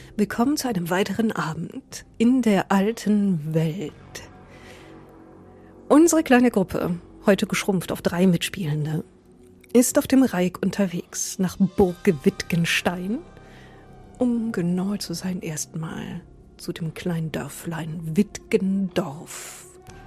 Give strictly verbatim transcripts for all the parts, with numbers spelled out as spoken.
Willkommen zu einem weiteren Abend in der alten Welt. Unsere kleine Gruppe, heute geschrumpft auf drei Mitspielende, ist auf dem Reik unterwegs nach Burg Wittgenstein, um genauer zu sein erstmal zu dem kleinen Dörflein Wittgendorf.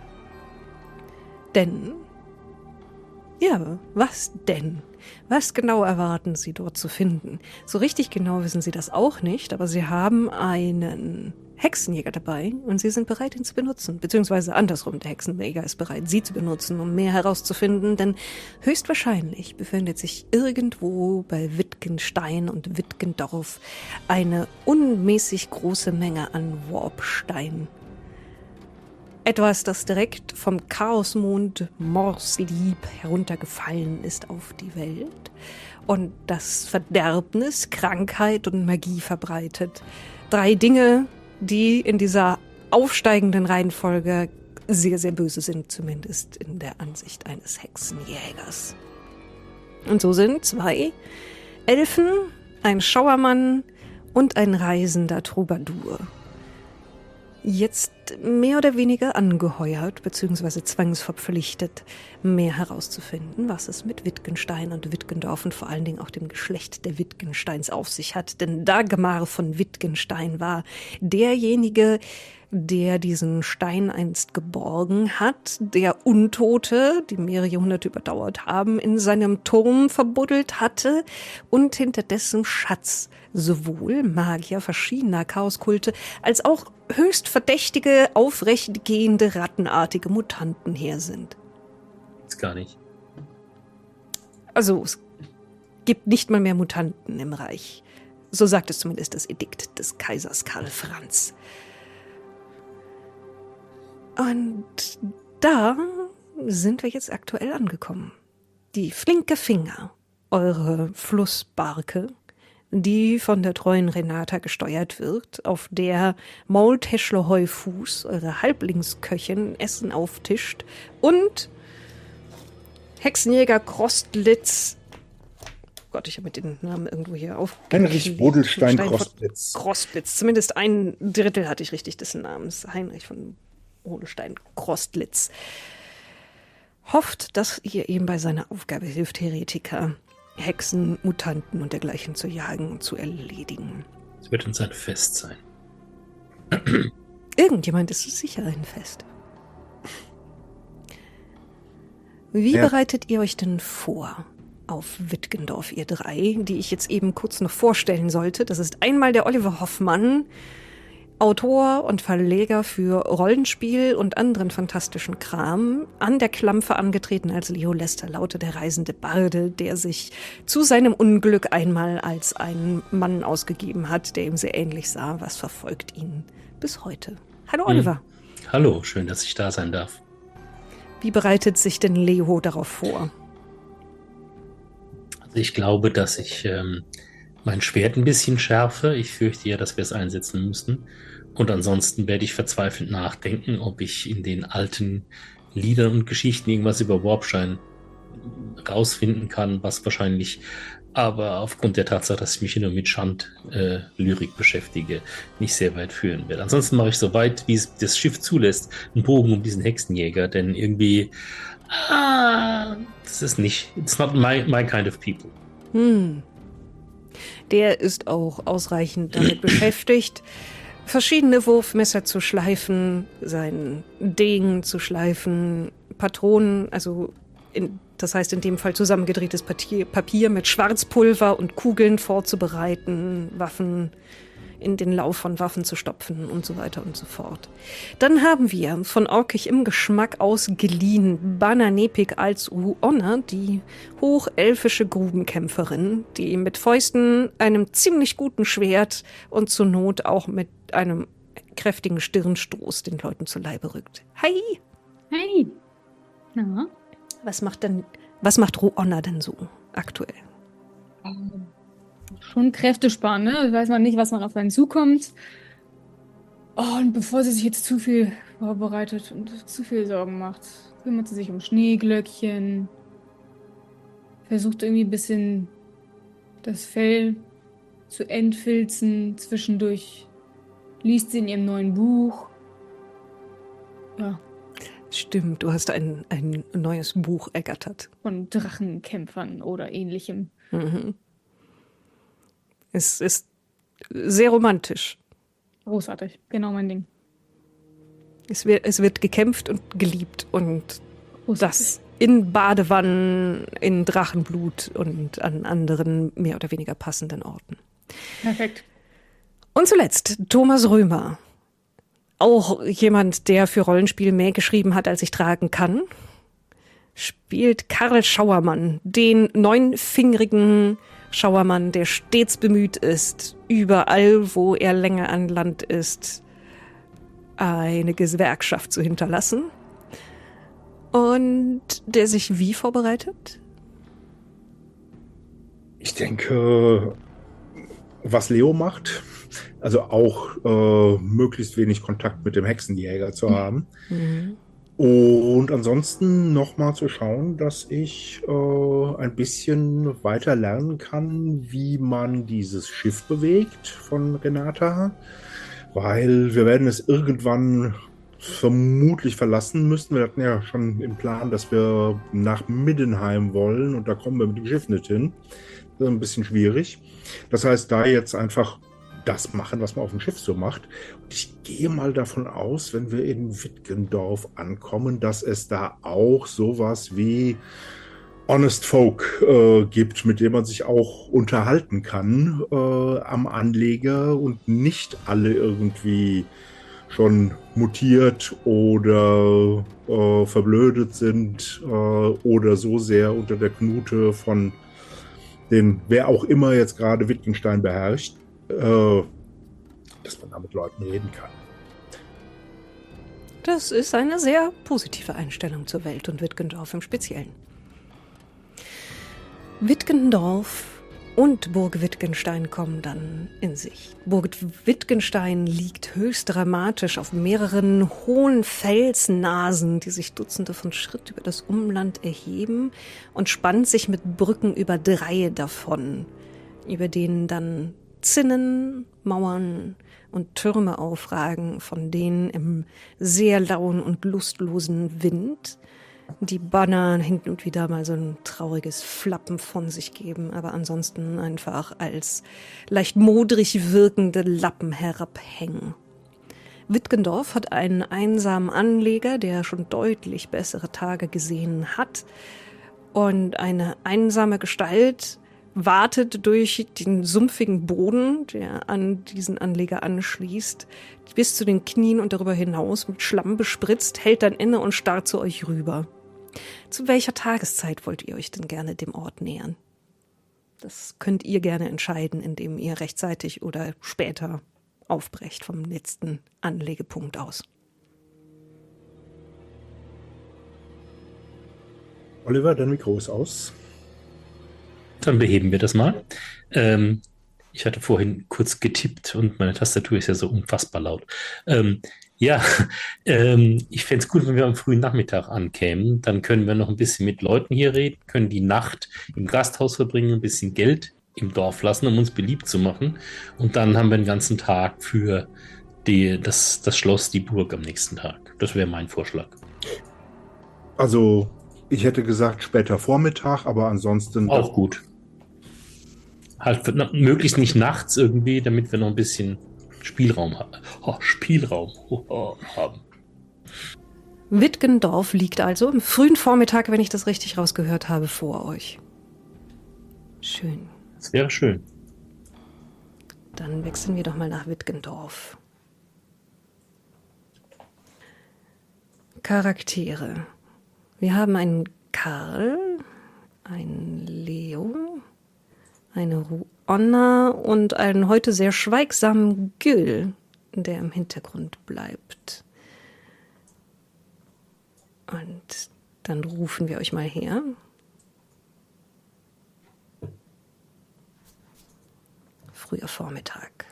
Denn, ja, was denn? Was genau erwarten Sie dort zu finden? So richtig genau wissen Sie das auch nicht, aber Sie haben einen Hexenjäger dabei und Sie sind bereit, ihn zu benutzen. Beziehungsweise andersrum, der Hexenjäger ist bereit, Sie zu benutzen, um mehr herauszufinden, denn höchstwahrscheinlich befindet sich irgendwo bei Wittgenstein und Wittgendorf eine unmäßig große Menge an Warpstein. Etwas, das direkt vom Chaosmond Morslieb heruntergefallen ist auf die Welt und das Verderbnis, Krankheit und Magie verbreitet. Drei Dinge, die in dieser aufsteigenden Reihenfolge sehr, sehr böse sind, zumindest in der Ansicht eines Hexenjägers. Und so sind zwei Elfen, ein Schauermann und ein reisender Troubadour jetzt mehr oder weniger angeheuert bzw. zwangsverpflichtet, mehr herauszufinden, was es mit Wittgenstein und Wittgendorf und vor allen Dingen auch dem Geschlecht der Wittgensteins auf sich hat. Denn Dagmar von Wittgenstein war derjenige, der diesen Stein einst geborgen hat, der Untote, die mehrere Jahrhunderte überdauert haben, in seinem Turm verbuddelt hatte und hinter dessen Schatz sowohl Magier verschiedener Chaoskulte als auch höchst verdächtige, aufrechtgehende, rattenartige Mutanten her sind. Ist gar nicht. Also es gibt nicht mal mehr Mutanten im Reich. So sagt es zumindest das Edikt des Kaisers Karl Franz. Und da sind wir jetzt aktuell angekommen. Die flinke Finger, eure Flussbarke, die von der treuen Renata gesteuert wird, auf der Maultäschler Heufuß, eure Halblingsköchin, Essen auftischt und Hexenjäger Krostlitz, Gott, ich habe mit den Namen irgendwo hier aufgeschrieben. Heinrich Bodelstein Krostlitz. Krostlitz, zumindest ein Drittel hatte ich richtig dessen Namens. Heinrich von Bodelstein Krostlitz hofft, dass ihr ihm bei seiner Aufgabe hilft, Heretiker, Hexen, Mutanten und dergleichen zu jagen und zu erledigen. Es wird uns ein Fest sein. Irgendjemand ist sicher ein Fest. Wie Ja. bereitet ihr euch denn vor auf Wittgendorf, ihr drei, die ich jetzt eben kurz noch vorstellen sollte? Das ist einmal der Oliver Hoffmann, Autor und Verleger für Rollenspiel und anderen fantastischen Kram, an der Klampfe angetreten als Leo Lester Laute, der reisende Barde, der sich zu seinem Unglück einmal als ein Mann ausgegeben hat, der ihm sehr ähnlich sah. Was verfolgt ihn bis heute? Hallo Oliver. Hm. Hallo, schön, dass ich da sein darf. Wie bereitet sich denn Leo darauf vor? Also ich glaube, dass ich ähm, mein Schwert ein bisschen schärfe. Ich fürchte ja, dass wir es einsetzen müssen. Und ansonsten werde ich verzweifelt nachdenken, ob ich in den alten Liedern und Geschichten irgendwas über Warpstein rausfinden kann, was wahrscheinlich aber aufgrund der Tatsache, dass ich mich nur mit Schand-Lyrik äh, beschäftige, nicht sehr weit führen wird. Ansonsten mache ich so weit, wie es das Schiff zulässt, einen Bogen um diesen Hexenjäger, denn irgendwie, ah, das ist nicht, it's not my, my kind of people. Hm. Der ist auch ausreichend damit beschäftigt, verschiedene Wurfmesser zu schleifen, seinen Degen zu schleifen, Patronen, also in, das heißt in dem Fall zusammengedrehtes Papier, Papier mit Schwarzpulver und Kugeln vorzubereiten, Waffen in den Lauf von Waffen zu stopfen und so weiter und so fort. Dann haben wir von Orkig im Geschmack ausgeliehen Bananepik als Ruonna, die hochelfische Grubenkämpferin, die mit Fäusten, einem ziemlich guten Schwert und zur Not auch mit einem kräftigen Stirnstoß den Leuten zu Leibe rückt. Hi! Hey! Na? Was macht denn, was macht Ruonna denn so aktuell? Ähm, schon Kräfte sparen, ne? Weiß man nicht, was man auf einen zukommt. Oh, und bevor sie sich jetzt zu viel vorbereitet und zu viel Sorgen macht, kümmert sie sich um Schneeglöckchen, versucht irgendwie ein bisschen das Fell zu entfilzen. Zwischendurch liest sie in ihrem neuen Buch. Ja. Stimmt, du hast ein, ein neues Buch ergattert. Von Drachenkämpfern oder ähnlichem. Mhm. Es ist sehr romantisch. Großartig, genau mein Ding. Es wird, es wird gekämpft und geliebt und Großartig. Das in Badewannen, in Drachenblut und an anderen mehr oder weniger passenden Orten. Perfekt. Und zuletzt Thomas Römer. Auch jemand, der für Rollenspiel mehr geschrieben hat, als ich tragen kann, spielt Karl Schauermann, den neunfingerigen Schauermann, der stets bemüht ist, überall, wo er länger an Land ist, eine Gewerkschaft zu hinterlassen. Und der sich wie vorbereitet? Ich denke, was Leo macht, also auch äh, möglichst wenig Kontakt mit dem Hexenjäger zu haben. Mhm. Und ansonsten nochmal zu schauen, dass ich äh, ein bisschen weiter lernen kann, wie man dieses Schiff bewegt von Renata. Weil wir werden es irgendwann vermutlich verlassen müssen. Wir hatten ja schon im Plan, dass wir nach Middenheim wollen und da kommen wir mit dem Schiff nicht hin. Das ist ein bisschen schwierig. Das heißt, da jetzt einfach das machen, was man auf dem Schiff so macht. Und ich gehe mal davon aus, wenn wir in Wittgendorf ankommen, dass es da auch sowas wie Honest Folk äh, gibt, mit dem man sich auch unterhalten kann äh, am Anleger und nicht alle irgendwie schon mutiert oder äh, verblödet sind äh, oder so sehr unter der Knute von den, wer auch immer jetzt gerade Wittgenstein beherrscht, äh, dass man da mit Leuten reden kann. Das ist eine sehr positive Einstellung zur Welt und Wittgendorf im Speziellen. Wittgendorf und Burg Wittgenstein kommen dann in Sicht. Burg Wittgenstein liegt höchst dramatisch auf mehreren hohen Felsnasen, die sich Dutzende von Schritt über das Umland erheben und spannt sich mit Brücken über drei davon, über denen dann Zinnen, Mauern und Türme aufragen, von denen im sehr lauen und lustlosen Wind die Banner hin und wieder mal so ein trauriges Flappen von sich geben, aber ansonsten einfach als leicht modrig wirkende Lappen herabhängen. Wittgendorf hat einen einsamen Anleger, der schon deutlich bessere Tage gesehen hat, und eine einsame Gestalt wartet durch den sumpfigen Boden, der an diesen Anleger anschließt, bis zu den Knien und darüber hinaus mit Schlamm bespritzt, hält dann inne und starrt zu euch rüber. Zu welcher Tageszeit wollt ihr euch denn gerne dem Ort nähern? Das könnt ihr gerne entscheiden, indem ihr rechtzeitig oder später aufbrecht vom letzten Anlegepunkt aus. Oliver, dein Mikro ist aus. Dann beheben wir das mal. Ähm, ich hatte vorhin kurz getippt und meine Tastatur ist ja so unfassbar laut. Ähm, ja, ähm, ich fände es gut, wenn wir am frühen Nachmittag ankämen. Dann können wir noch ein bisschen mit Leuten hier reden, können die Nacht im Gasthaus verbringen, ein bisschen Geld im Dorf lassen, um uns beliebt zu machen. Und dann haben wir den ganzen Tag für die, das, das Schloss, die Burg am nächsten Tag. Das wäre mein Vorschlag. Also, ich hätte gesagt später Vormittag, aber ansonsten... Auch gut. Halt na, möglichst nicht nachts irgendwie, damit wir noch ein bisschen Spielraum haben. Oh, Spielraum oh, haben. Wittgendorf liegt also im frühen Vormittag, wenn ich das richtig rausgehört habe, vor euch. Schön. Das wäre schön. Dann wechseln wir doch mal nach Wittgendorf. Charaktere. Wir haben einen Karl, einen Leo, eine Ruonna und einen heute sehr schweigsamen Gül, der im Hintergrund bleibt. Und dann rufen wir euch mal her. Früher Vormittag.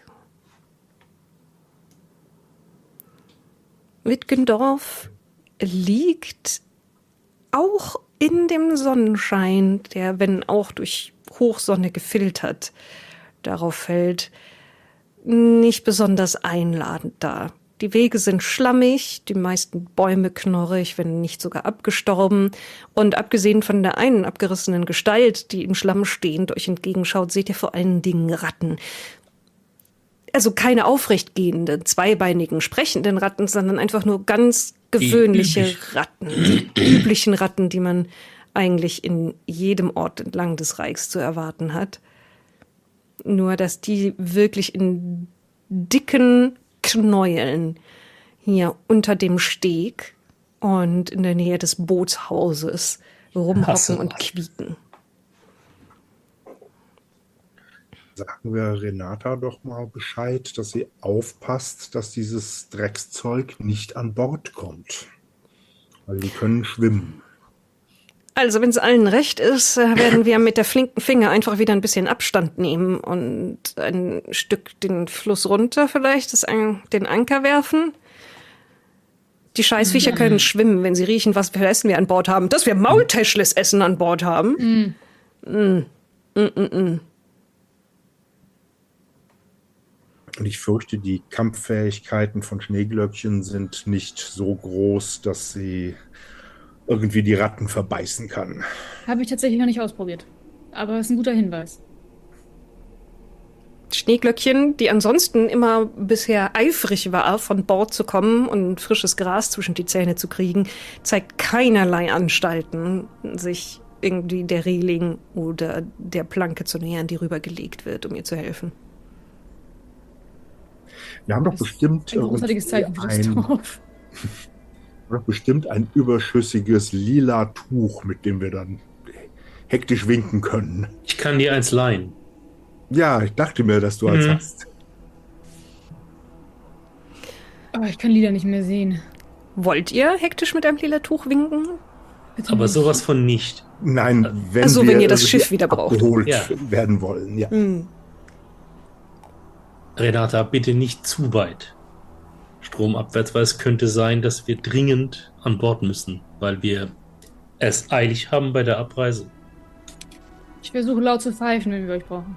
Wittgendorf liegt auch in dem Sonnenschein, der, wenn auch durch Hochsonne gefiltert, darauf fällt, nicht besonders einladend dar. Die Wege sind schlammig, die meisten Bäume knorrig, wenn nicht sogar abgestorben. Und abgesehen von der einen abgerissenen Gestalt, die im Schlamm stehend euch entgegenschaut, seht ihr vor allen Dingen Ratten. Also keine aufrecht gehenden, zweibeinigen, sprechenden Ratten, sondern einfach nur ganz gewöhnliche üblich. Ratten. Die üblichen Ratten, die man eigentlich in jedem Ort entlang des Reichs zu erwarten hat. Nur, dass die wirklich in dicken Knäueln hier unter dem Steg und in der Nähe des Bootshauses rumhocken und quieken. Sagen wir Renata doch mal Bescheid, dass sie aufpasst, dass dieses Dreckszeug nicht an Bord kommt. Weil die können schwimmen. Also, wenn es allen recht ist, werden wir mit der flinken Finger einfach wieder ein bisschen Abstand nehmen und ein Stück den Fluss runter vielleicht, das An- den Anker werfen. Die Scheißviecher mhm. können schwimmen, wenn sie riechen, was für Essen wir an Bord haben. Dass wir Maultäschles Essen an Bord haben. Mhm. Mm. Mm, mm, mm. Und ich fürchte, die Kampffähigkeiten von Schneeglöckchen sind nicht so groß, dass sie irgendwie die Ratten verbeißen kann. Habe ich tatsächlich noch nicht ausprobiert. Aber es ist ein guter Hinweis. Schneeglöckchen, die ansonsten immer bisher eifrig war, von Bord zu kommen und frisches Gras zwischen die Zähne zu kriegen, zeigt keinerlei Anstalten, sich irgendwie der Reling oder der Planke zu nähern, die rübergelegt wird, um ihr zu helfen. Wir haben doch bestimmt ein großartiges Zeichen für das Dorf. Doch bestimmt ein überschüssiges lila Tuch, mit dem wir dann hektisch winken können. Ich kann dir eins leihen. Ja, ich dachte mir, dass du eins hm. hast. Aber ich kann Lila nicht mehr sehen. Wollt ihr hektisch mit einem lila Tuch winken? Bitte Aber nicht. Sowas von nicht. Nein, wenn, also, wir wenn ihr das Schiff wieder braucht. Abgeholt ja. werden wollen, ja. Hm. Renata, bitte nicht zu weit stromabwärts, weil es könnte sein, dass wir dringend an Bord müssen, weil wir es eilig haben bei der Abreise. Ich versuche laut zu pfeifen, wenn wir euch brauchen.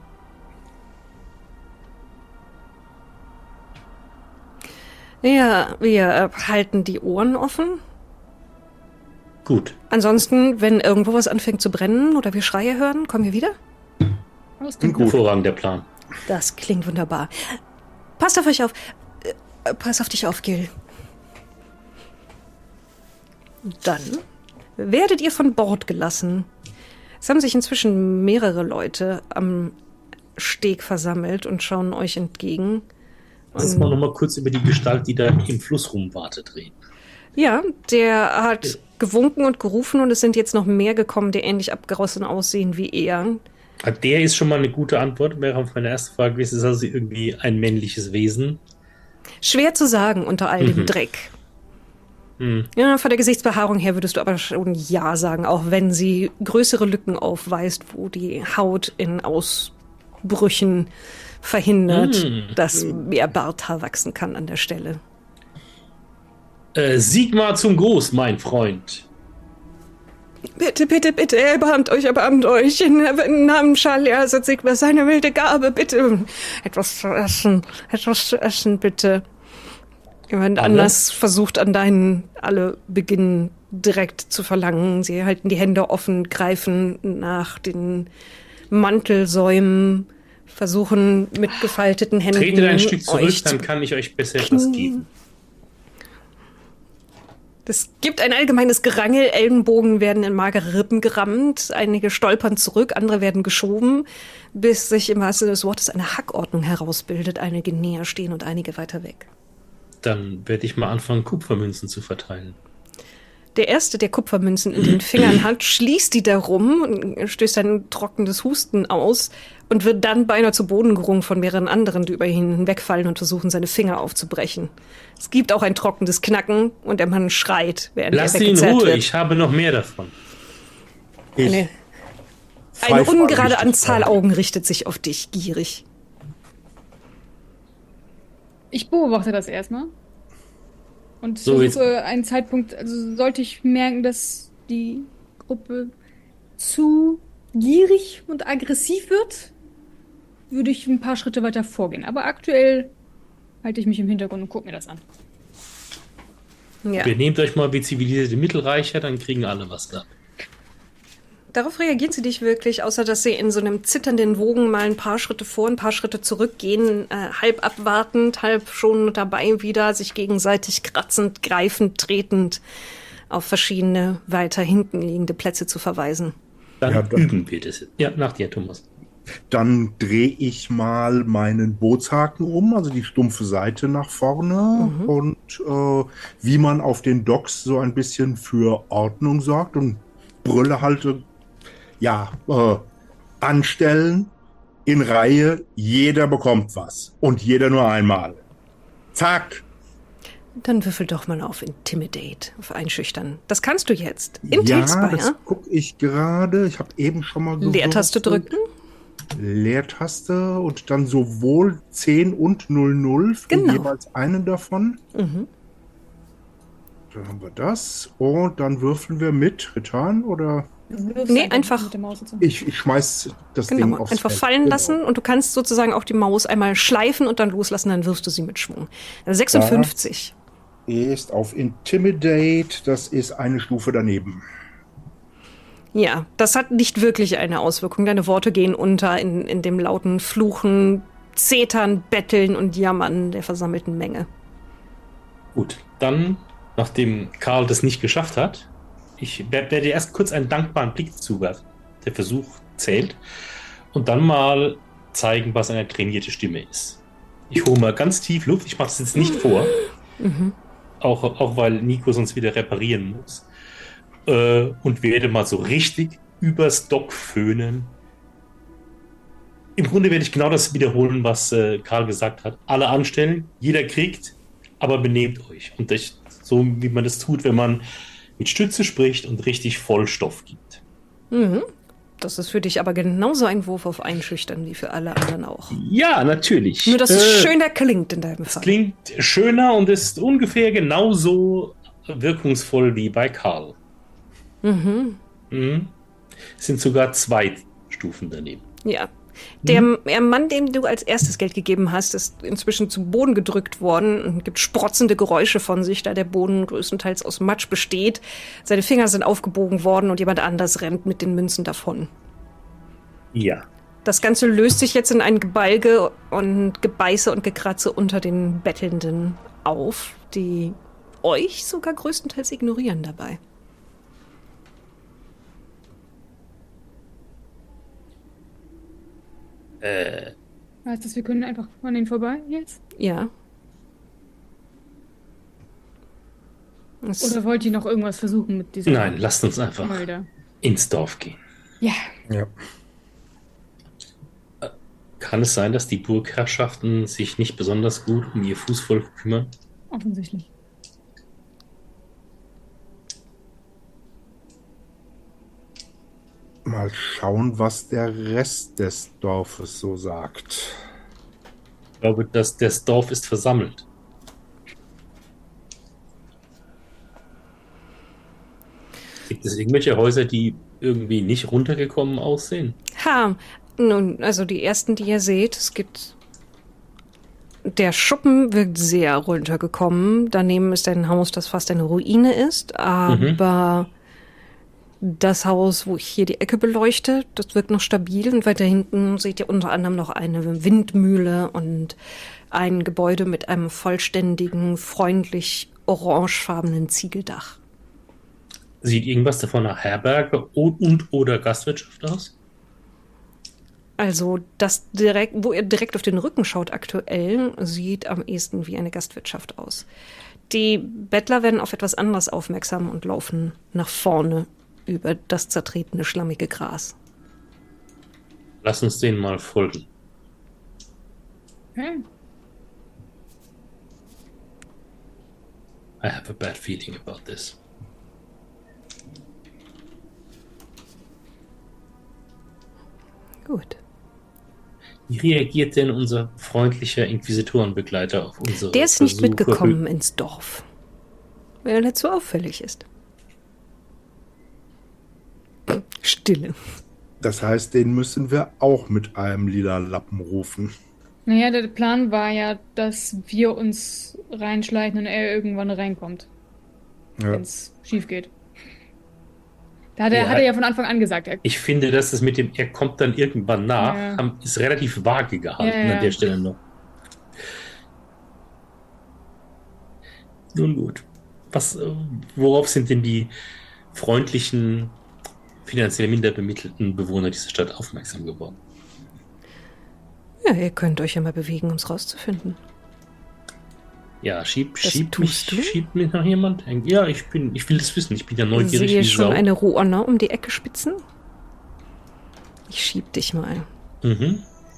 Ja, wir halten die Ohren offen. Gut. Ansonsten, wenn irgendwo was anfängt zu brennen oder wir Schreie hören, kommen wir wieder? Das klingt gut. Hervorragend, der Plan. Das klingt wunderbar. Passt auf euch auf. Äh, pass auf dich auf, Gil. Dann werdet ihr von Bord gelassen. Es haben sich inzwischen mehrere Leute am Steg versammelt und schauen euch entgegen. Lass mal noch mal kurz über die Gestalt, die da im Fluss rumwartet, reden. Ja, der hat gewunken und gerufen und es sind jetzt noch mehr gekommen, die ähnlich abgerossen aussehen wie er. Der ist schon mal eine gute Antwort. Wäre auf meine erste Frage gewesen, ist also irgendwie ein männliches Wesen? Schwer zu sagen unter all dem mhm. Dreck. Mhm. Ja, von der Gesichtsbehaarung her würdest du aber schon ja sagen, auch wenn sie größere Lücken aufweist, wo die Haut in Ausbrüchen verhindert, mhm. dass mehr Barthaar wachsen kann an der Stelle. Äh, Sigmar zum Gruß, mein Freund. Bitte, bitte, bitte, erbarmt euch, erbarmt euch. In, im Namen Schalias hat Sigmar seine wilde Gabe, bitte. Etwas zu essen, etwas zu essen, bitte. Jemand alle? Anders versucht an deinen, alle beginnen direkt zu verlangen. Sie halten die Hände offen, greifen nach den Mantelsäumen, versuchen mit gefalteten Händen Tretet ein Stück zurück, dann kann ich euch besser etwas geben. Es gibt ein allgemeines Gerangel, Ellenbogen werden in magere Rippen gerammt, einige stolpern zurück, andere werden geschoben, bis sich im wahrsten Sinne des Wortes eine Hackordnung herausbildet, einige näher stehen und einige weiter weg. Dann werde ich mal anfangen, Kupfermünzen zu verteilen. Der Erste, der Kupfermünzen in den Fingern hat, schließt die darum und stößt ein trockenes Husten aus und wird dann beinahe zu Boden gerungen von mehreren anderen, die über ihn hinwegfallen und versuchen, seine Finger aufzubrechen. Es gibt auch ein trockenes Knacken und der Mann schreit, während Lass er weggezerrt wird. Lass ihn in Ruhe, wird. ich habe noch mehr davon. Eine, eine ungerade Anzahl Augen richtet sich auf dich, gierig. Ich beobachte das erstmal. Und so versuche einen Zeitpunkt, also sollte ich merken, dass die Gruppe zu gierig und aggressiv wird, würde ich ein paar Schritte weiter vorgehen. Aber aktuell halte ich mich im Hintergrund und gucke mir das an. Ja. Benehmt euch mal wie zivilisierte Mittelreicher, dann kriegen alle was da. Darauf reagieren sie nicht wirklich, außer dass sie in so einem zitternden Wogen mal ein paar Schritte vor, ein paar Schritte zurückgehen, äh, halb abwartend, halb schon dabei wieder, sich gegenseitig kratzend, greifend, tretend auf verschiedene weiter hinten liegende Plätze zu verweisen. Dann, Ja, dann- üben wir das. Ja, nach dir, Thomas. Dann drehe ich mal meinen Bootshaken um, also die stumpfe Seite nach vorne Mhm. und äh, wie man auf den Docks so ein bisschen für Ordnung sorgt und brülle halt, äh, ja, äh, anstellen, in Reihe, jeder bekommt was und jeder nur einmal. Zack! Dann würfel doch mal auf Intimidate, auf Einschüchtern. Das kannst du jetzt. Ja, Intake das gucke ich gerade. Ich habe eben schon mal gewürfelt. Leertaste drücken. Leertaste und dann sowohl zehn und null null für Genau. jeweils einen davon. Mhm. Dann haben wir das und dann würfeln wir mit Return oder Wirf's Nee, einfach- mit der Maus und so. ich, ich schmeiß das Ding Genau, aufs einfach Feld. fallen Genau. lassen und du kannst sozusagen auch die Maus einmal schleifen und dann loslassen, dann wirfst du sie mit Schwung. sechsundfünfzig. Ist auf Intimidate, das ist eine Stufe daneben. Ja, das hat nicht wirklich eine Auswirkung. Deine Worte gehen unter in, in dem lauten Fluchen, Zetern, Betteln und Jammern der versammelten Menge. Gut, dann, nachdem Karl das nicht geschafft hat, ich werde dir erst kurz einen dankbaren Blick zuwerfen. Der Versuch zählt. Und dann mal zeigen, was eine trainierte Stimme ist. Ich hole mal ganz tief Luft. Ich mache das jetzt nicht vor. Mhm. Auch, auch weil Nico sonst wieder reparieren muss. Äh, und werde mal so richtig übers Dock föhnen. Im Grunde werde ich genau das wiederholen, was äh, Karl gesagt hat. Alle anstellen, jeder kriegt, aber benehmt euch. Und das, so wie man das tut, wenn man mit Stütze spricht und richtig voll Stoff gibt. Mhm. Das ist für dich aber genauso ein Wurf auf Einschüchtern wie für alle anderen auch. Ja, natürlich. Nur, dass es Äh, schöner klingt in deinem Es Fall. klingt schöner und ist ungefähr genauso wirkungsvoll wie bei Karl. Mhm. Mhm. Es sind sogar zwei Stufen daneben. Ja. Der, der Mann, dem du als erstes Geld gegeben hast, ist inzwischen zu Boden gedrückt worden und gibt sprotzende Geräusche von sich, da der Boden größtenteils aus Matsch besteht. Seine Finger sind aufgebogen worden und jemand anders rennt mit den Münzen davon. Ja. Das Ganze löst sich jetzt in ein Gebalge und Gebeiße und Gekratze unter den Bettelnden auf, die euch sogar größtenteils ignorieren dabei. Äh, Heißt das, wir können einfach an ihnen vorbei jetzt? Ja. Es- Oder wollt ihr noch irgendwas versuchen mit diesem nein, lasst uns einfach Gemälde? ins Dorf gehen. Ja. Ja. Kann es sein, dass die Burgherrschaften sich nicht besonders gut um ihr Fußvolk kümmern? Offensichtlich. Mal schauen, was der Rest des Dorfes so sagt. Ich glaube, dass das Dorf ist versammelt. Gibt es irgendwelche Häuser, die irgendwie nicht runtergekommen aussehen? Ha, nun, also die ersten, die ihr seht, es gibt. Der Schuppen wirkt sehr runtergekommen. Daneben ist ein Haus, das fast eine Ruine ist. Aber das Haus, wo ich hier die Ecke beleuchte, das wirkt noch stabil. Und weiter hinten seht ihr unter anderem noch eine Windmühle und ein Gebäude mit einem vollständigen, freundlich orangefarbenen Ziegeldach. Sieht irgendwas davon nach Herberge und, und oder Gastwirtschaft aus? Also das direkt, wo ihr direkt auf den Rücken schaut aktuell, sieht am ehesten wie eine Gastwirtschaft aus. Die Bettler werden auf etwas anderes aufmerksam und laufen nach vorne über das zertretene, schlammige Gras. Lass uns denen mal folgen. Okay. I have a bad feeling about this. Gut. Wie reagiert denn unser freundlicher Inquisitorenbegleiter auf unsere Der ist nicht Versuche? mitgekommen ins Dorf, weil er nicht so auffällig ist. Stille. Das heißt, den müssen wir auch mit einem lila Lappen rufen. Naja, der Plan war ja, dass wir uns reinschleichen und er irgendwann reinkommt, Ja. wenn es schief geht. Da hat er, Ja. hat er ja von Anfang an gesagt. Er, Ich finde, dass es mit dem, er kommt dann irgendwann nach, Ja. haben- ist relativ vage gehalten Ja, ja. an der Stelle noch. Nun gut. Was, äh, worauf sind denn die freundlichen, finanziell minder bemittelten Bewohner dieser Stadt aufmerksam geworden? Ja, ihr könnt euch ja mal bewegen, um es rauszufinden. Ja, schieb, Das schieb mich, tust du? schiebt mich noch jemand? Ja, ich bin, ich will das wissen. Ich bin ja neugierig Sehe wie schon Sau. eine Ruonna um die Ecke spitzen? Ich schieb dich mal. Mhm.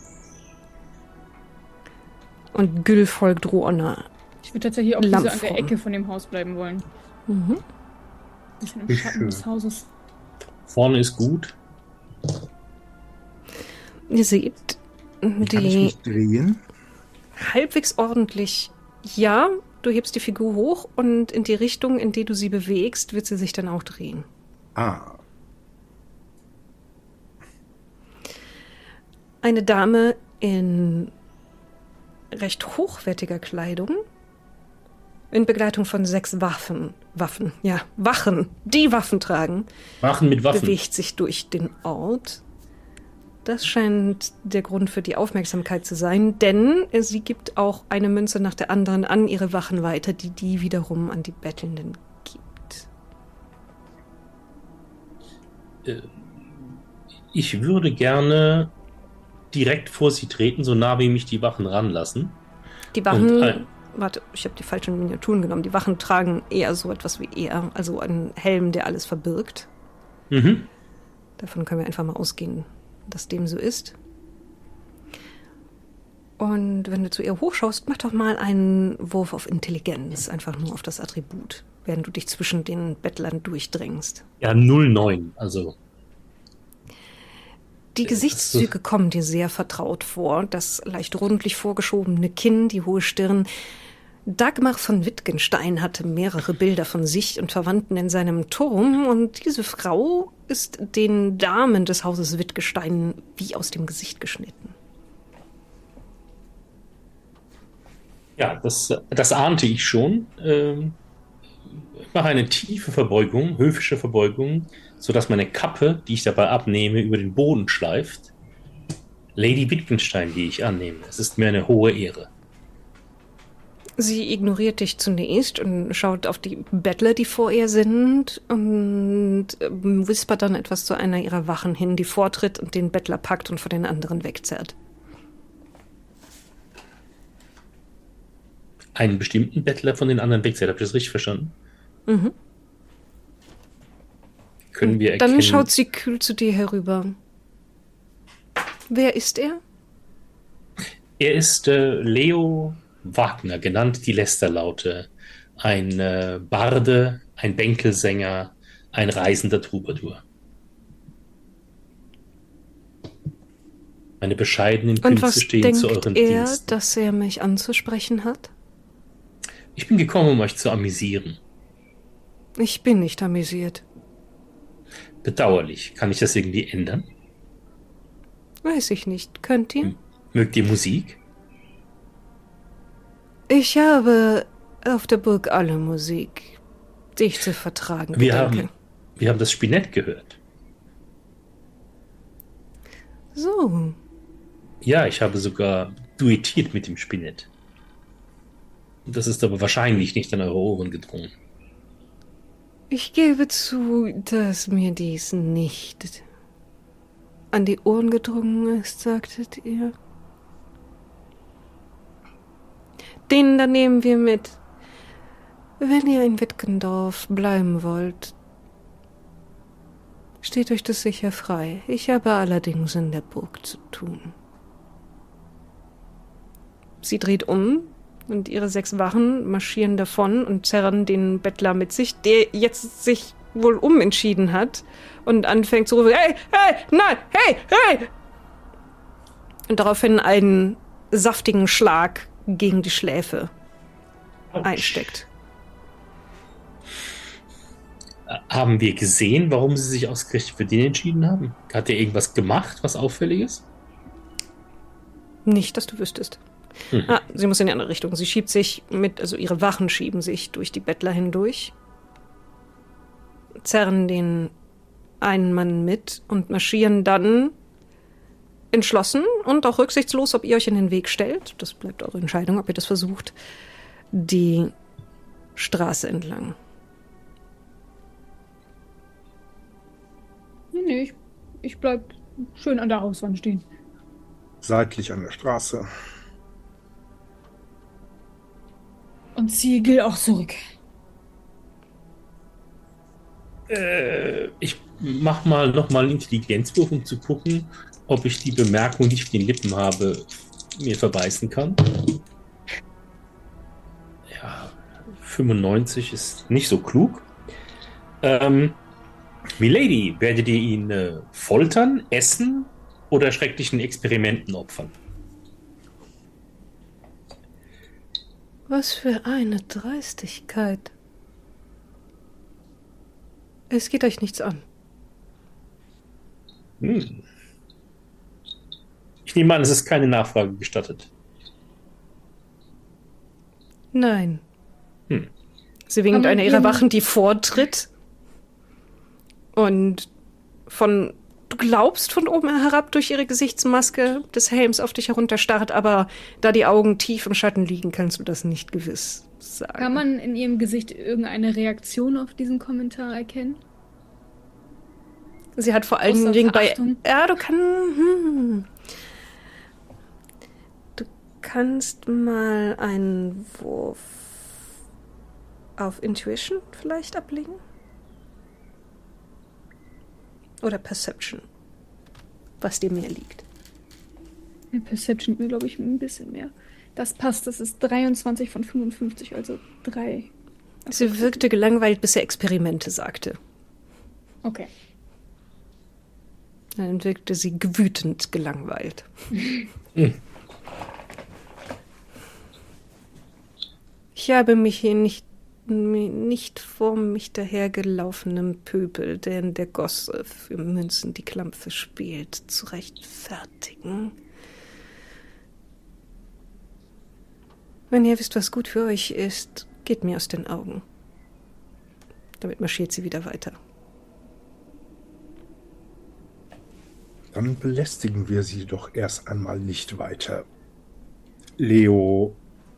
Und Gül folgt Ruonna. ich würde tatsächlich auch hier so an der Lampfraum. Ecke von dem Haus bleiben wollen. Mhm. Ein bisschen im Wie Schatten schön. des Hauses. Vorne ist gut. Ihr seht Kann ich die mich drehen? halbwegs ordentlich. Ja, du hebst die Figur hoch und in die Richtung, in die du sie bewegst, wird sie sich dann auch drehen. Ah, Eine Dame in recht hochwertiger Kleidung, in Begleitung von sechs Waffen, Waffen, ja, Wachen, die Waffen tragen, Machen mit Waffen. bewegt sich durch den Ort. Das scheint der Grund für die Aufmerksamkeit zu sein, denn sie gibt auch eine Münze nach der anderen an ihre Wachen weiter, die die wiederum an die Bettelnden gibt. Ich würde gerne direkt vor sie treten, so nah wie mich die Wachen ranlassen. Die Wachen, Und ein- warte, ich habe die falschen Miniaturen genommen. Die Wachen tragen eher so etwas wie er, also einen Helm, der alles verbirgt. Mhm. Davon können wir einfach mal ausgehen, dass dem so ist. Und wenn du zu ihr hochschaust, mach doch mal einen Wurf auf Intelligenz, einfach nur auf das Attribut, während du dich zwischen den Bettlern durchdrängst. Ja, null neun, also. Die Äh, Gesichtszüge kommen dir sehr vertraut vor. Das leicht rundlich vorgeschobene Kinn, die hohe Stirn. Dagmar von Wittgenstein hatte mehrere Bilder von sich und Verwandten in seinem Turm. Und diese Frau ist den Damen des Hauses Wittgenstein wie aus dem Gesicht geschnitten. Ja, das, das ahnte ich schon. Ähm, ich mache eine tiefe Verbeugung, höfische Verbeugung, sodass meine Kappe, die ich dabei abnehme, über den Boden schleift. Lady Wittgenstein, die ich annehme. Es ist mir eine hohe Ehre. Sie ignoriert dich zunächst und schaut auf die Bettler, die vor ihr sind, und ähm, whispert dann etwas zu einer ihrer Wachen hin, die vortritt und den Bettler packt und von den anderen wegzerrt. Einen bestimmten Bettler von den anderen wegzählt. Habt ihr das richtig verstanden? Mhm. Können wir erkennen... Dann schaut sie kühl zu dir herüber. Wer ist er? Er ist äh, Leo Wagner, genannt die Lästerlaute. Ein äh, Barde, ein Bänkelsänger, ein reisender Troubadour. Meine bescheidenen Und Künste was stehen zu denkt euren er, Diensten. dass er mich anzusprechen hat? Ich bin gekommen, um euch zu amüsieren. Ich bin nicht amüsiert. Bedauerlich. Kann ich das irgendwie ändern? Weiß ich nicht. Könnt ihr? Hm. Mögt ihr Musik? Ich habe auf der Burg alle Musik, die ich zu vertragen Wir gedenke. haben, wir haben das Spinett gehört. So, Ja, ich habe sogar duettiert mit dem Spinett. Das ist aber wahrscheinlich nicht an eure Ohren gedrungen. ich gebe zu, dass mir dies nicht an die Ohren gedrungen ist, sagtet ihr. Den da nehmen wir mit. Wenn ihr in Wittgendorf bleiben wollt, steht euch das sicher frei. Ich habe allerdings in der Burg zu tun. Sie dreht um und ihre sechs Wachen marschieren davon und zerren den Bettler mit sich, der jetzt sich wohl umentschieden hat und anfängt zu rufen, hey, hey, nein, hey, hey! Und daraufhin einen saftigen Schlag gegen die Schläfe Autsch. einsteckt. Haben wir gesehen, warum sie sich ausgerechnet für den entschieden haben? Hat er irgendwas gemacht, was auffällig ist? Nicht, dass du wüsstest. Hm. Ah, sie muss in die andere Richtung. Sie schiebt sich mit, also ihre Wachen schieben sich durch die Bettler hindurch, zerren den einen Mann mit und marschieren dann entschlossen und auch rücksichtslos, ob ihr euch in den Weg stellt. Das bleibt eure Entscheidung, ob ihr das versucht. Die Straße entlang. Nee, nee, ich, ich bleib schön an der Hauswand stehen. Seitlich an der Straße. Und ziehe Gil auch zurück. Äh, ich mach mal nochmal einen Intelligenzwurf, um zu gucken, ob ich die Bemerkung, die ich auf den Lippen habe, mir verbeißen kann. Ja, fünfundneunzig ist nicht so klug. Ähm, Milady, werdet ihr ihn äh, foltern, essen oder schrecklichen Experimenten opfern? Was für eine Dreistigkeit. Es geht euch nichts an. Hm. Ich nehme an, es ist keine Nachfrage gestattet. Nein. Hm. Sie winkt Aber einer ihrer eben- Wachen, die vortritt. Und von, du glaubst, von oben herab durch ihre Gesichtsmaske des Helms auf dich herunterstarrt, aber da die Augen tief im Schatten liegen, kannst du das nicht gewiss sagen. Kann man in ihrem Gesicht irgendeine Reaktion auf diesen Kommentar erkennen? Sie hat vor allen Außer Dingen bei... Verachtung? Ja, du kannst... Hm. Du kannst mal einen Wurf auf Intuition vielleicht ablegen? Oder Perception. Was dir mehr liegt. Ja, Perception mir, glaube ich, ein bisschen mehr. Das passt, das ist dreiundzwanzig von fünfundfünfzig, also drei. Sie wirkte gelangweilt, bis er Experimente sagte. Okay. Dann wirkte sie wütend gelangweilt. Ich habe mich hier nicht, nicht vor mich dahergelaufenem Pöbel, der in der Gosse für Münzen die Klampfe spielt, zu rechtfertigen. Wenn ihr wisst, was gut für euch ist, geht mir aus den Augen. Damit marschiert sie wieder weiter. Dann belästigen wir sie doch erst einmal nicht weiter. Leo.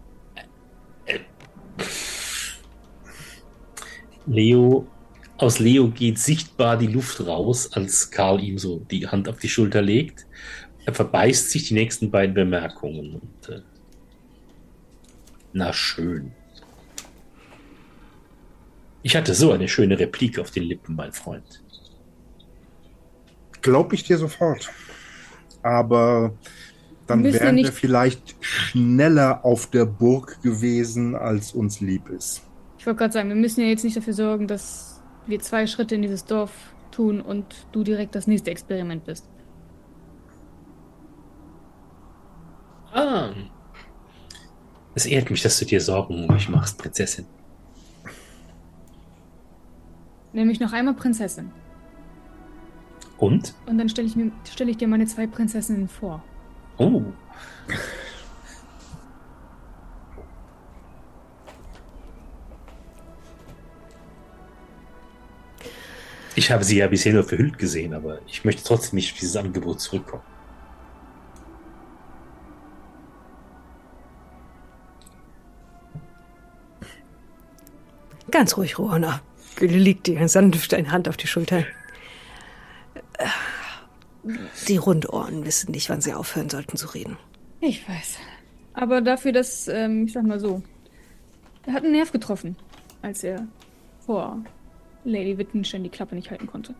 Leo, aus Leo geht sichtbar die Luft raus, als Karl ihm so die Hand auf die Schulter legt. Er verbeißt sich die nächsten beiden Bemerkungen. Und, äh, na schön. Ich hatte so eine schöne Replik auf den Lippen, mein Freund. Glaub ich dir sofort. Aber dann Müssen wir wären wir nicht- vielleicht schneller auf der Burg gewesen, als uns lieb ist. Ich wollte gerade sagen, wir müssen ja jetzt nicht dafür sorgen, dass wir zwei Schritte in dieses Dorf tun und du direkt das nächste Experiment bist. Ah. Es ehrt mich, dass du dir Sorgen um mich machst, Prinzessin. Nämlich noch einmal Prinzessin. Und? Und dann stelle ich, mir- stell ich dir meine zwei Prinzessinnen vor. Oh. Ich habe sie ja bisher nur verhüllt gesehen, aber ich möchte trotzdem nicht auf dieses Angebot zurückkommen. Ganz ruhig, Rohana. Legt dir sanft eine Hand auf die Schulter. Die Rundohren wissen nicht, wann sie aufhören sollten zu reden. Ich weiß. Aber dafür, dass, ähm, ich sag mal so, er hat einen Nerv getroffen, als er vor Lady Wittgenstein die Klappe nicht halten konnte.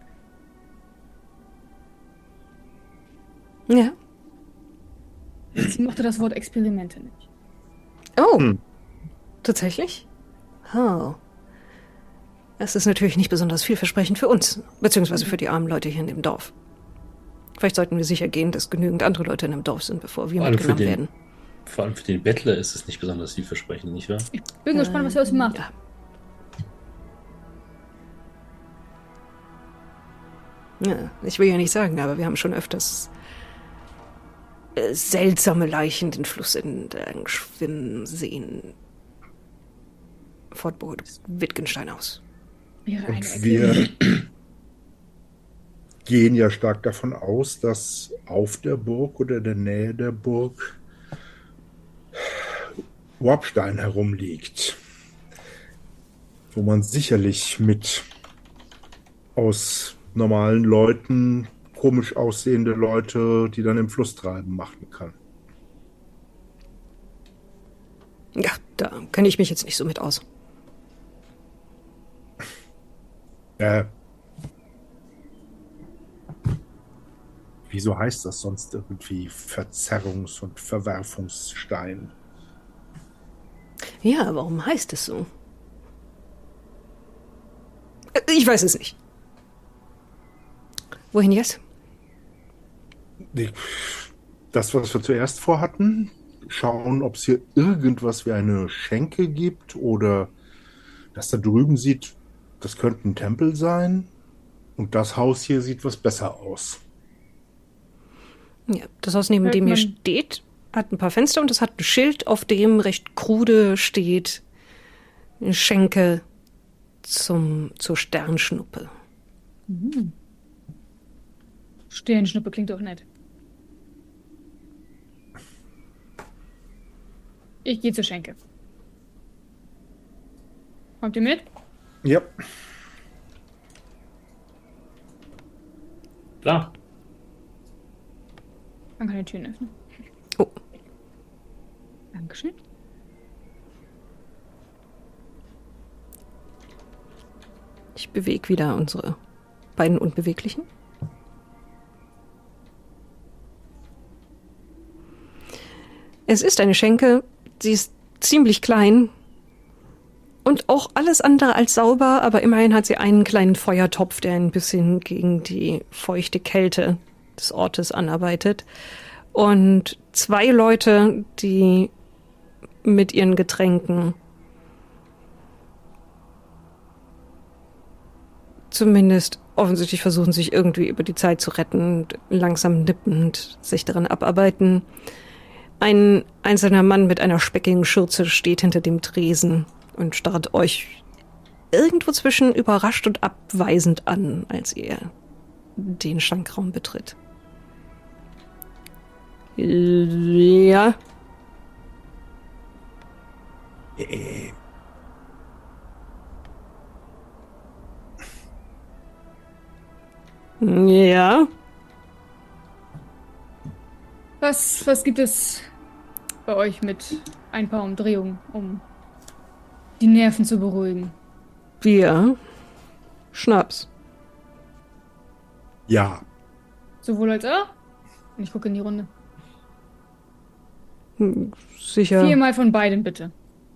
Ja. Sie mochte das Wort Experimente nicht. Oh. Hm. Tatsächlich? Oh. Das ist natürlich nicht besonders vielversprechend für uns, beziehungsweise für die armen Leute hier in dem Dorf. Vielleicht sollten wir sicher gehen, dass genügend andere Leute in dem Dorf sind, bevor wir Vor allem für mitgenommen den- werden. Vor allem für den Bettler ist es nicht besonders vielversprechend, nicht wahr? Ich bin gespannt, was er aus ihm macht. Ja. Ja, ich will ja nicht sagen, aber wir haben schon öfters äh, seltsame Leichen den Fluss entlang schwimmen sehen. Fortburg Wittgenstein aus. Und wir gehen ja stark davon aus, dass auf der Burg oder in der Nähe der Burg Warpstein herumliegt, wo man sicherlich mit aus normalen Leuten komisch aussehende Leute, die dann im Fluss treiben, machen kann. Ja, da kenne ich mich jetzt nicht so mit aus. Äh, wieso heißt das sonst irgendwie Verzerrungs- und Verwerfungsstein? Ja, warum heißt es so? Ich weiß es nicht. Wohin jetzt? Das, was wir zuerst vorhatten, schauen, ob es hier irgendwas wie eine Schenke gibt oder das da drüben sieht, das könnte ein Tempel sein und das Haus hier sieht was besser aus. Ja, das Haus, neben Hört dem hier man- steht, hat ein paar Fenster und es hat ein Schild, auf dem recht krude steht eine Schenke zum, zur Sternschnuppe. Sternschnuppe klingt doch nett. Ich gehe zur Schenke. Kommt ihr mit? Ja, Klar. Man kann die Türen öffnen. Oh, Dankeschön. ich bewege wieder unsere beiden Unbeweglichen. Es ist eine Schenke, sie ist ziemlich klein und auch alles andere als sauber, aber immerhin hat sie einen kleinen Feuertopf, der ein bisschen gegen die feuchte Kälte des Ortes anarbeitet. Und zwei Leute, die mit ihren Getränken zumindest offensichtlich versuchen, sich irgendwie über die Zeit zu retten, langsam nippend sich daran abarbeiten. Ein einzelner Mann mit einer speckigen Schürze steht hinter dem Tresen und starrt euch irgendwo zwischen überrascht und abweisend an, als ihr den Schankraum betritt. Ja, äh, ja. Was, was gibt es bei euch mit ein paar Umdrehungen, um die Nerven zu beruhigen? Bier, Schnaps. ja. Sowohl als auch? Und ich gucke in die Runde. Hm, Sicher. Viermal von beiden, bitte.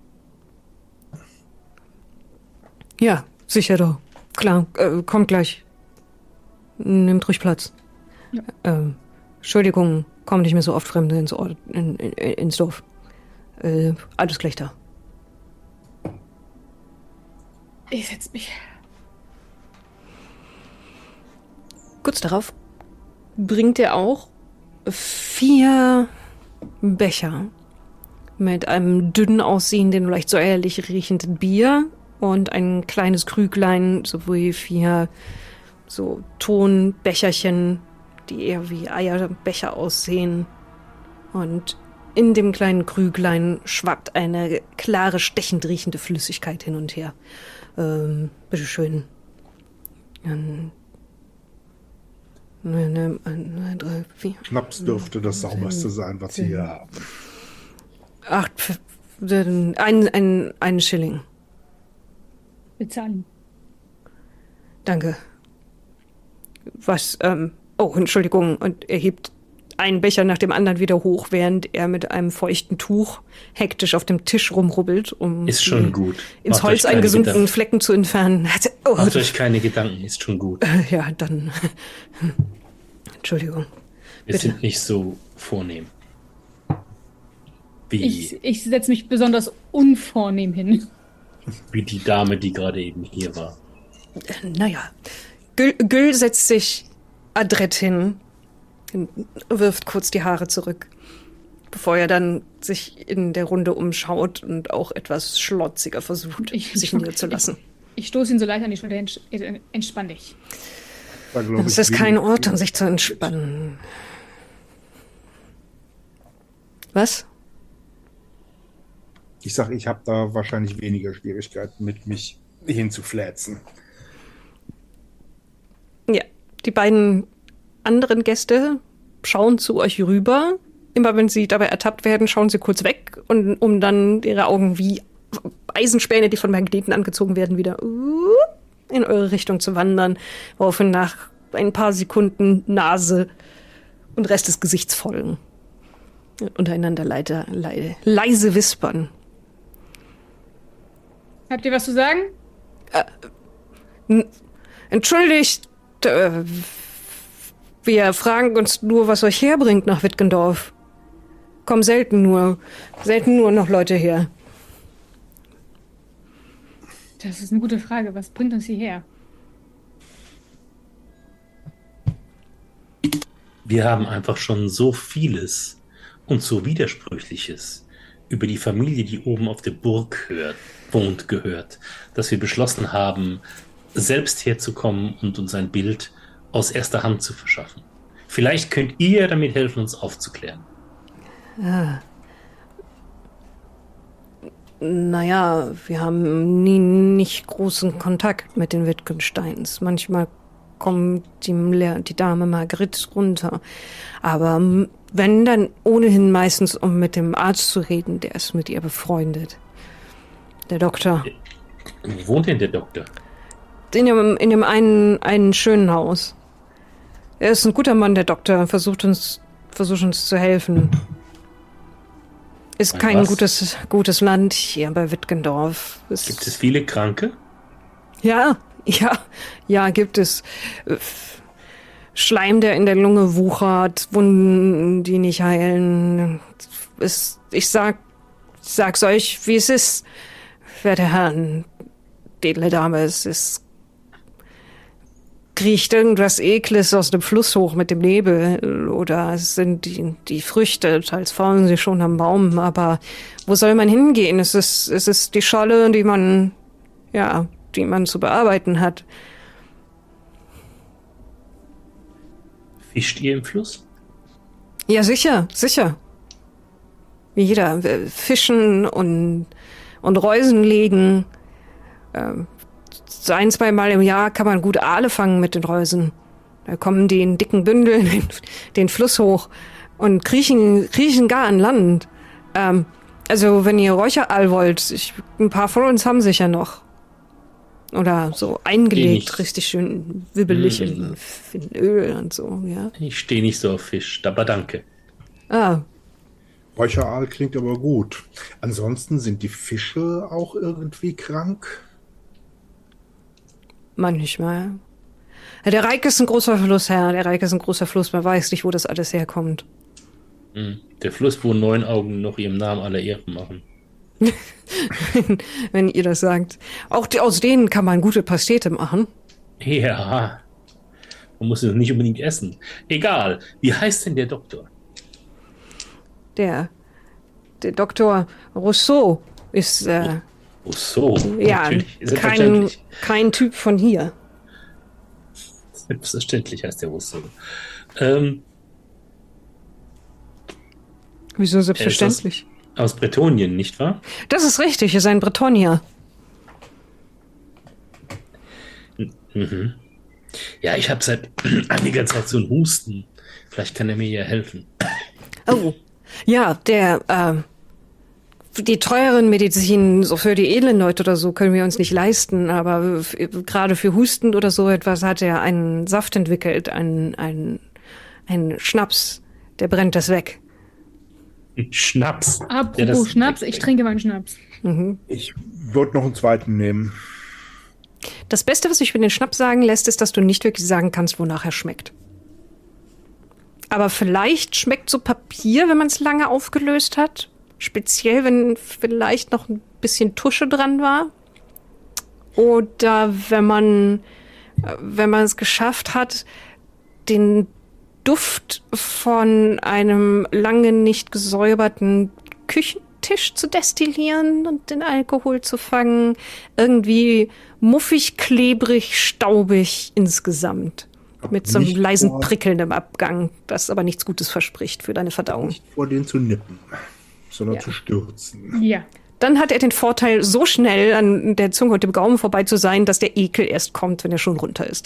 Ja, sicher doch. Klar, äh, kommt gleich. Nehmt ruhig Platz. Ja. Ähm, Entschuldigung, kommen nicht mehr so oft Fremde ins, Ort, in, in, ins Dorf. Äh, alles gleich da. Ich setz mich. Kurz darauf bringt er auch vier Becher mit einem dünn aussehenden, leicht säuerlich riechenden Bier und ein kleines Krüglein sowie vier so Tonbecherchen, die eher wie Eierbecher aussehen. Und in dem kleinen Krüglein schwappt eine klare, stechend riechende Flüssigkeit hin und her. Ähm, bitteschön. Ähm, ne, ne, ne, drei, vier. Schnaps dürfte das sauberste sein, was Sie hier haben. Acht, Pf- ein, ein, ein Schilling. Bezahlen. Danke. Was, ähm, oh, Entschuldigung. Und er hebt einen Becher nach dem anderen wieder hoch, während er mit einem feuchten Tuch hektisch auf dem Tisch rumrubbelt, um Ist schon die gut. ins Macht Holz euch keine eingesunkenen Gedanken. Flecken zu entfernen. Oh, Macht euch keine Gedanken, ist schon gut. ja, dann. Entschuldigung. Wir Bitte. sind nicht so vornehm. Wie, Ich, ich setze mich besonders unvornehm hin. wie die Dame, die gerade eben hier war. Äh, Naja. Gül, Gül setzt sich adrett hin, wirft kurz die Haare zurück, bevor er dann sich in der Runde umschaut und auch etwas schlotziger versucht, Ich- sich niederzulassen. Ich stoße ihn so leicht an die Schulter. Entsch äh, entspann dich. War, glaub Das ich, ist kein wenig- Ort, um sich zu entspannen. Was? Ich sag, ich habe da wahrscheinlich weniger Schwierigkeiten mit, mich hinzufläzen. Ja, die beiden anderen Gäste schauen zu euch rüber. Immer wenn sie dabei ertappt werden, schauen sie kurz weg, und um dann ihre Augen wie Eisenspäne, die von Magneten angezogen werden, wieder in eure Richtung zu wandern, woraufhin nach ein paar Sekunden Nase und Rest des Gesichts folgen. Untereinander leite, leise, leise wispern. Habt ihr was zu sagen? Entschuldigt, äh, wir fragen uns nur, was euch herbringt nach Wittgendorf. Kommen selten nur, selten nur noch Leute her. Das ist eine gute Frage. Was bringt uns hierher? Wir haben einfach schon so vieles und so Widersprüchliches über die Familie, die oben auf der Burg hört, wohnt, gehört, dass wir beschlossen haben, selbst herzukommen und uns ein Bild aus erster Hand zu verschaffen. Vielleicht könnt ihr damit helfen, uns aufzuklären. Naja, wir haben nie nicht großen Kontakt mit den Wittgensteins. Manchmal kommt die, Le- die Dame Margrit runter. Aber m- wenn, dann ohnehin meistens, um mit dem Arzt zu reden, der ist mit ihr befreundet. Der Doktor. Wo wohnt denn der Doktor? In dem, in dem einen, einen schönen Haus. Er ist ein guter Mann, der Doktor. Versucht uns, versucht uns zu helfen. Ist Ein kein was? gutes, gutes Land hier bei Wittgendorf. Es- Gibt es viele Kranke? Ja, ja, ja, gibt es. Äh, Schleim, der in der Lunge wuchert, Wunden, die nicht heilen. Es, ich sag, sag's euch, wie es ist, werte Herren, edle Dame, es ist, kriecht irgendwas Ekles aus dem Fluss hoch mit dem Nebel, oder es sind die, die Früchte, teils faulen sie schon am Baum, aber wo soll man hingehen? Es ist, es ist die Scholle, die man, ja, die man zu bearbeiten hat. Fischt ihr im Fluss? Ja, sicher, sicher. Wie jeder. Wir Fischen und, und Reusen legen. Ähm, so ein, zwei Mal im Jahr kann man gut Aale fangen mit den Reusen. Da kommen die in dicken Bündeln den, den Fluss hoch und kriechen, kriechen gar an Land. Ähm, also, wenn ihr Räucheraal wollt, ich, ein paar von uns haben sicher noch. Oder so eingelegt, nicht. richtig schön wibbelig Mm. in, in Öl und so, ja. Ich stehe nicht so auf Fisch, aber danke. Ah, Räucheraal klingt aber gut. Ansonsten sind die Fische auch irgendwie krank. manchmal. Ja, der Reik ist ein großer Fluss, Herr. Der Reik ist ein großer Fluss. Man weiß nicht, wo das alles herkommt. Hm. Der Fluss, wo neun Augen noch ihrem Namen alle Ehre machen. Wenn ihr das sagt. Auch die, aus denen kann man gute Pastete machen. Ja, man muss es nicht unbedingt essen. Egal, wie heißt denn der Doktor? Der, der Doktor Rousseau ist, äh, Oh so, ja, natürlich. kein, Selbstverständlich. kein Typ von hier. Selbstverständlich heißt der Rousseau. Ähm, Wieso selbstverständlich? aus Bretonien, nicht wahr? Das ist richtig, er ist ein Bretonier. Mhm. Ja, ich habe seit einiger Zeit so einen Husten. Vielleicht kann er mir ja helfen. Oh, ja, der, äh, die teuren Medizin, so für die edlen Leute oder so, können wir uns nicht leisten, aber f- gerade für Husten oder so etwas hat er einen Saft entwickelt, einen, einen, einen Schnaps, der brennt das weg. Schnaps. der Apropos das Schnaps, ich wegbringt. trinke meinen Schnaps. Ich würde noch einen zweiten nehmen. Das Beste, was sich für den Schnaps sagen lässt, ist, dass du nicht wirklich sagen kannst, wonach er schmeckt. Aber vielleicht schmeckt so Papier, wenn man es lange aufgelöst hat. Speziell, wenn vielleicht noch ein bisschen Tusche dran war. Oder wenn man, äh, wenn man es geschafft hat, den Duft von einem lange nicht gesäuberten Küchentisch zu destillieren und den Alkohol zu fangen. Irgendwie muffig, klebrig, staubig insgesamt. Mit so einem Nicht leisen vor- Prickeln im Abgang, das aber nichts Gutes verspricht für deine Verdauung. Nicht vor den zu nippen, sondern Ja. zu stürzen. Ja. Dann hat er den Vorteil, so schnell an der Zunge und dem Gaumen vorbei zu sein, dass der Ekel erst kommt, wenn er schon runter ist.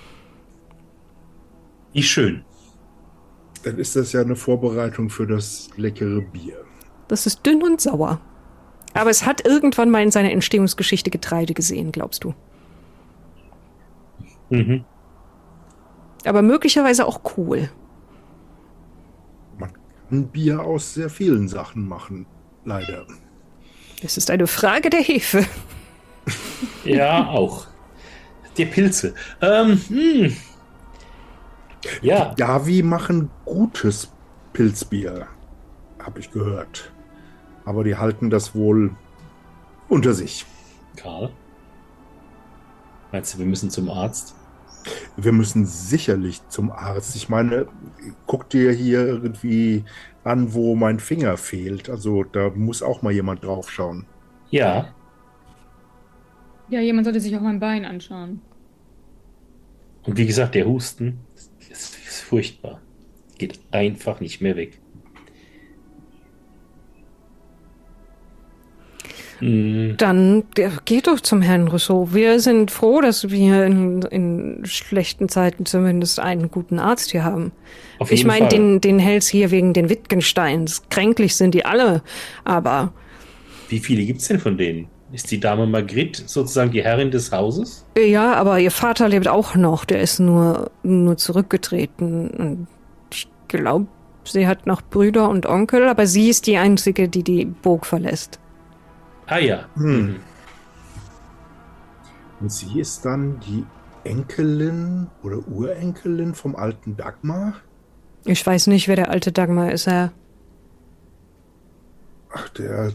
Wie schön. Dann ist das ja eine Vorbereitung für das leckere Bier. Das ist dünn und sauer. Aber es hat irgendwann mal in seiner Entstehungsgeschichte Getreide gesehen, glaubst du. Mhm. Aber möglicherweise auch Kohl. Man kann Bier aus sehr vielen Sachen machen, leider. Es ist eine Frage der Hefe. Ja, auch. Die Pilze. Ähm, hm. Ja, Davi machen gutes Pilzbier, habe ich gehört. Aber die halten das wohl unter sich. Karl. Meinst du, wir müssen zum Arzt? Wir müssen sicherlich zum Arzt. Ich meine, guck dir hier irgendwie an, wo mein Finger fehlt. Also da muss auch mal jemand drauf schauen. Ja. Ja, jemand sollte sich auch mein Bein anschauen. Und wie gesagt, der Husten ist, ist furchtbar. Geht einfach nicht mehr weg. Hm, Dann ja, geht doch zum Herrn Rousseau. Wir sind froh, dass wir in, in schlechten Zeiten zumindest einen guten Arzt hier haben. auf Ich jeden meine, Fall. den, den hält's hier wegen den Wittgensteins. Kränklich sind die alle. Aber Wie viele gibt's denn von denen? Ist die Dame Margrit sozusagen die Herrin des Hauses? ja, aber ihr Vater lebt auch noch. Der ist nur, nur zurückgetreten. Und ich glaube, sie hat noch Brüder und Onkel, aber sie ist die Einzige, die die Burg verlässt. Ah ja. Hm. Und sie ist dann die Enkelin oder Urenkelin vom alten Dagmar? Ich weiß nicht, wer der alte Dagmar ist, Herr. Ach, der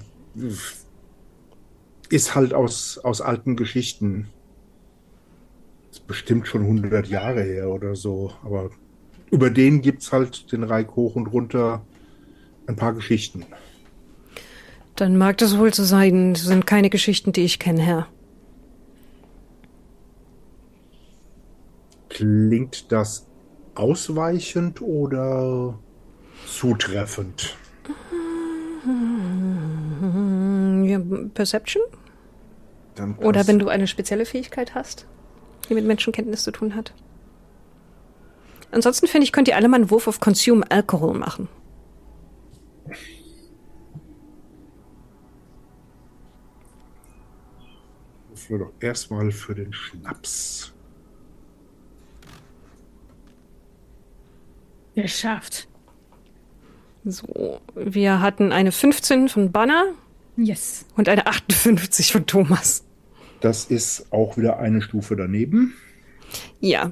ist halt aus, aus alten Geschichten. Ist bestimmt schon hundert Jahre her oder so. Aber über den gibt's halt den Reich hoch und runter ein paar Geschichten. Dann mag das wohl so sein. Das sind keine Geschichten, die ich kenne, Herr. Klingt das ausweichend oder zutreffend? Hm, ja, Perception? Dann Oder passt- wenn du eine spezielle Fähigkeit hast, die mit Menschenkenntnis zu tun hat. Ansonsten finde ich, könnt ihr alle mal einen Wurf auf Consume Alcohol machen. Würfel doch erstmal für den Schnaps. Geschafft. So, wir hatten eine fünfzehn von Banner Yes. und eine achtundfünfzig von Thomas. Das ist auch wieder eine Stufe daneben. Ja.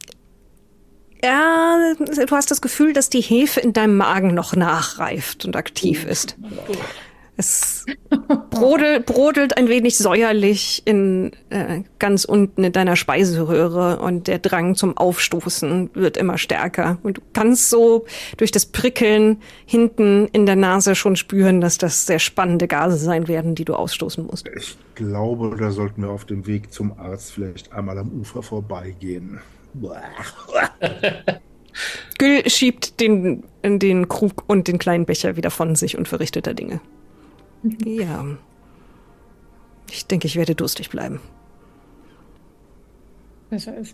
Ja, du hast das Gefühl, dass die Hefe in deinem Magen noch nachreift und aktiv ist. Es brodelt, brodelt ein wenig säuerlich in äh, ganz unten in deiner Speiseröhre und der Drang zum Aufstoßen wird immer stärker. Und du kannst so durch das Prickeln hinten in der Nase schon spüren, dass das sehr spannende Gase sein werden, die du ausstoßen musst. Ich glaube, da sollten wir auf dem Weg zum Arzt vielleicht einmal am Ufer vorbeigehen. Gül schiebt den, den Krug und den kleinen Becher wieder von sich und verrichtet da Dinge. Ja. Ich denke, ich werde durstig bleiben. Besser ist.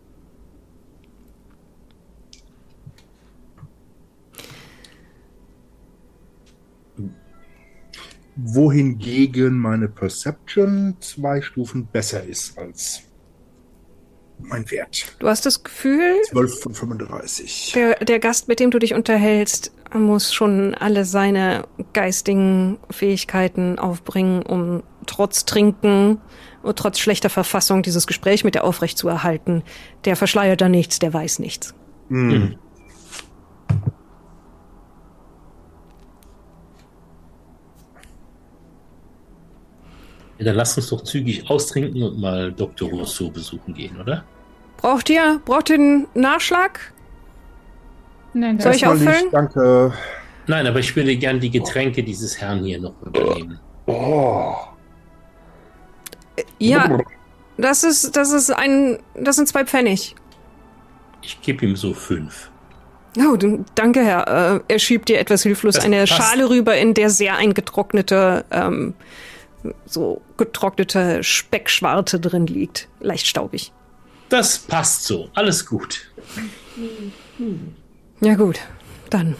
Wohingegen meine Perception zwei Stufen besser ist als mein Wert. Du hast das Gefühl, zwölf von fünfunddreißig. der, der Gast, mit dem du dich unterhältst, muss schon alle seine geistigen Fähigkeiten aufbringen, um trotz Trinken und trotz schlechter Verfassung dieses Gespräch mit dir aufrechtzuerhalten. Der verschleiert da nichts, der weiß nichts. Hm. Ja, dann lass uns doch zügig austrinken und mal Doktor Rousseau besuchen gehen, oder? Braucht ihr, braucht ihr einen Nachschlag? Nein, Soll ich Erstmal auffüllen? nicht, danke. Nein, aber ich würde gern die Getränke dieses Herrn hier noch übernehmen. Oh. Ja, das ist, das ist ein, das sind zwei Pfennig. Ich gebe ihm so fünf. Oh, d- danke, Herr. Äh, er schiebt dir etwas hilflos Das eine passt. Schale rüber, in der sehr eingetrocknete, ähm, so getrocknete Speckschwarte drin liegt. Leicht staubig. Das passt so. Alles gut. Ja gut, dann.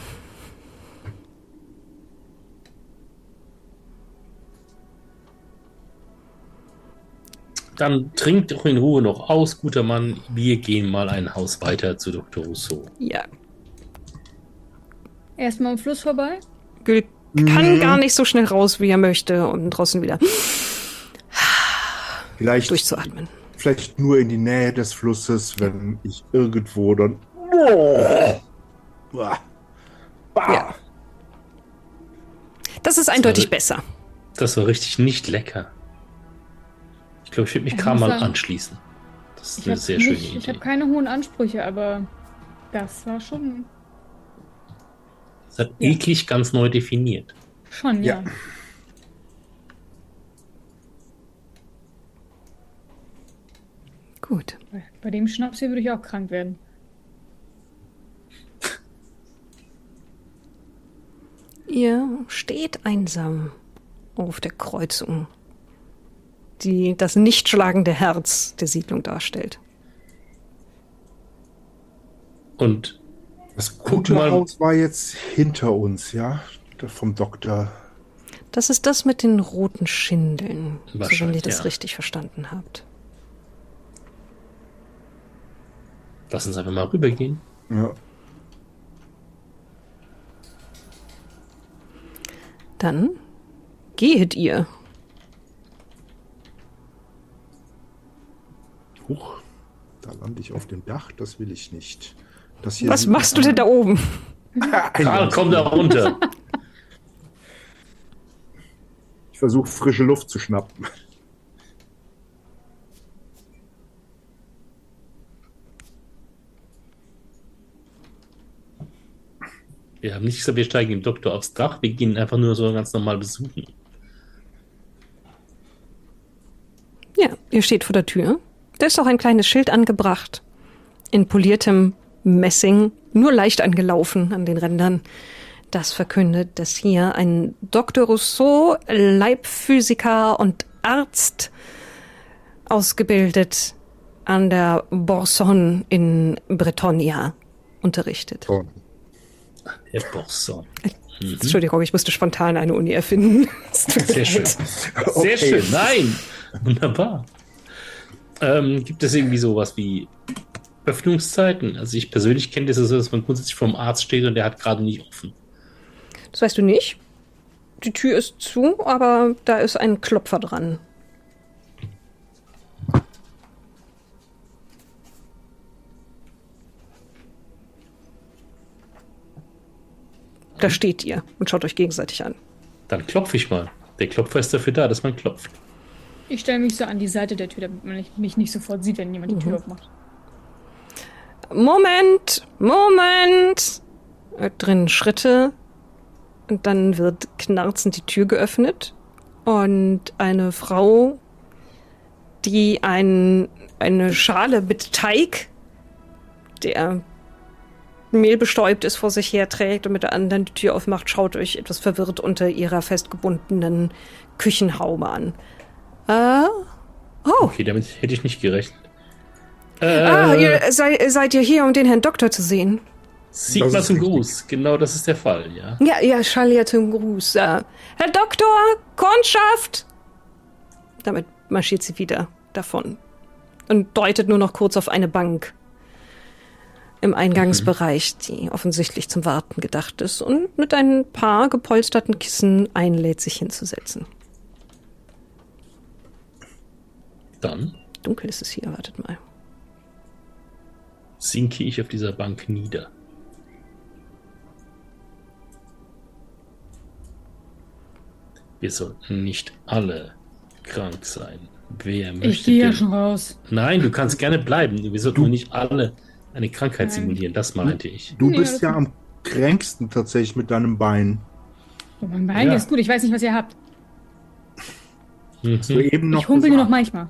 Dann trinkt doch in Ruhe noch aus, guter Mann. Wir gehen mal ein Haus weiter zu Doktor Rousseau. Ja, Erstmal am Fluss vorbei. Gül kann gar nicht so schnell raus, wie er möchte und draußen wieder Vielleicht, durchzuatmen. vielleicht nur in die Nähe des Flusses, wenn ich irgendwo dann. Bah. Bah. Ja. Das ist eindeutig Sorry. besser. Das war richtig nicht lecker. Ich glaube, ich würde mich Ich kaum muss mal sagen, anschließen. Das ist Ich eine habe sehr schöne ich Idee. hab keine hohen Ansprüche, aber das war schon, Das hat Ja. eklig ganz neu definiert. schon, ja. Ja. Gut. Bei, bei dem Schnaps hier würde ich auch krank werden. Ihr steht einsam auf der Kreuzung, die das nicht schlagende Herz der Siedlung darstellt. Und Das Guck gute mal. Haus war jetzt hinter uns, ja? Das vom Doktor. Das ist das mit den roten Schindeln, so wenn ihr Wahrscheinlich, das ja. richtig verstanden habt. lass uns einfach mal rübergehen. Ja. Dann gehet ihr. Huch, da lande ich auf dem Dach, das will ich nicht. Das hier Was sieht machst du nach denn da oben? einem- Karl, komm da runter. Ich versuche frische Luft zu schnappen. Wir haben nicht gesagt, wir steigen dem Doktor aufs Dach. Wir gehen einfach nur so ganz normal besuchen. Ja, ihr steht vor der Tür. Da ist auch ein kleines Schild angebracht. In poliertem Messing, nur leicht angelaufen an den Rändern. Das verkündet, dass hier ein Doktor Rousseau, Leibphysiker und Arzt, ausgebildet an der Bourson in Bretonia, unterrichtet. So. Herr Bourson. Entschuldigung, ich musste spontan eine Uni erfinden. Es tut mir Sehr schön. leid. Sehr Okay. schön. Nein. Wunderbar. Ähm, gibt es irgendwie sowas wie Öffnungszeiten? Also ich persönlich kenne das so, dass man grundsätzlich vor dem Arzt steht und der hat gerade nicht offen. Das weißt du nicht. Die Tür ist zu, aber da ist ein Klopfer dran. Da steht ihr und schaut euch gegenseitig an. Dann klopfe ich mal. Der Klopfer ist dafür da, dass man klopft. Ich stelle mich so an die Seite der Tür, damit man nicht- mich nicht sofort sieht, wenn jemand die Tür aufmacht. Moment, Moment. Äh, Drinnen Schritte. Und dann wird knarzend die Tür geöffnet. Und eine Frau, die ein, eine Schale mit Teig, der mehlbestäubt ist, vor sich herträgt und mit der anderen die Tür aufmacht, schaut euch etwas verwirrt unter ihrer festgebundenen Küchenhaube an. Äh, oh, Okay, damit hätte ich nicht gerechnet. Äh, ah, ihr sei, seid ihr hier, um den Herrn Doktor zu sehen? sieht Das mal ist zum richtig. Gruß. Genau, das ist der Fall, ja. Ja, ja, Charlie zum Gruß. Äh, Herr Doktor, Kundschaft! Damit marschiert sie wieder davon und deutet nur noch kurz auf eine Bank im Eingangsbereich, die offensichtlich zum Warten gedacht ist und mit ein paar gepolsterten Kissen einlädt, sich hinzusetzen. Dann Dunkel ist es hier, wartet mal. sinke ich auf dieser Bank nieder. Wir sollten nicht alle krank sein. Wer möchte Ich gehe ja denn? schon raus. Nein, du kannst gerne bleiben. Wir sollten Du- nicht alle eine Krankheit Nein. simulieren. Das meinte ich. Du Nee, bist das- ja am kränksten tatsächlich mit deinem Bein. Oh, mein Bein Ja. ist gut. Ich weiß nicht, was ihr habt. Mhm. So eben noch Ich humpel nur noch gesagt. manchmal.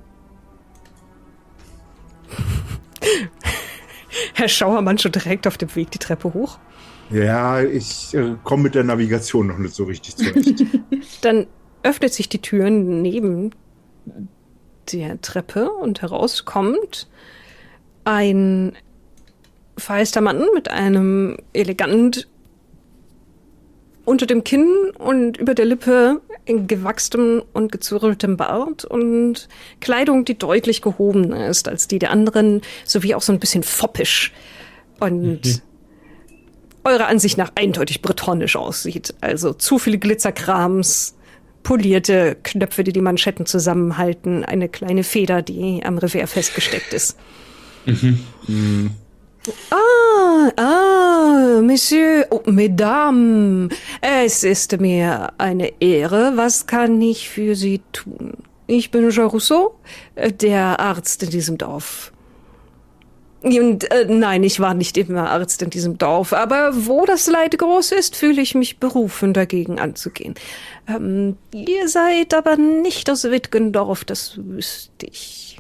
Herr Schauermann schon direkt auf dem Weg die Treppe hoch. Ja, ich äh, komme mit der Navigation noch nicht so richtig zurecht. Dann öffnet sich die Tür neben der Treppe und herauskommt ein feister Mann mit einem elegant unter dem Kinn und über der Lippe gewachstem und gezwirbeltem Bart und Kleidung, die deutlich gehobener ist als die der anderen, sowie auch so ein bisschen foppisch und Mhm. eurer Ansicht nach eindeutig bretonisch aussieht. Also zu viele Glitzerkrams, polierte Knöpfe, die die Manschetten zusammenhalten, eine kleine Feder, die am Revers festgesteckt ist. Hm. Ah, ah, Monsieur, oh, Mesdames, es ist mir eine Ehre. Was kann ich für Sie tun? Ich bin Jean Rousseau, äh, der Arzt in diesem Dorf. Und äh, nein, ich war nicht immer Arzt in diesem Dorf, aber wo das Leid groß ist, fühle ich mich berufen, dagegen anzugehen. Ähm, ihr seid aber nicht aus Wittgendorf, das wüsste ich.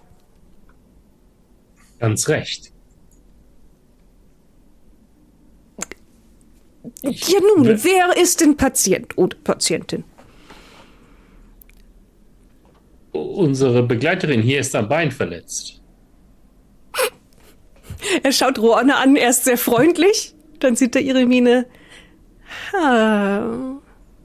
Ganz recht. Ja nun, Wer- wer ist denn Patient oder Patientin? Unsere Begleiterin hier ist am Bein verletzt. Er schaut Roanne an, erst sehr freundlich, dann sieht er ihre Miene. Ha.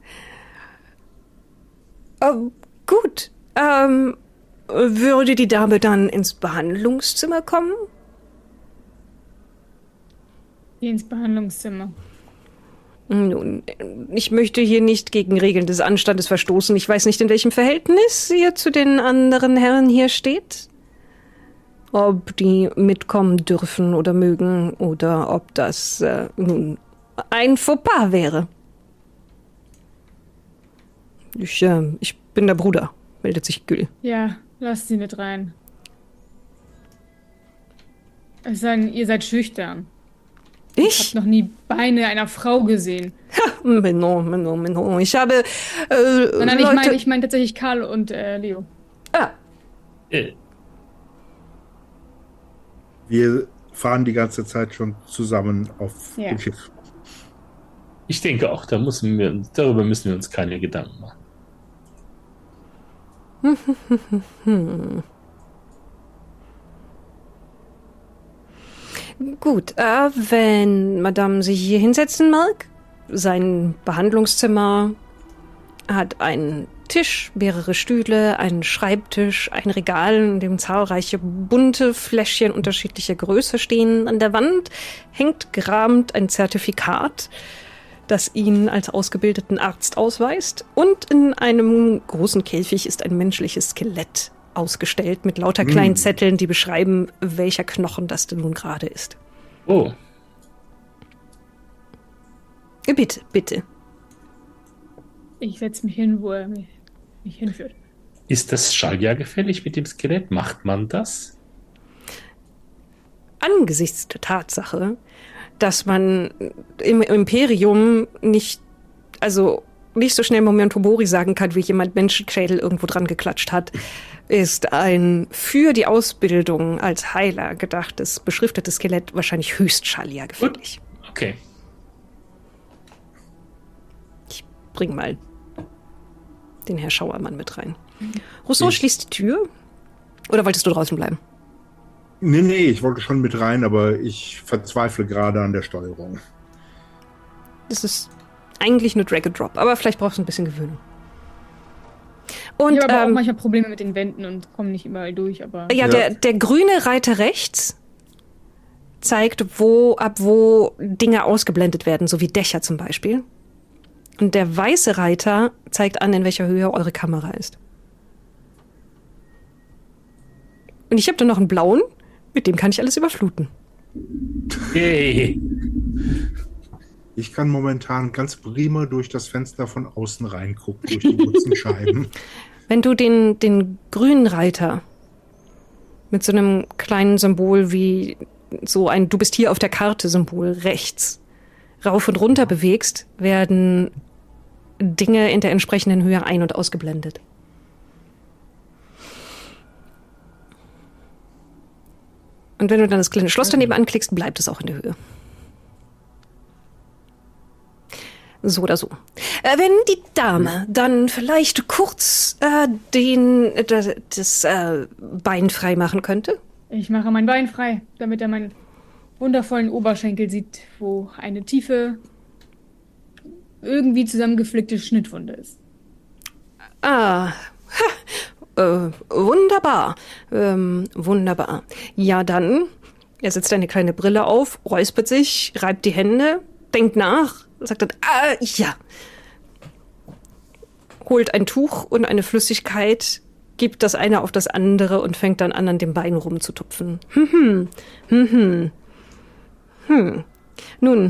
Oh, gut. Ähm, würde die Dame dann ins Behandlungszimmer kommen? Geh ins Behandlungszimmer. Nun, ich möchte hier nicht gegen Regeln des Anstandes verstoßen. Ich weiß nicht, in welchem Verhältnis ihr zu den anderen Herren hier steht. Ob die mitkommen dürfen oder mögen oder ob das äh, nun ein Fauxpas wäre. Ich, äh, ich bin der Bruder, meldet sich Gül. Ja, lasst sie mit rein. Es sei denn, ihr seid schüchtern. Ich Ich? hab noch nie Beine einer Frau gesehen. Menno, Menno, Menno. Ich habe äh, Nein, nein, ich Leute... meine ich mein tatsächlich Karl und äh, Leo. Ah, Äh, Wir fahren die ganze Zeit schon zusammen auf Ja. dem Schiff. ich denke auch, da müssen wir, darüber müssen wir uns keine Gedanken machen. gut, äh, wenn Madame sich hier hinsetzen mag, sein Behandlungszimmer hat einen Tisch, mehrere Stühle, einen Schreibtisch, ein Regal, in dem zahlreiche bunte Fläschchen unterschiedlicher Größe stehen. An der Wand hängt gerahmt ein Zertifikat, das ihn als ausgebildeten Arzt ausweist. Und in einem großen Käfig ist ein menschliches Skelett ausgestellt mit lauter kleinen Mm. Zetteln, die beschreiben, welcher Knochen das denn nun gerade ist. Oh, Äh, Bitte, bitte. Ich setze mich hin, wo er mich, mich hinführt. ist das Schalja gefällig mit dem Skelett? Macht man das? Angesichts der Tatsache, dass man im Imperium nicht, also nicht so schnell Memento Mori sagen kann, wie jemand Menschenschädel irgendwo dran geklatscht hat, ist ein für die Ausbildung als Heiler gedachtes, beschriftetes Skelett wahrscheinlich höchst Schalia gefällig. Okay. Ich bring mal den Herr Schauermann mit rein. Rousseau Ich- schließt die Tür. Oder wolltest du draußen bleiben? Nee, nee, ich wollte schon mit rein, aber ich verzweifle gerade an der Steuerung. Das ist eigentlich nur Drag and Drop, aber vielleicht brauchst du ein bisschen Gewöhnung. Und ich habe aber auch ähm, manchmal Probleme mit den Wänden und komme nicht überall durch, aber ja, Ja. Der, der grüne Reiter rechts zeigt, wo, ab wo Dinge ausgeblendet werden, so wie Dächer zum Beispiel. Und der weiße Reiter zeigt an, in welcher Höhe eure Kamera ist. Und ich habe da noch einen blauen, mit dem kann ich alles überfluten. Yay. Ich kann momentan ganz prima durch das Fenster von außen reingucken, durch die kurzen Scheiben. Wenn du den, den grünen Reiter mit so einem kleinen Symbol wie so ein Du bist hier auf der Karte Symbol rechts rauf und runter bewegst, werden Dinge in der entsprechenden Höhe ein- und ausgeblendet. Und wenn du dann das kleine Schloss daneben anklickst, bleibt es auch in der Höhe. So oder so. Äh, wenn die Dame dann vielleicht kurz äh, den, das, das äh, Bein frei machen könnte. Ich mache mein Bein frei, damit er meinen wundervollen Oberschenkel sieht, wo eine tiefe, irgendwie zusammengeflickte Schnittwunde ist. Ah, ha, äh, wunderbar, ähm, wunderbar. Ja, dann, er setzt eine kleine Brille auf, räuspert sich, reibt die Hände, denkt nach, sagt dann, ah, ja. Holt ein Tuch und eine Flüssigkeit, gibt das eine auf das andere und fängt dann an, an dem Bein rumzutupfen. Hm, hm, hm, hm. Hm. Nun,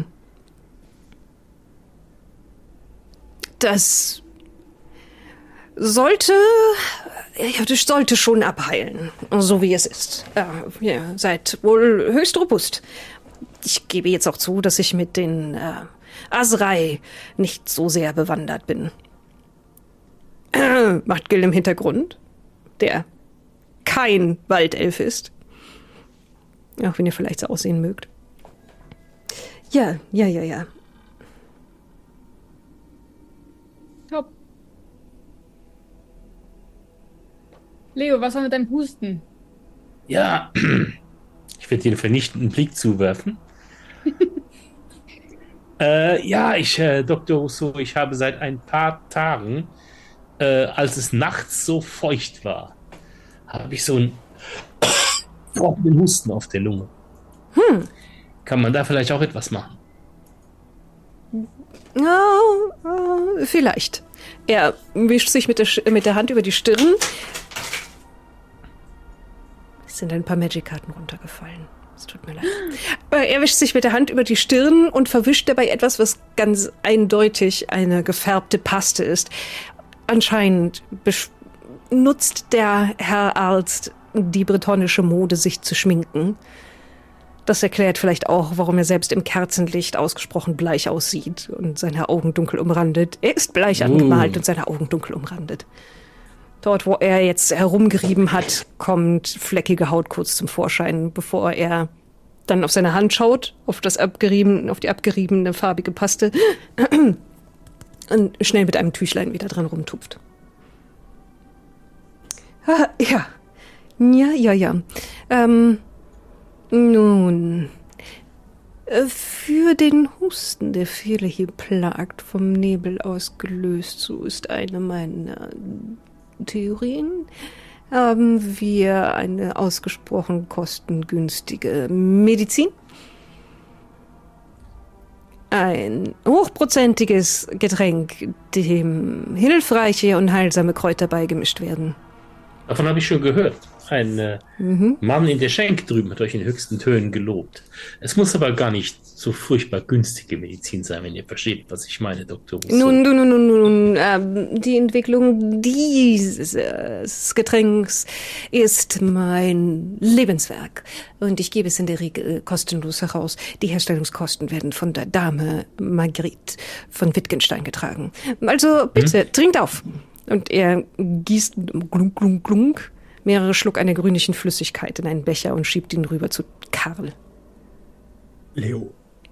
das sollte, ja, das sollte schon abheilen, so wie es ist. Äh, ihr seid wohl höchst robust. Ich gebe jetzt auch zu, dass ich mit den äh, Azrai nicht so sehr bewandert bin. Äh, macht Gil im Hintergrund, der kein Waldelf ist. Auch wenn ihr vielleicht so aussehen mögt. Ja, ja, ja, ja. Top. Leo, was war mit deinem Husten? Ja, ich werde dir einen vernichtenden Blick zuwerfen. äh, ja, ich, äh, Doktor Rousseau, ich habe seit ein paar Tagen, äh, als es nachts so feucht war, habe ich so einen trockenen Husten auf der Lunge. Hm. Kann man da vielleicht auch etwas machen? Ja, äh, vielleicht. Er wischt sich mit der, Sch- mit der Hand über die Stirn. Es sind ein paar Magic-Karten runtergefallen. Es tut mir leid. Äh, Er wischt sich mit der Hand über die Stirn und verwischt dabei etwas, was ganz eindeutig eine gefärbte Paste ist. Anscheinend besch- nutzt der Herr Arzt die bretonische Mode, sich zu schminken. Das erklärt vielleicht auch, warum er selbst im Kerzenlicht ausgesprochen bleich aussieht und seine Augen dunkel umrandet. Er ist bleich Uh. angemalt und seine Augen dunkel umrandet. Dort, wo er jetzt herumgerieben hat, kommt fleckige Haut kurz zum Vorschein, bevor er dann auf seine Hand schaut, auf das abgerieben, auf die abgeriebene farbige Paste und schnell mit einem Tüchlein wieder dran rumtupft. Ah, ja. Ja, ja, ja. Ähm, nun, äh, für den Husten, der viele hier plagt, vom Nebel ausgelöst, so ist eine meiner Theorien, haben wir eine ausgesprochen kostengünstige Medizin. Ein hochprozentiges Getränk, dem hilfreiche und heilsame Kräuter beigemischt werden. Davon habe ich schon gehört. Ein äh, Mhm. Mann in der Schenk drüben hat euch in höchsten Tönen gelobt. Es muss aber gar nicht so furchtbar günstige Medizin sein, wenn ihr versteht, was ich meine, Doktor Rousseau. Nun, nun, nun, nun, nun, ähm, die Entwicklung dieses Getränks ist mein Lebenswerk. Und ich gebe es in der Regel kostenlos heraus. Die Herstellungskosten werden von der Dame Marguerite von Wittgenstein getragen. Also bitte, hm? trinkt auf. Und er gießt glunk, glunk, glunk mehrere Schluck einer grünlichen Flüssigkeit in einen Becher und schiebt ihn rüber zu Karl. Leo.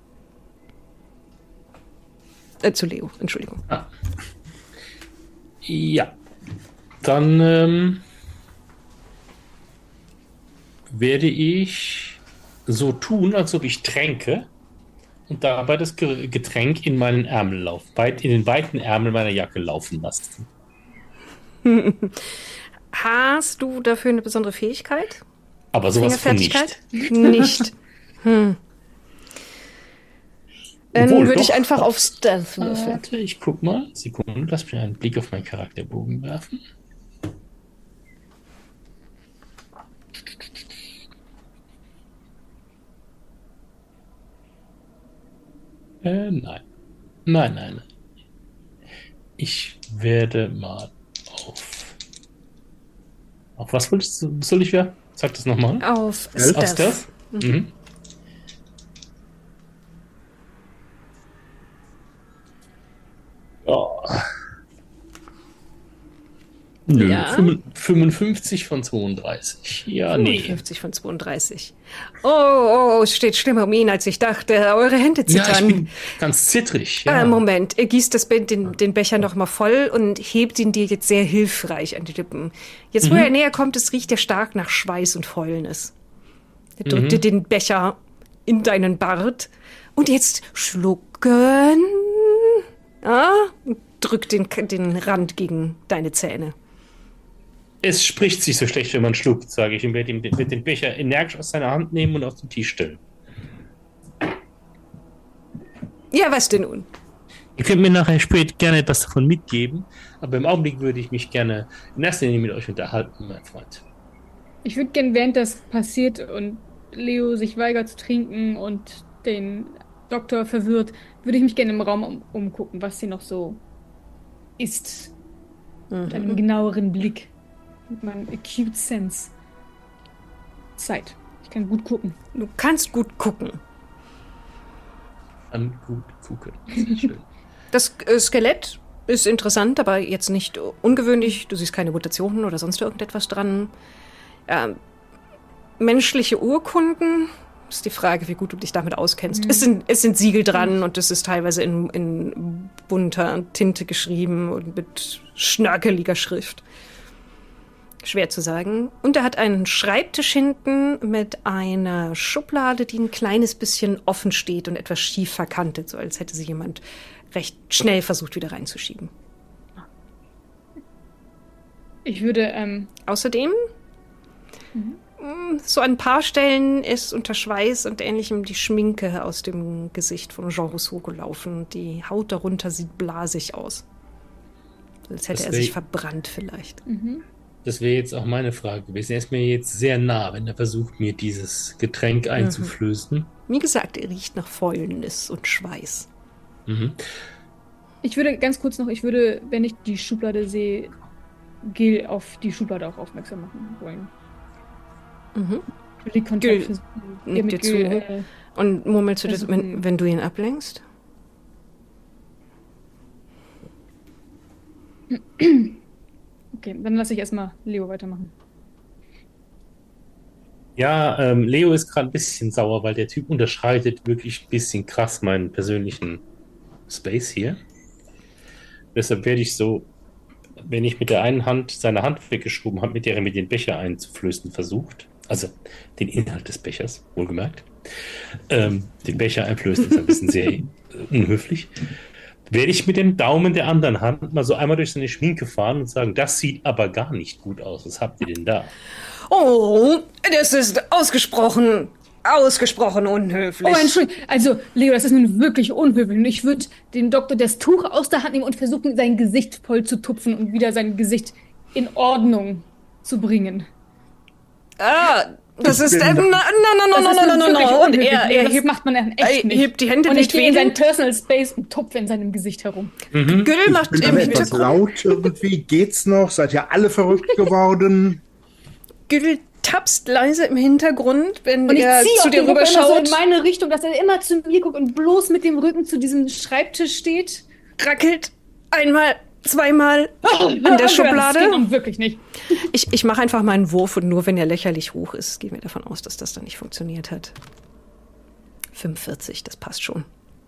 Äh, zu Leo, Entschuldigung. Ah. Ja. Dann ähm, werde ich so tun, als ob ich tränke und dabei das Ge- Getränk in meinen Ärmel laufen, weit in den weiten Ärmel meiner Jacke laufen lassen. Hast du dafür eine besondere Fähigkeit? Aber sowas von nicht. Nicht. Hm. Dann Obwohl, würde ich doch. einfach auf Stealth würfeln. Warte, ich guck mal. Sekunde, lass mich einen Blick auf meinen Charakterbogen werfen. Äh, nein. Nein, nein, nein. Ich werde mal auf Auf was wolltest du, soll ich wer? Sag das nochmal. Auf Stealth. Auf Stealth. Stealth? Mhm. Ja. Nö, Ja. fünfundfünfzig von zweiunddreißig. Ja, nee. fünfundfünfzig von zweiunddreißig. Oh, oh, es steht schlimmer um ihn, als ich dachte. Eure Hände Ja, ich zittern. bin ganz zittrig. Ja. Äh, Moment, er gießt das, Be- den, den Becher noch mal voll und hebt ihn dir jetzt sehr hilfreich an die Lippen. Jetzt, wo Mhm. er näher kommt, es riecht er stark nach Schweiß und Fäulnis. Er drückt dir den Becher in deinen Bart und jetzt schlucken. Ah, und drückt den, den Rand gegen deine Zähne. Es spricht sich so schlecht, wenn man schluckt, sage ich, und werde den, werd den Becher energisch aus seiner Hand nehmen und auf den Tisch stellen. Ja, was denn nun? Ihr könnt mir nachher später gerne etwas davon mitgeben, aber im Augenblick würde ich mich gerne in erster Linie mit euch unterhalten, mein Freund. Ich würde gern, während das passiert und Leo sich weigert zu trinken und den Doktor verwirrt, würde ich mich gerne im Raum um, umgucken, was sie noch so ist. Mit einem genaueren Blick. Mit meinem Acute Sense. Zeit. Ich kann gut gucken. Du kannst gut gucken. An gut gucken. Sehr schön. Das äh, Skelett ist interessant, aber jetzt nicht ungewöhnlich. Du siehst keine Mutationen oder sonst irgendetwas dran. Ähm, menschliche Urkunden, ist die Frage, wie gut du dich damit auskennst. Mhm. Es sind, es sind Siegel dran und es ist teilweise in, in bunter Tinte geschrieben und mit schnörkeliger Schrift. Schwer zu sagen. Und er hat einen Schreibtisch hinten mit einer Schublade, die ein kleines bisschen offen steht und etwas schief verkantet, so als hätte sie jemand recht schnell versucht, wieder reinzuschieben. Ich würde, ähm, Außerdem, mh, so an ein paar Stellen ist unter Schweiß und Ähnlichem die Schminke aus dem Gesicht von Jean Rousseau gelaufen. Die Haut darunter sieht blasig aus. Als hätte Das er sich wär- verbrannt vielleicht. Das wäre jetzt auch meine Frage gewesen. Er ist mir jetzt sehr nah, wenn er versucht, mir dieses Getränk einzuflößen. Wie gesagt, er riecht nach Fäulnis und Schweiß. Mhm. ich würde ganz kurz noch, ich würde, wenn ich die Schublade sehe, Gil auf die Schublade auch aufmerksam machen wollen. Mhm. Ich will die Kontakt Gil versuchen. nickt Ja, dir mit Gil, zu. äh, Und murmelst du das, wenn, Versuchen. wenn du ihn ablenkst? okay, dann lasse ich erstmal Leo weitermachen. Ja, ähm, Leo ist gerade ein bisschen sauer, weil der Typ unterschreitet wirklich ein bisschen krass meinen persönlichen Space hier. Deshalb werde ich so, wenn ich mit der einen Hand seine Hand weggeschoben habe, mit der er mir den Becher einzuflößen versucht, also den Inhalt des Bechers, wohlgemerkt, ähm, den Becher einflößen ist ein bisschen sehr äh, unhöflich, werde ich mit dem Daumen der anderen Hand mal so einmal durch seine Schminke fahren und sagen, das sieht aber gar nicht gut aus. Was habt ihr denn da? Oh, das ist ausgesprochen, ausgesprochen unhöflich. Oh, Entschuldigung. Also, Leo, das ist nun wirklich unhöflich. Und ich würde dem Doktor das Tuch aus der Hand nehmen und versuchen, sein Gesicht voll zu tupfen und wieder sein Gesicht in Ordnung zu bringen. Ah, das Ich ist... bin- Äh, na, na, na, na, Das na, ist na, nun na, wirklich na. Und unhöflich. er, er das hebt, macht man echt er nicht. hebt die Hände Und mit ich gehe in Wedel. sein Personal Space und tupfe in seinem Gesicht herum. Mhm. Gül macht Ich bin im dann etwas Hintergrund... laut irgendwie. Geht's noch? Seid ihr alle verrückt geworden? Gül tapst leise im Hintergrund, wenn Und ich er ziehe zu auch dir den Doktor immer so in rüberschaut, meine Richtung, dass er immer zu mir guckt und bloß mit dem Rücken zu diesem Schreibtisch steht. rackelt einmal, zweimal an der Das geht Schublade. nun wirklich nicht. Ich, ich mache einfach mal einen Wurf und nur wenn er lächerlich hoch ist, gehen wir davon aus, dass das dann nicht funktioniert hat. fünfundvierzig, das passt schon.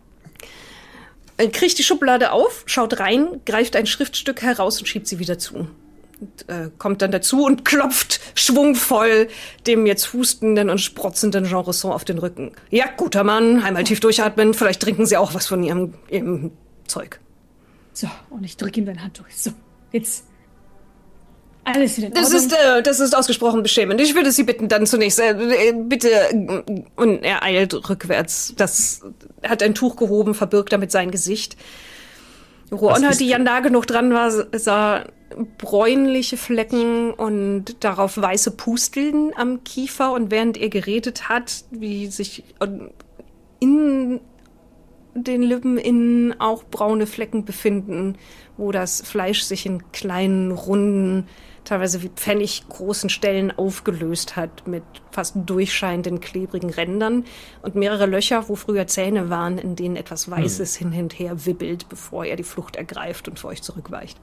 Er kriegt die Schublade auf, schaut rein, greift ein Schriftstück heraus und schiebt sie wieder zu. Und, äh, kommt dann dazu und klopft schwungvoll dem jetzt hustenden und sprotzenden Jean Rousseau auf den Rücken. Ja, guter Mann, einmal tief durchatmen, vielleicht trinken Sie auch was von Ihrem, Ihrem Zeug. So, und ich drücke ihm seine Hand durch. So, jetzt alles wieder in Das Ordnung. ist, äh, das ist ausgesprochen beschämend. Ich würde Sie bitten, dann zunächst, äh, äh, bitte, äh, und er eilt rückwärts. Das er hat ein Tuch gehoben, verbirgt damit sein Gesicht. Ruon, ist- die ja nah genug dran war, sah bräunliche Flecken und darauf weiße Pusteln am Kiefer. Und während er geredet hat, wie sich in den Lippen innen auch braune Flecken befinden, wo das Fleisch sich in kleinen, runden, teilweise wie Pfennig großen Stellen aufgelöst hat, mit fast durchscheinenden, klebrigen Rändern und mehrere Löcher, wo früher Zähne waren, in denen etwas Weißes hm. hin und her wibbelt, bevor er die Flucht ergreift und vor euch zurückweicht.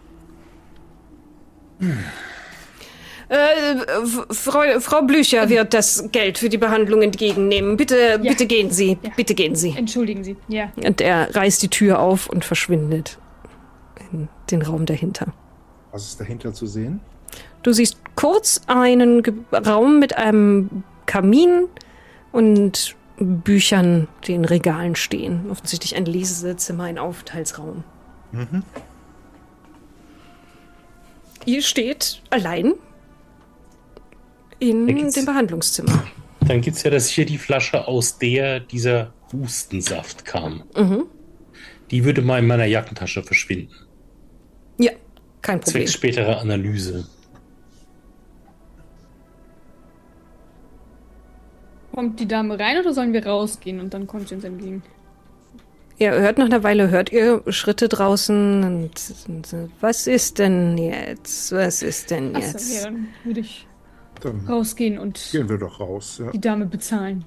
Hm. Äh, Frau, Frau Blücher wird das Geld für die Behandlung entgegennehmen. Bitte, ja. bitte gehen Sie, ja. bitte gehen Sie. Entschuldigen Sie, ja. Und er reißt die Tür auf und verschwindet in den Raum dahinter. Was ist dahinter zu sehen? Du siehst kurz einen Ge- Raum mit einem Kamin und Büchern, die in Regalen stehen. Offensichtlich ein Lesezimmer, ein Aufenthaltsraum. Mhm. Ihr steht allein in dem Behandlungszimmer. Dann gibt es ja das hier die Flasche, aus der dieser Hustensaft kam. Mhm. Die würde mal in meiner Jackentasche verschwinden. Ja, kein Problem. Zwecks späterer Analyse. Kommt die Dame rein oder sollen wir rausgehen und dann kommt sie uns entgegen? Ihr hört nach einer Weile, hört ihr Schritte draußen und, und was ist denn jetzt? Was ist denn jetzt? Achso, ja, dann würde ich Dann rausgehen und gehen wir doch raus. Ja. die Dame bezahlen.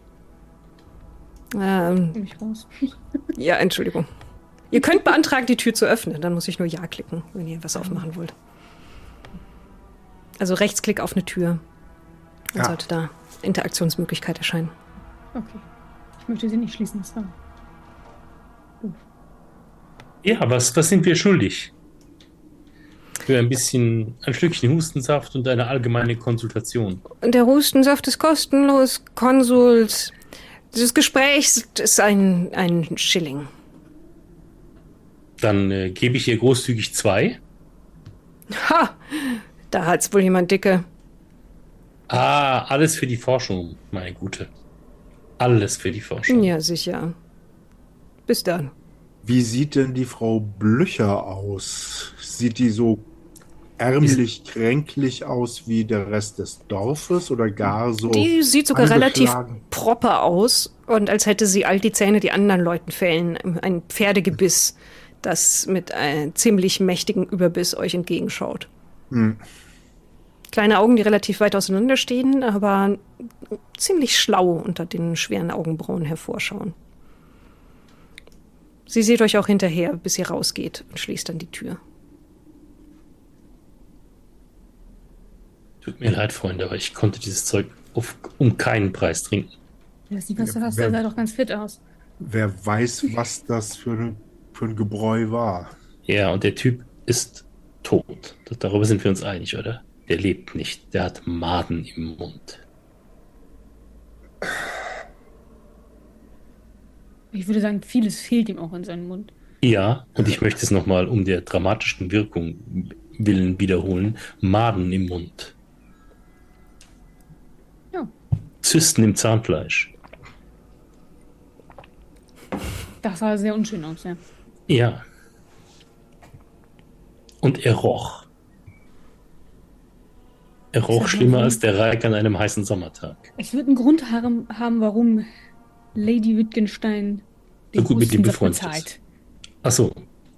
Ähm, Komm ich raus. ja, Entschuldigung. Ihr könnt beantragen, die Tür zu öffnen. Dann muss ich nur Ja klicken, wenn ihr was aufmachen wollt. Also Rechtsklick auf eine Tür. Dann Ja. sollte da Interaktionsmöglichkeit erscheinen. Okay. Ich möchte sie nicht schließen, das war. Ja, was, was sind wir schuldig? Für ein bisschen, ein Stückchen Hustensaft und eine allgemeine Konsultation. Der Hustensaft ist kostenlos. Konsult. Das Gespräch ist ein, ein Schilling. Dann äh, gebe ich ihr großzügig zwei. Ha! Da hat's wohl jemand dicke. Ah, alles für die Forschung, meine Gute. Alles für die Forschung. Ja, sicher. Bis dann. Wie sieht denn die Frau Blücher aus? Sieht die so ärmlich, kränklich aus wie der Rest des Dorfes oder gar so? Die sieht sogar relativ angeschlagen? proper aus und als hätte sie all die Zähne, die anderen Leuten fehlen. Ein Pferdegebiss, das mit einem ziemlich mächtigen Überbiss euch entgegenschaut. Hm. Kleine Augen, die relativ weit auseinander stehen, aber ziemlich schlau unter den schweren Augenbrauen hervorschauen. Sie seht euch auch hinterher, bis ihr rausgeht und schließt dann die Tür. Tut mir leid, Freunde, aber ich konnte dieses Zeug auf, um keinen Preis trinken. Ich weiß nicht, was du Ja, hast. wer- Der sah doch ganz fit aus. Wer weiß, was das für, eine, für ein Gebräu war. Ja, und der Typ ist tot. Das, darüber sind wir uns einig, oder? Der lebt nicht. Der hat Maden im Mund. Ich würde sagen, vieles fehlt ihm auch in seinem Mund. Ja, und ich möchte es nochmal um der dramatischen Wirkung willen wiederholen. Maden im Mund. Ja. Zysten im Zahnfleisch. Das sah sehr unschön aus, ja. Ja. Und er roch. Er roch Ist schlimmer aber- als der Reik an einem heißen Sommertag. Es wird einen Grund haben, haben warum Lady Wittgenstein So gut mit ihm Hustensaft befreundet bezahlt. ist. Ach so.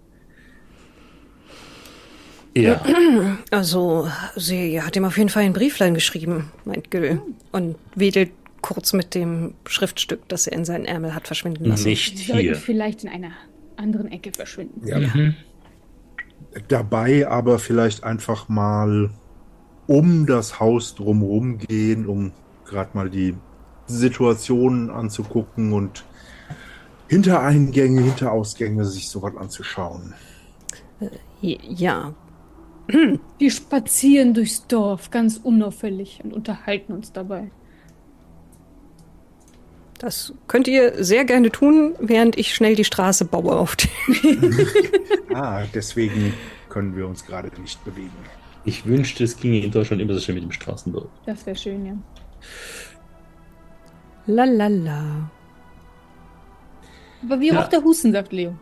Ja. Also, sie hat ihm auf jeden Fall ein Brieflein geschrieben, meint Gül. Und wedelt kurz mit dem Schriftstück, das er in seinen Ärmel hat verschwinden lassen. Nicht Sie sollten hier. vielleicht in einer anderen Ecke verschwinden. Ja. Mhm. Dabei aber vielleicht einfach mal um das Haus drumherum gehen, um gerade mal die Situationen anzugucken und Hintereingänge, Hinterausgänge sich sowas anzuschauen. Ja, Wir spazieren durchs Dorf, ganz unauffällig, und unterhalten uns dabei. das könnt ihr sehr gerne tun, während ich schnell die Straße baue auf die. Ah, deswegen können wir uns gerade nicht bewegen. Ich wünschte, es ginge in Deutschland immer so schnell mit dem Straßenbau. Das wäre schön, ja. Lalala. Aber wie Ja. roch der Hustensaft, Leo?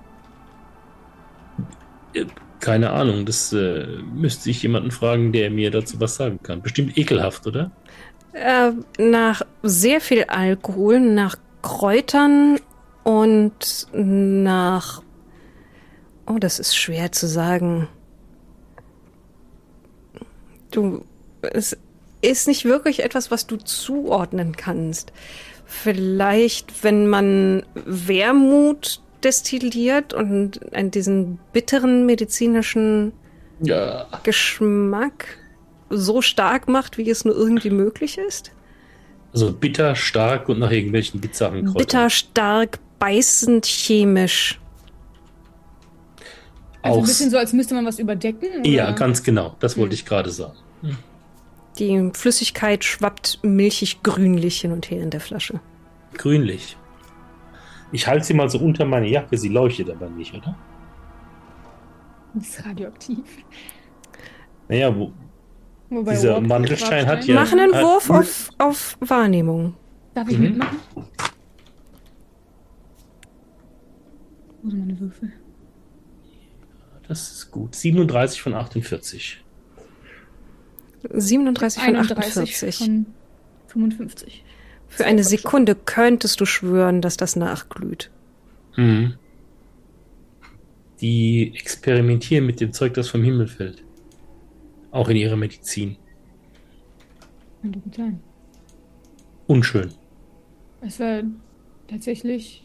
Äh, Keine Ahnung, das äh, müsste ich jemanden fragen, der mir dazu was sagen kann. Bestimmt ekelhaft, oder? Äh, nach sehr viel Alkohol, nach Kräutern und nach... Oh, das ist schwer zu sagen. Du... Es ist nicht wirklich etwas, was du zuordnen kannst. Vielleicht, wenn man Wermut destilliert und diesen bitteren medizinischen Ja. Geschmack so stark macht, wie es nur irgendwie möglich ist. Also bitter, stark und nach irgendwelchen bizarren Kräutern. Bitter, stark, beißend, chemisch. Also ein Auch- bisschen so, als müsste man was überdecken? Oder? Ja, ganz genau. Das wollte Hm. ich gerade sagen. Die Flüssigkeit schwappt milchig-grünlich hin und her in der Flasche. Grünlich. Ich halte sie mal so unter meine Jacke. Sie leuchtet aber nicht, oder? Das ist radioaktiv. Naja, wo, Wobei dieser Warp- Mandelstein hat Warpstein- ja- Mach einen hat- Wurf auf, auf Wahrnehmung. Darf ich Mhm. mitmachen? Wo sind meine Würfel? das ist gut. siebenunddreißig von achtundvierzig. siebenunddreißig von einunddreißig achtundvierzig. von fünfundfünfzig. Für eine Sekunde könntest du schwören, dass das nachglüht. Mhm. Die experimentieren mit dem Zeug, das vom Himmel fällt. Auch in ihrer Medizin. Könnte gut sein. Unschön. Es war tatsächlich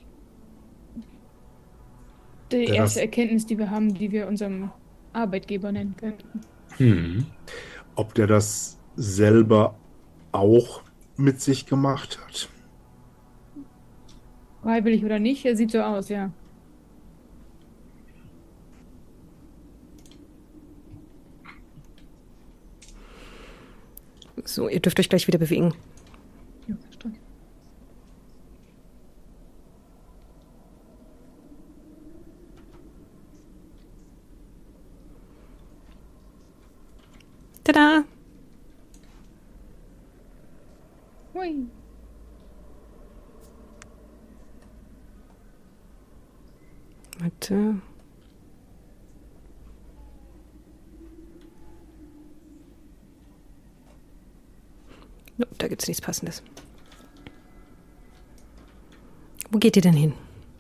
die Ja, erste das- Erkenntnis, die wir haben, die wir unserem Arbeitgeber nennen könnten. Mhm. Ob der das selber auch mit sich gemacht hat? Freiwillig oder nicht, er sieht so aus, ja. So, ihr dürft euch gleich wieder bewegen. Ja, verstanden. Tada! Hui. Warte. No, da gibt's nichts Passendes. Wo geht ihr denn hin?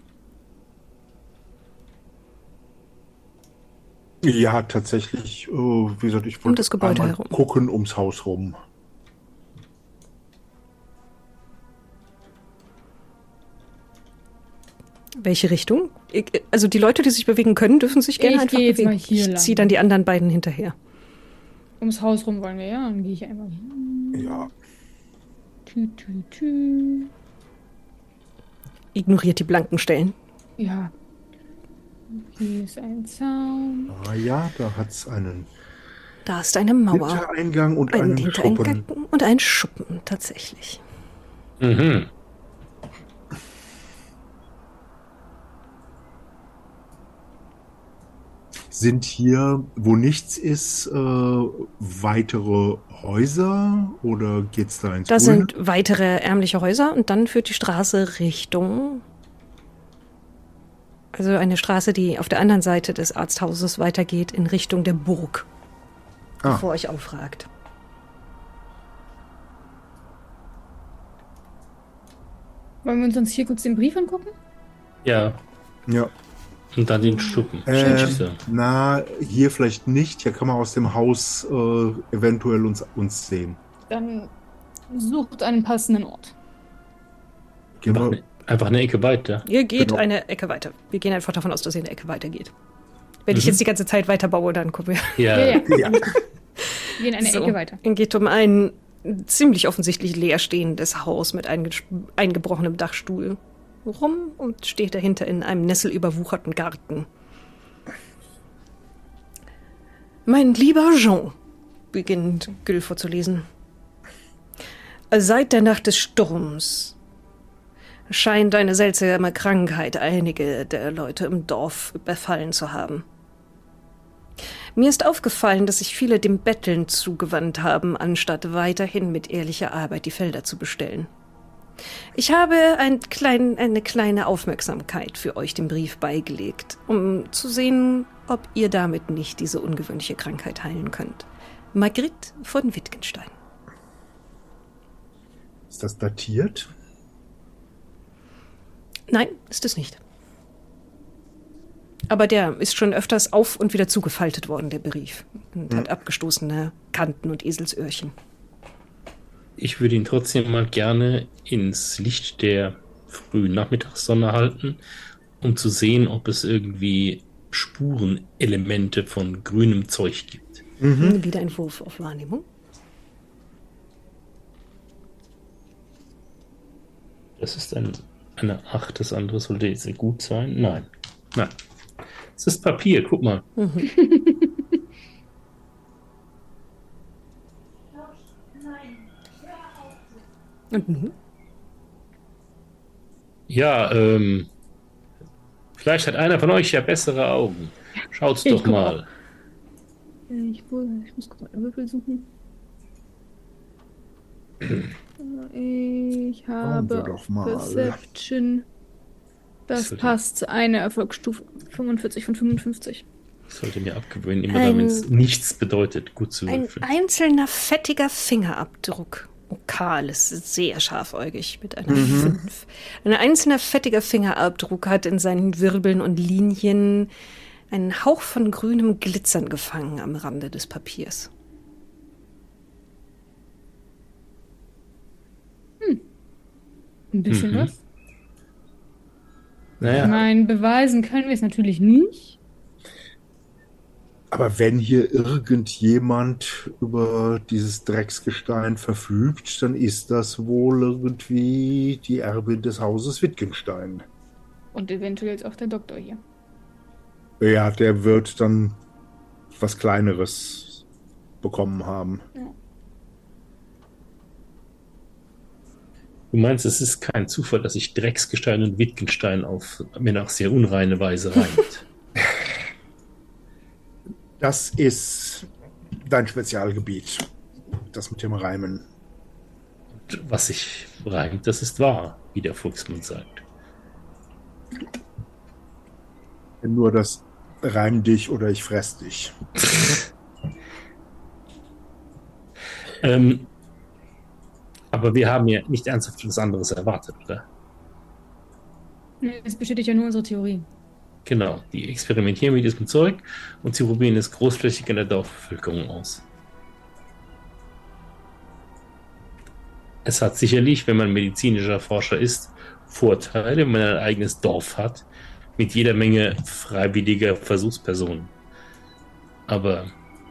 Ja, tatsächlich. Äh, wie gesagt, ich wollte das Gebäude einmal herum. gucken ums Haus rum. Welche Richtung? Ich, also die Leute, die sich bewegen können, dürfen sich gerne Ich einfach geh jetzt bewegen. mal hier ich lang. ziehe dann die anderen beiden hinterher. Ums Haus rum wollen wir, ja? Dann gehe ich einfach hin. Ja. Tü, tü, tü. Ignoriert die blanken Stellen. Ja. Hier ist ein Zaun. Ah ja, da hat es einen Da ist eine Mauer, Hintereingang und ein einen Hintereingang Schuppen. und ein Schuppen, tatsächlich. Mhm. Sind hier, wo nichts ist, äh, weitere Häuser oder geht's da ins Da Grüne? sind weitere ärmliche Häuser und dann führt die Straße Richtung... Also eine Straße, die auf der anderen Seite des Arzthauses weitergeht, in Richtung der Burg. Ah. Bevor euch auffragt. Wollen wir uns sonst hier kurz den Brief angucken? Ja, Ja. und dann den Schuppen. Ähm, Schüsse. na, hier vielleicht nicht. Hier kann man aus dem Haus äh, eventuell uns, uns sehen. Dann sucht einen passenden Ort. Gehen Einfach wir, eine, einfach eine Ecke weiter. Ihr geht Genau. eine Ecke weiter. Wir gehen einfach davon aus, dass ihr eine Ecke weitergeht. Wenn ich Mhm. jetzt die ganze Zeit weiterbaue, dann kommen wir. Ja, Ja, ja. ja. Wir gehen eine So. Ecke weiter. Ihr geht um ein ziemlich offensichtlich leerstehendes Haus mit einge eingebrochenem Dachstuhl rum und steht dahinter in einem nesselüberwucherten Garten. Mein lieber Jean, beginnt Gül vorzulesen. Seit der Nacht des Sturms scheint eine seltsame Krankheit einige der Leute im Dorf befallen zu haben. Mir ist aufgefallen, dass sich viele dem Betteln zugewandt haben, anstatt weiterhin mit ehrlicher Arbeit die Felder zu bestellen. Ich habe ein klein, eine kleine Aufmerksamkeit für euch dem Brief beigelegt, um zu sehen, ob ihr damit nicht diese ungewöhnliche Krankheit heilen könnt. Margrit von Wittgenstein. Ist das datiert? Nein, ist es nicht. Aber der ist schon öfters auf und wieder zugefaltet worden, der Brief. Und hm. hat abgestoßene Kanten und Eselsöhrchen. Ich würde ihn trotzdem mal gerne ins Licht der frühen Nachmittagssonne halten, um zu sehen, ob es irgendwie Spurenelemente von grünem Zeug gibt. Mhm. Wieder ein Wurf auf Wahrnehmung. Das ist ein, eine acht, das andere sollte jetzt gut sein. Nein, nein. Es ist Papier, guck mal. Mhm. Und nun? Ja, ähm, vielleicht hat einer von euch ja bessere Augen. Schaut's doch ich mal. Ich, ich muss kurz mal einen Würfel suchen. Ich habe Perception. Das passt. Eine Erfolgsstufe. fünfundvierzig von fünfundfünfzig. Ich sollte mir abgewöhnen, immer damit es nichts bedeutet, gut zu würfeln. Ein einzelner fettiger Fingerabdruck. Okal ist sehr scharfäugig mit einer mhm. fünf. Ein einzelner fettiger Fingerabdruck hat in seinen Wirbeln und Linien einen Hauch von grünem Glitzern gefangen am Rande des Papiers. Hm. Ein bisschen mhm. was. Naja. Ich meine, beweisen können wir es natürlich nicht. Aber wenn hier irgendjemand über dieses Drecksgestein verfügt, dann ist das wohl irgendwie die Erbin des Hauses Wittgenstein. Und eventuell auch der Doktor hier. Ja, der wird dann was Kleineres bekommen haben. Ja. Du meinst, es ist kein Zufall, dass sich Drecksgestein und Wittgenstein auf mir nach sehr unreine Weise reimt? Das ist dein Spezialgebiet, das mit dem Reimen. Und was sich reimt, das ist wahr, wie der Volksmund sagt. Nur das Reim dich oder ich fress dich. ähm, aber wir haben ja nicht ernsthaft etwas anderes erwartet, oder? Es bestätigt ja nur unsere Theorie. Genau, die experimentieren mit diesem Zeug und sie probieren es großflächig in der Dorfbevölkerung aus. Es hat sicherlich, wenn man medizinischer Forscher ist, Vorteile, wenn man ein eigenes Dorf hat, mit jeder Menge freiwilliger Versuchspersonen. Aber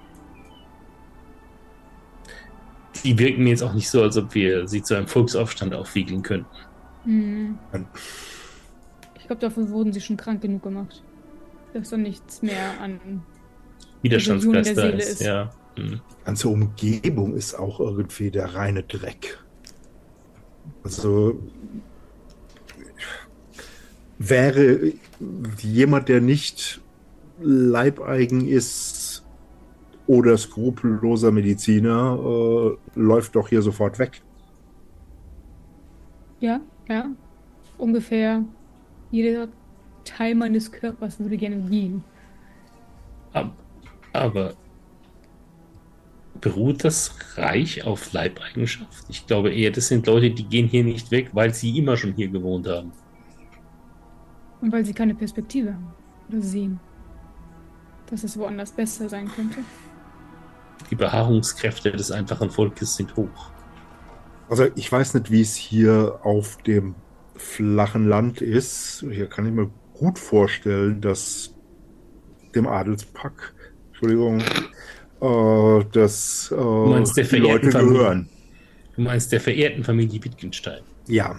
die wirken mir jetzt auch nicht so, als ob wir sie zu einem Volksaufstand aufwiegeln könnten. Hm. Ich glaube, dafür wurden sie schon krank genug gemacht. Dass da nichts mehr an Widerstandsgeist da ist. ist. Ja. Hm. Die ganze Umgebung ist auch irgendwie der reine Dreck. Also wäre jemand, der nicht leibeigen ist oder skrupelloser Mediziner, äh, läuft doch hier sofort weg. Ja, ja. Ungefähr jeder Teil meines Körpers würde gerne gehen. Aber, aber beruht das Reich auf Leibeigenschaft? Ich glaube eher, das sind Leute, die gehen hier nicht weg, weil sie immer schon hier gewohnt haben. Und weil sie keine Perspektive haben oder sehen, dass es woanders besser sein könnte. Die Beharrungskräfte des einfachen Volkes sind hoch. Also ich weiß nicht, wie es hier auf dem flachen Land ist. Hier kann ich mir gut vorstellen, dass dem Adelspack, Entschuldigung, äh, dass äh, du meinst der die Leute Familie, gehören. Du meinst der verehrten Familie Wittgenstein? Ja.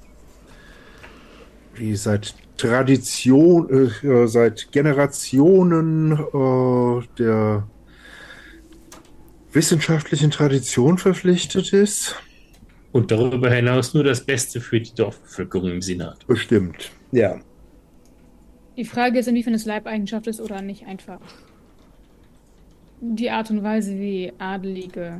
Die seit Tradition, äh, seit Generationen äh, der wissenschaftlichen Tradition verpflichtet ist. Und darüber hinaus nur das Beste für die Dorfbevölkerung im Senat. Bestimmt, ja. Die Frage ist, inwiefern es Leibeigenschaft ist oder nicht einfach. Die Art und Weise, wie Adelige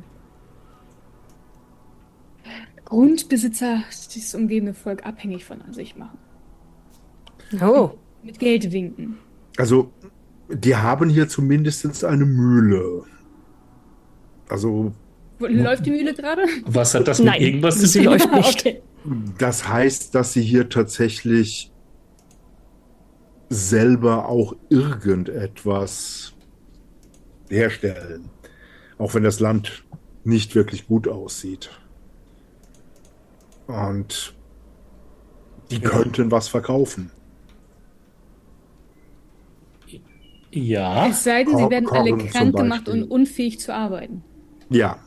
Grundbesitzer dieses umgebende Volk abhängig von an sich machen. Oh. Mit Geld winken. Also, die haben hier zumindest eine Mühle. Also... Läuft die Mühle gerade? Was hat das mit Nein, irgendwas zu sie tun? läuft nicht. Okay. Das heißt, dass sie hier tatsächlich selber auch irgendetwas herstellen. Auch wenn das Land nicht wirklich gut aussieht. Und die könnten was verkaufen. Ja. Es sei denn, sie werden alle Korn zum krank gemacht Beispiel. und unfähig zu arbeiten. Ja,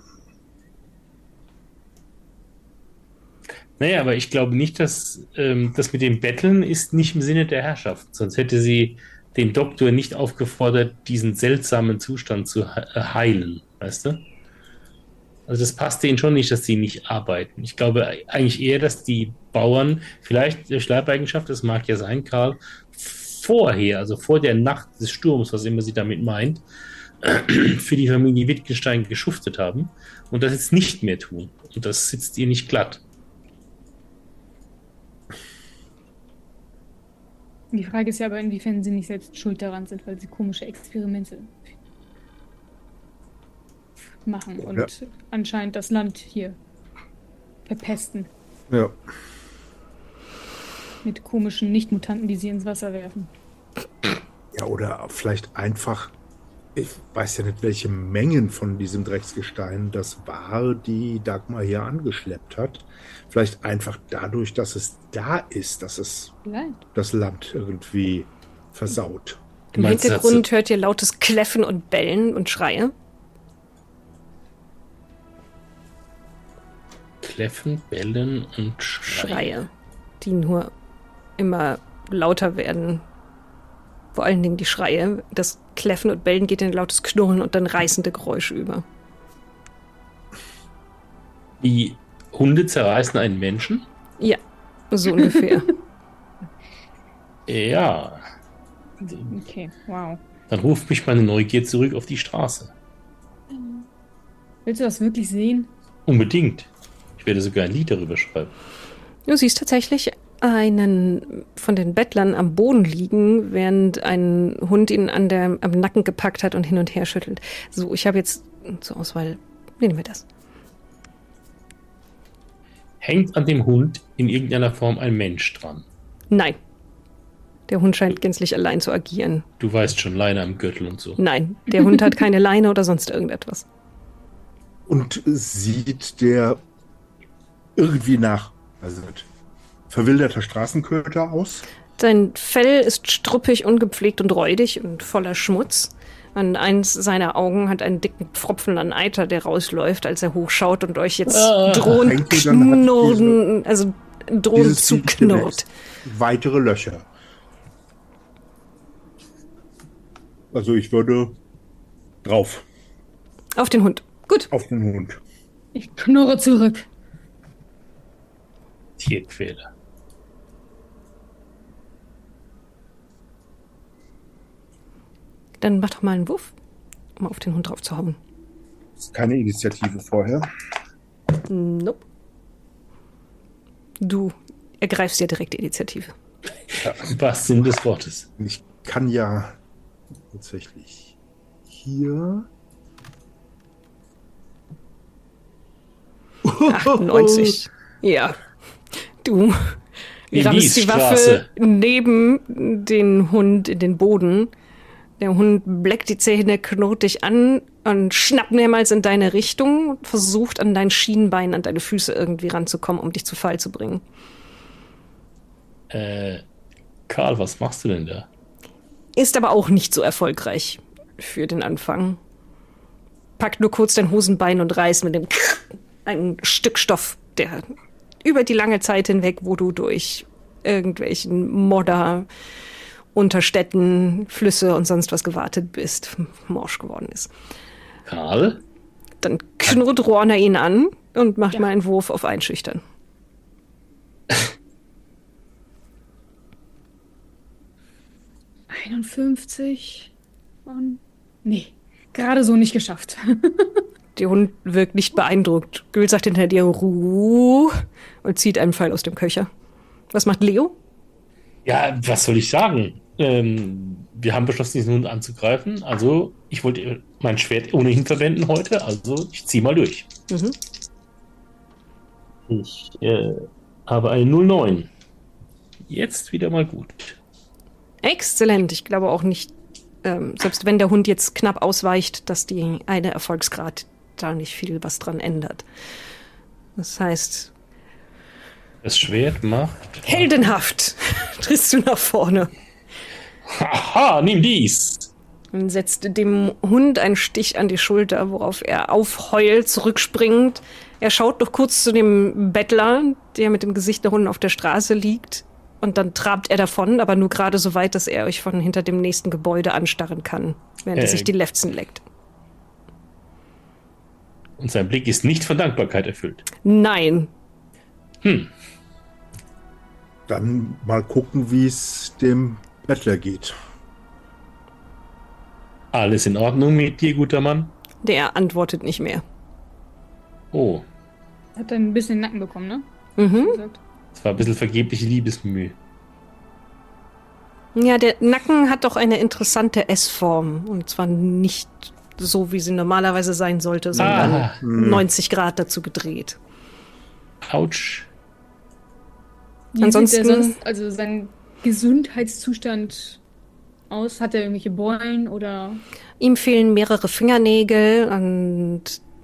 Naja, aber ich glaube nicht, dass ähm, das mit dem Betteln ist nicht im Sinne der Herrschaft. Sonst hätte sie den Doktor nicht aufgefordert, diesen seltsamen Zustand zu he- äh, heilen, weißt du? Also das passte ihnen schon nicht, dass sie nicht arbeiten. Ich glaube eigentlich eher, dass die Bauern, vielleicht der Schleibeigenschaft, das mag ja sein, Karl, vorher, also vor der Nacht des Sturms, was immer sie damit meint, für die Familie Wittgenstein geschuftet haben und das jetzt nicht mehr tun. Und das sitzt ihr nicht glatt. Die Frage ist ja aber, inwiefern sie nicht selbst schuld daran sind, weil sie komische Experimente machen und Ja. anscheinend das Land hier verpesten ja. mit komischen Nichtmutanten, die sie ins Wasser werfen. Ja, oder vielleicht einfach, ich weiß ja nicht, welche Mengen von diesem Drecksgestein das war, die Dagmar hier angeschleppt hat. Vielleicht einfach dadurch, dass es da ist, dass es Vielleicht. das Land irgendwie versaut. Du Im meinst, das hat Hintergrund hört ihr lautes Kläffen und Bellen und Schreie. Kläffen, Bellen und Schreien. Schreie, die nur immer lauter werden. Vor allen Dingen die Schreie. Das Kläffen und Bellen geht in ein lautes Knurren und dann reißende Geräusche über. Die Hunde zerreißen einen Menschen? Ja, so ungefähr. Ja. Okay, wow. Dann ruft mich meine Neugier zurück auf die Straße. Willst du das wirklich sehen? Unbedingt. Ich werde sogar ein Lied darüber schreiben. Du siehst tatsächlich einen von den Bettlern am Boden liegen, während ein Hund ihn an der, am Nacken gepackt hat und hin und her schüttelt. So, ich habe jetzt zur Auswahl, nehmen wir das. Hängt an dem Hund in irgendeiner Form ein Mensch dran? Nein. Der Hund scheint gänzlich allein zu agieren. Du weißt schon, Leine am Gürtel und so. Nein, der Hund hat keine Leine oder sonst irgendetwas. Und sieht der irgendwie nach, also mit verwilderter Straßenköter aus? Sein Fell ist struppig, ungepflegt und räudig und voller Schmutz. Und eins seiner Augen hat einen dicken Pfropfen an Eiter, der rausläuft, als er hochschaut und euch jetzt Ah. drohend Denke, dann hat knurren, also drohend Dieses Viech zuknurrt. demnächst weitere Löcher. Also ich würde drauf, Auf den Hund. Gut. auf den Hund. Ich knurre zurück. Tierquäler. Dann mach doch mal einen Wurf, um auf den Hund drauf zu hauen. Ist keine Initiative vorher. Nope. Du ergreifst ja direkt die Initiative. Was Sinn des Wortes? Ich kann ja tatsächlich hier. achtundneunzig. Ja. Du Wie rammst die Waffe Wiesstraße. neben den Hund in den Boden. Der Hund bleckt die Zähne, knurrt dich an und schnappt mehrmals in deine Richtung und versucht an dein Schienbein, an deine Füße irgendwie ranzukommen, um dich zu Fall zu bringen. Äh, Karl, was machst du denn da? Ist aber auch nicht so erfolgreich für den Anfang. Packt nur kurz dein Hosenbein und reißt mit dem ein Stück Stoff, der über die lange Zeit hinweg, wo du durch irgendwelchen Modder, Unterstädten, Flüsse und sonst was gewartet bist, morsch geworden ist. Karl? Dann knurrt Rorner ihn an und macht Ja. mal einen Wurf auf Einschüchtern. einundfünfzig. Und nee, gerade so nicht geschafft. Der Hund wirkt nicht beeindruckt. Gül sagt hinter dir Ruh und zieht einen Pfeil aus dem Köcher. Was macht Leo? Ja, was soll ich sagen? Ähm, wir haben beschlossen, diesen Hund anzugreifen. Also, ich wollte mein Schwert ohnehin verwenden heute. Also, ich zieh mal durch. Mhm. Ich äh, Aber eine null neun. Jetzt wieder mal gut. Exzellent. Ich glaube auch nicht, ähm, selbst wenn der Hund jetzt knapp ausweicht, dass die eine Erfolgsgrad da nicht viel was dran ändert. Das heißt... Das Schwert macht... Heldenhaft trittst du nach vorne. Haha, nimm dies! Und setzt dem Hund einen Stich an die Schulter, worauf er aufheult, zurückspringend. Er schaut noch kurz zu dem Bettler, der mit dem Gesicht nach unten auf der Straße liegt. Und dann trabt er davon, aber nur gerade so weit, dass er euch von hinter dem nächsten Gebäude anstarren kann, während äh, er sich die Lefzen leckt. Und sein Blick ist nicht von Dankbarkeit erfüllt. Nein. Hm. Dann mal gucken, wie es dem Bettler geht. Alles in Ordnung mit dir, guter Mann? Der antwortet nicht mehr. Oh. Hat er ein bisschen den Nacken bekommen, ne? Mhm. Das war ein bisschen vergebliche Liebesmühe. Ja, der Nacken hat doch eine interessante S-Form. Und zwar nicht so, wie sie normalerweise sein sollte, sondern Ah. neunzig Grad dazu gedreht. Autsch. Wie Ansonsten- sieht er sonst, also sein Gesundheitszustand aus? Hat er irgendwelche Beulen oder... Ihm fehlen mehrere Fingernägel und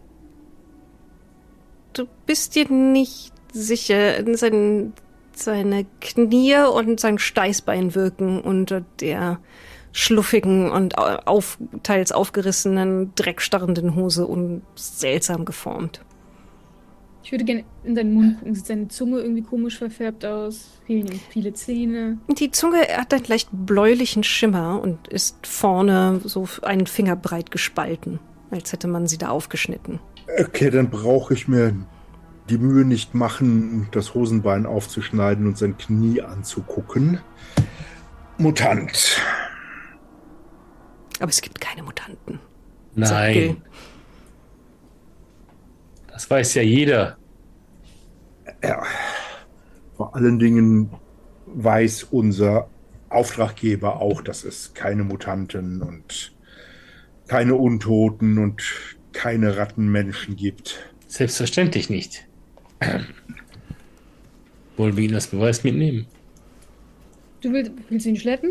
du bist dir nicht sicher. Sein, seine Knie und sein Steißbein wirken unter der schluffigen und auf, teils aufgerissenen, dreckstarrenden Hose und seltsam geformt. Ich würde gerne in seinen Mund gucken. Sieht seine Zunge irgendwie komisch verfärbt aus? Fehlen ihm viele Zähne? Die Zunge hat einen leicht bläulichen Schimmer und ist vorne so einen Finger breit gespalten, als hätte man sie da aufgeschnitten. Okay, dann brauche ich mir die Mühe nicht machen, das Hosenbein aufzuschneiden und sein Knie anzugucken. Mutant. Aber es gibt keine Mutanten. sagt Gil. Nein. Das weiß ja jeder. Ja. Vor allen Dingen weiß unser Auftraggeber auch, dass es keine Mutanten und keine Untoten und keine Rattenmenschen gibt. Selbstverständlich nicht. Wollen wir ihn als Beweis mitnehmen? Du willst, willst du ihn schleppen?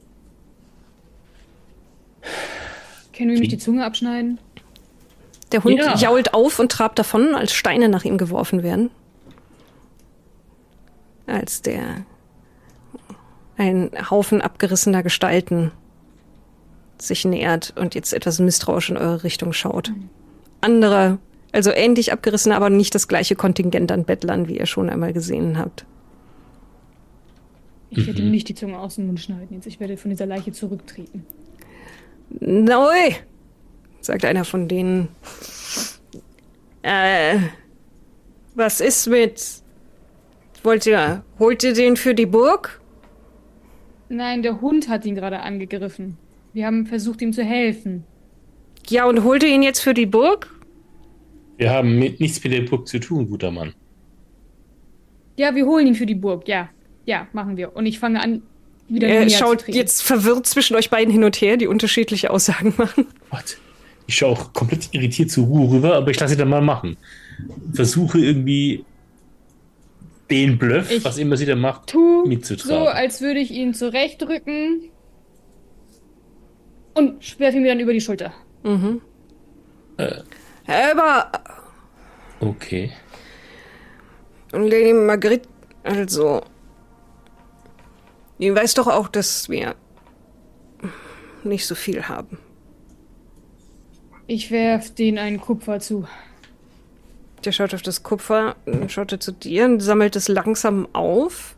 Können wir Wie? mich die Zunge abschneiden? Der Hund Ja. jault auf und trabt davon, als Steine nach ihm geworfen werden. Als der ein Haufen abgerissener Gestalten sich nähert und jetzt etwas misstrauisch in eure Richtung schaut. Andere, also ähnlich abgerissene, aber nicht das gleiche Kontingent an Bettlern, wie ihr schon einmal gesehen habt. Ich werde ihm nicht die Zunge aus dem Mund schneiden jetzt. Ich werde von dieser Leiche zurücktreten. Neu, sagt einer von denen. Äh, was ist mit... Wollt ihr, holt ihr den für die Burg? Nein, der Hund hat ihn gerade angegriffen. Wir haben versucht, ihm zu helfen. Ja, und holt ihr ihn jetzt für die Burg? Wir haben mit, nichts mit der Burg zu tun, guter Mann. Ja, wir holen ihn für die Burg. Ja, ja, machen wir. Und ich fange an, wieder Er näher schaut zu treten. jetzt verwirrt zwischen euch beiden hin und her, die unterschiedliche Aussagen machen. What? Ich schaue auch komplett irritiert zur Ruhe rüber, aber ich lasse ihn dann mal machen. Versuche irgendwie den Bluff, Ich was immer sie da macht, Tu mitzutragen. so, als würde ich ihn zurechtrücken und werfe ihn mir dann über die Schulter. Mhm. Äh. Aber, Okay. Lady Marguerite, also, ihr weiß doch auch, dass wir nicht so viel haben. Ich werfe denen einen Kupfer zu. Der schaut auf das Kupfer, dann schaut er zu dir und sammelt es langsam auf.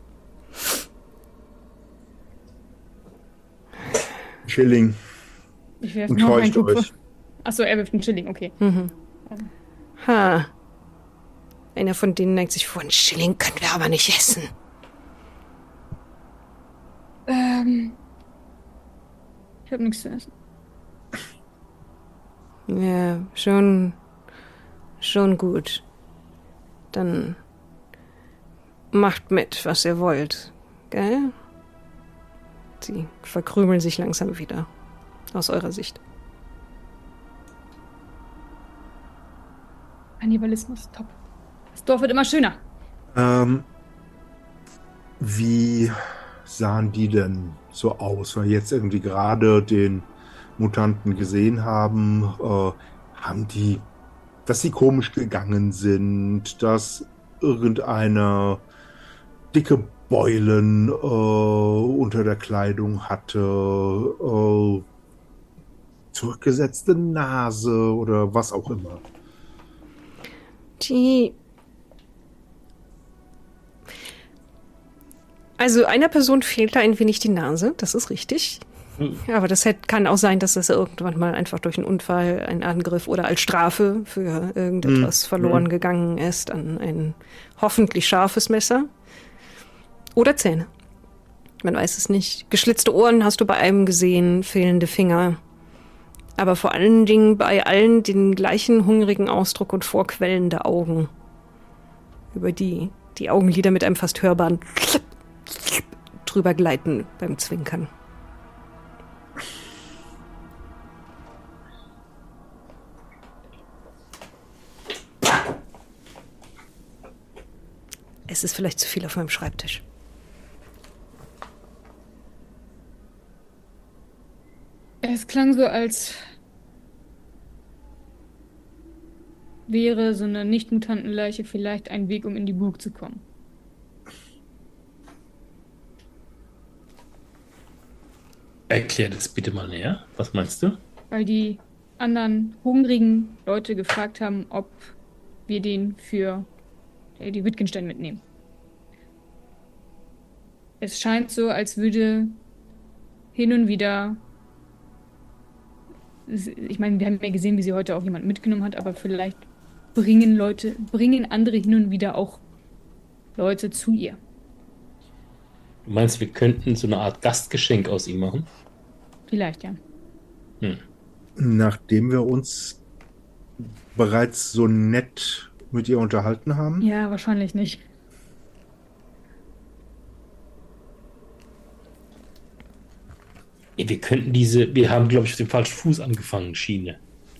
Schilling. Ich werfe Und noch einen täuscht Kupfer. euch. Achso, er wirft einen Schilling, okay. Mhm. Ha. Einer von denen neigt sich vor, einen Schilling können wir aber nicht essen. Ähm. Ich habe nichts zu essen. Ja, schon, schon gut. Dann macht mit, was ihr wollt, gell? Sie verkrümeln sich langsam wieder, aus eurer Sicht. Kannibalismus, top. Das Dorf wird immer schöner. Ähm, Wie sahen die denn so aus? Weil wir jetzt irgendwie gerade den Mutanten gesehen haben, äh, haben die, dass sie komisch gegangen sind, dass irgendeine dicke Beulen äh, unter der Kleidung hatte, äh, zurückgesetzte Nase oder was auch immer. Die. Also einer Person fehlt da ein wenig die Nase, das ist richtig. Hm. Aber das kann auch sein, dass das irgendwann mal einfach durch einen Unfall, einen Angriff oder als Strafe für irgendetwas hm. verloren hm. gegangen ist an ein hoffentlich scharfes Messer. Oder Zähne. Man weiß es nicht. Geschlitzte Ohren hast du bei einem gesehen, fehlende Finger. Aber vor allen Dingen bei allen den gleichen hungrigen Ausdruck und vorquellende Augen. Über die die Augenlider mit einem fast hörbaren drüber gleiten beim Zwinkern. Es ist vielleicht zu viel auf meinem Schreibtisch. Es klang so, als wäre so eine Nicht-Mutantenleiche vielleicht ein Weg, um in die Burg zu kommen. Erklär das bitte mal näher. Was meinst du? Weil die anderen hungrigen Leute gefragt haben, ob wir den für die Wittgenstein mitnehmen. Es scheint so, als würde hin und wieder, ich meine, wir haben ja gesehen, wie sie heute auch jemand mitgenommen hat, aber vielleicht bringen Leute, bringen andere hin und wieder auch Leute zu ihr. Du meinst, wir könnten so eine Art Gastgeschenk aus ihm machen? Vielleicht, ja. Hm. Nachdem wir uns bereits so nett mit ihr unterhalten haben? Ja, wahrscheinlich nicht. Wir könnten diese, wir haben, glaube ich, auf dem falschen Fuß angefangen, Schiene.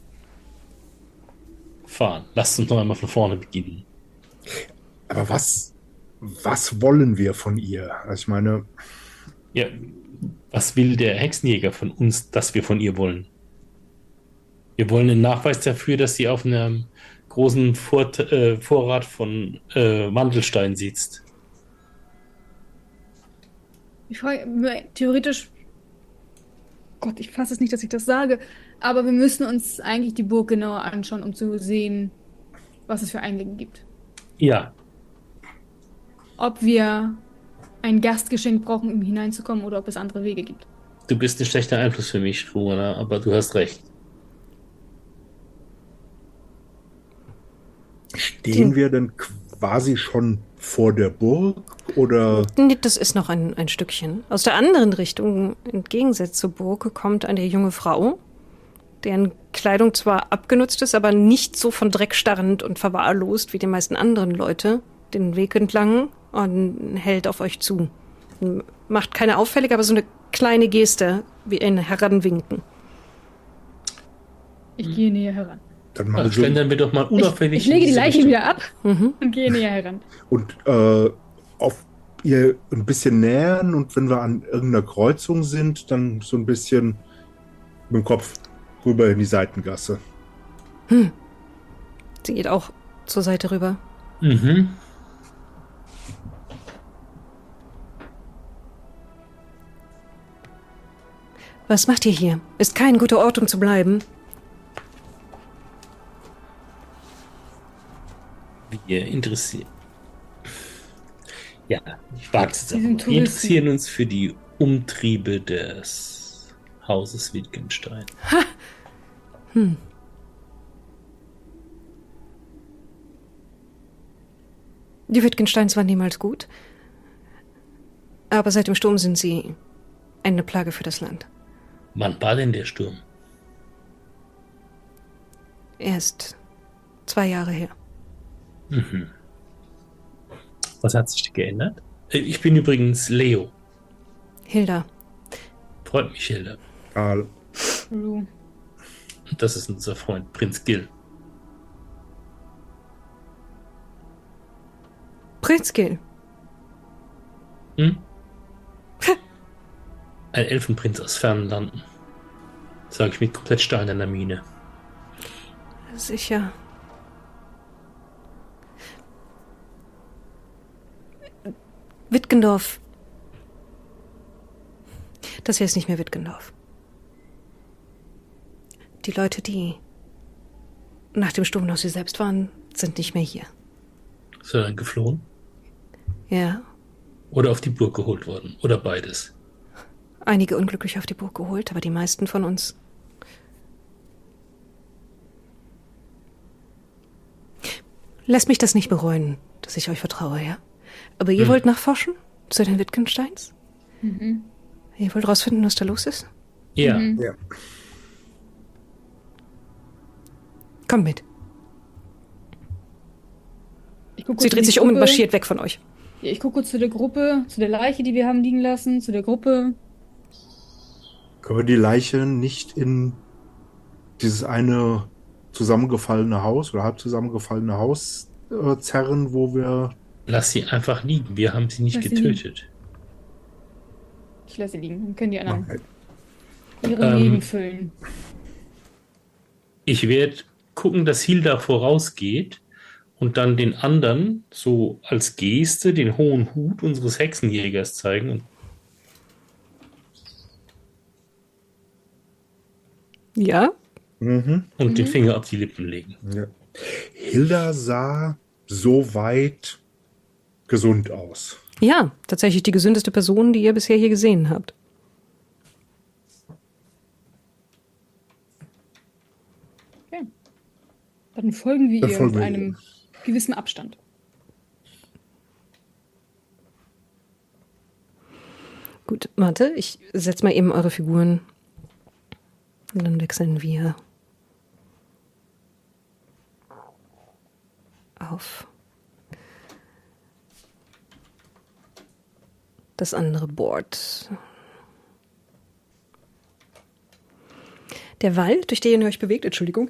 Fahren. Lasst uns noch einmal von vorne beginnen. Aber was, was wollen wir von ihr? Also ich meine... Ja, was will der Hexenjäger von uns, dass wir von ihr wollen? Wir wollen einen Nachweis dafür, dass sie auf einem großen Vor äh, Vorrat von äh, Mandelstein sitzt. Ich frage, theoretisch, Gott, ich fasse es nicht, dass ich das sage, aber wir müssen uns eigentlich die Burg genauer anschauen, um zu sehen, was es für Eingänge gibt. Ja. Ob wir ein Gastgeschenk brauchen, um hineinzukommen, oder ob es andere Wege gibt. Du bist ein schlechter Einfluss für mich, Ruana, aber du hast recht. Stehen Die, wir denn quasi schon vor der Burg, oder? Nee, das ist noch ein, ein Stückchen. Aus der anderen Richtung, entgegensetzt zur Burg, kommt eine junge Frau, deren Kleidung zwar abgenutzt ist, aber nicht so von Dreck starrend und verwahrlost wie die meisten anderen Leute, den Weg entlang und hält auf euch zu. Macht keine auffällige, aber so eine kleine Geste, wie ein Heranwinken. Ich hm. gehe näher heran. Dann machen also schlendern wir doch mal unauffällig. Ich, ich lege die Leiche Richtung. wieder ab mhm. und gehe näher heran. Und äh, auf ihr ein bisschen nähern, und wenn wir an irgendeiner Kreuzung sind, dann so ein bisschen mit dem Kopf rüber in die Seitengasse. Hm. Sie geht auch zur Seite rüber. Mhm. Was macht ihr hier? Ist kein guter Ort, um zu bleiben. Wir interessieren. Ja, ich wage es jetzt auch. Wir interessieren uns für die Umtriebe des Hauses Wittgenstein. Ha! Hm. Die Wittgensteins waren niemals gut. Aber seit dem Sturm sind sie eine Plage für das Land. Wann war denn der Sturm? Erst zwei Jahre her. Mhm. Was hat sich geändert? Ich bin übrigens Leo. Hilda. Freut mich, Hilda. Karl. Ru. Und das ist unser Freund Prinz Gil. Prinz Gil. Hm? Ein Elfenprinz aus fernen Landen. Sage ich mit komplett steinerner Miene. Sicher. Wittgendorf. Das hier ist nicht mehr Wittgendorf. Die Leute, die nach dem Sturm noch sie selbst waren, sind nicht mehr hier. Ist er dann geflohen? Ja. Oder auf die Burg geholt worden? Oder beides? Einige unglücklich auf die Burg geholt, aber die meisten von uns. Lässt mich das nicht bereuen, dass ich euch vertraue, ja? Aber ihr hm. wollt nachforschen? Zu den Wittgensteins? Mhm. Ihr wollt rausfinden, was da los ist? Ja. Mhm. Ja. Kommt mit. Sie dreht sich um und marschiert weg von euch. Ja, ich gucke kurz zu der Gruppe, zu der Leiche, die wir haben liegen lassen, zu der Gruppe. Können wir die Leiche nicht in dieses eine zusammengefallene Haus oder halb zusammengefallene Haus äh, zerren, wo wir... Lass sie einfach liegen. Wir haben sie nicht lass getötet. Sie ich lasse sie liegen. Dann können die anderen Okay. ihre Ähm, Leben füllen. Ich werde gucken, dass Hilda vorausgeht und dann den anderen so als Geste den hohen Hut unseres Hexenjägers zeigen. Und ja? Mhm. und Mhm. den Finger auf die Lippen legen. Ja. Hilda sah soweit gesund aus. Ja, tatsächlich die gesündeste Person, die ihr bisher hier gesehen habt. Okay. Dann folgen wir Dann ihr folgen mit wir einem ihr. gewissen Abstand. Gut, warte, ich setze mal eben eure Figuren. Und dann wechseln wir auf das andere Board. Der Wald, durch den ihr euch bewegt, Entschuldigung.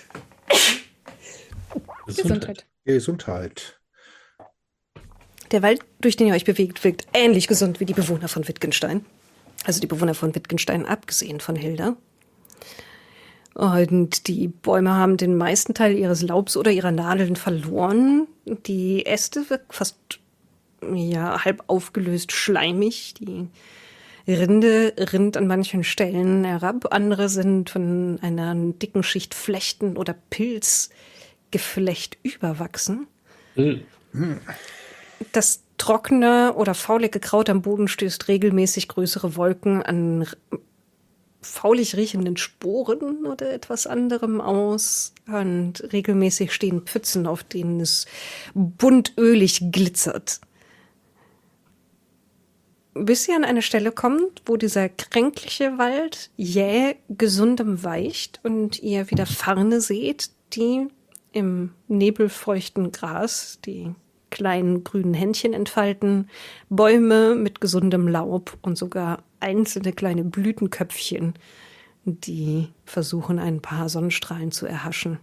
Gesundheit. Gesundheit. Der Wald, durch den ihr euch bewegt, wirkt ähnlich gesund wie die Bewohner von Wittgenstein. Also die Bewohner von Wittgenstein, abgesehen von Hilda. Und die Bäume haben den meisten Teil ihres Laubs oder ihrer Nadeln verloren. Die Äste wirken fast ja, halb aufgelöst schleimig. Die Rinde rinnt an manchen Stellen herab. Andere sind von einer dicken Schicht Flechten oder Pilzgeflecht überwachsen. Mhm. Das trockene oder faulige Kraut am Boden stößt regelmäßig größere Wolken an faulig riechenden Sporen oder etwas anderem aus. Und regelmäßig stehen Pfützen, auf denen es bunt ölig glitzert. Bis ihr an eine Stelle kommt, wo dieser kränkliche Wald jäh gesundem weicht und ihr wieder Farne seht, die im nebelfeuchten Gras die kleinen grünen Händchen entfalten, Bäume mit gesundem Laub und sogar einzelne kleine Blütenköpfchen, die versuchen, ein paar Sonnenstrahlen zu erhaschen.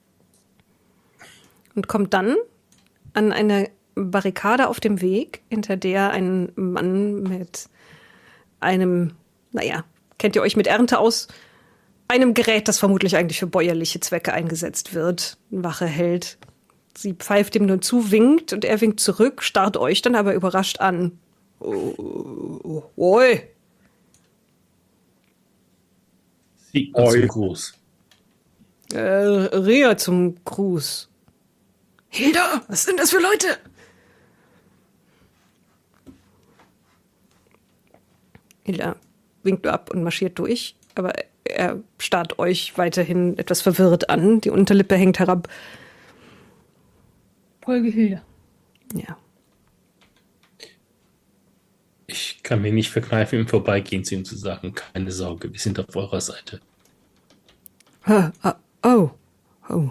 Und kommt dann an eine Barrikade auf dem Weg, hinter der ein Mann mit einem, naja, kennt ihr euch mit Ernte aus, einem Gerät, das vermutlich eigentlich für bäuerliche Zwecke eingesetzt wird, Wache hält. Sie pfeift ihm nur zu, winkt und er winkt zurück, starrt euch dann aber überrascht an. Oh, oi. Sieht man zum Gruß. Äh, Rea zum Gruß. Hilda, was sind das für Leute? Hilda winkt ab und marschiert durch, aber er starrt euch weiterhin etwas verwirrt an. Die Unterlippe hängt herab. Folge Hilda. Ja. Ich kann mir nicht verkneifen, im Vorbeigehen zu ihm zu sagen, keine Sorge, wir sind auf eurer Seite. Ha, ah, oh, oh.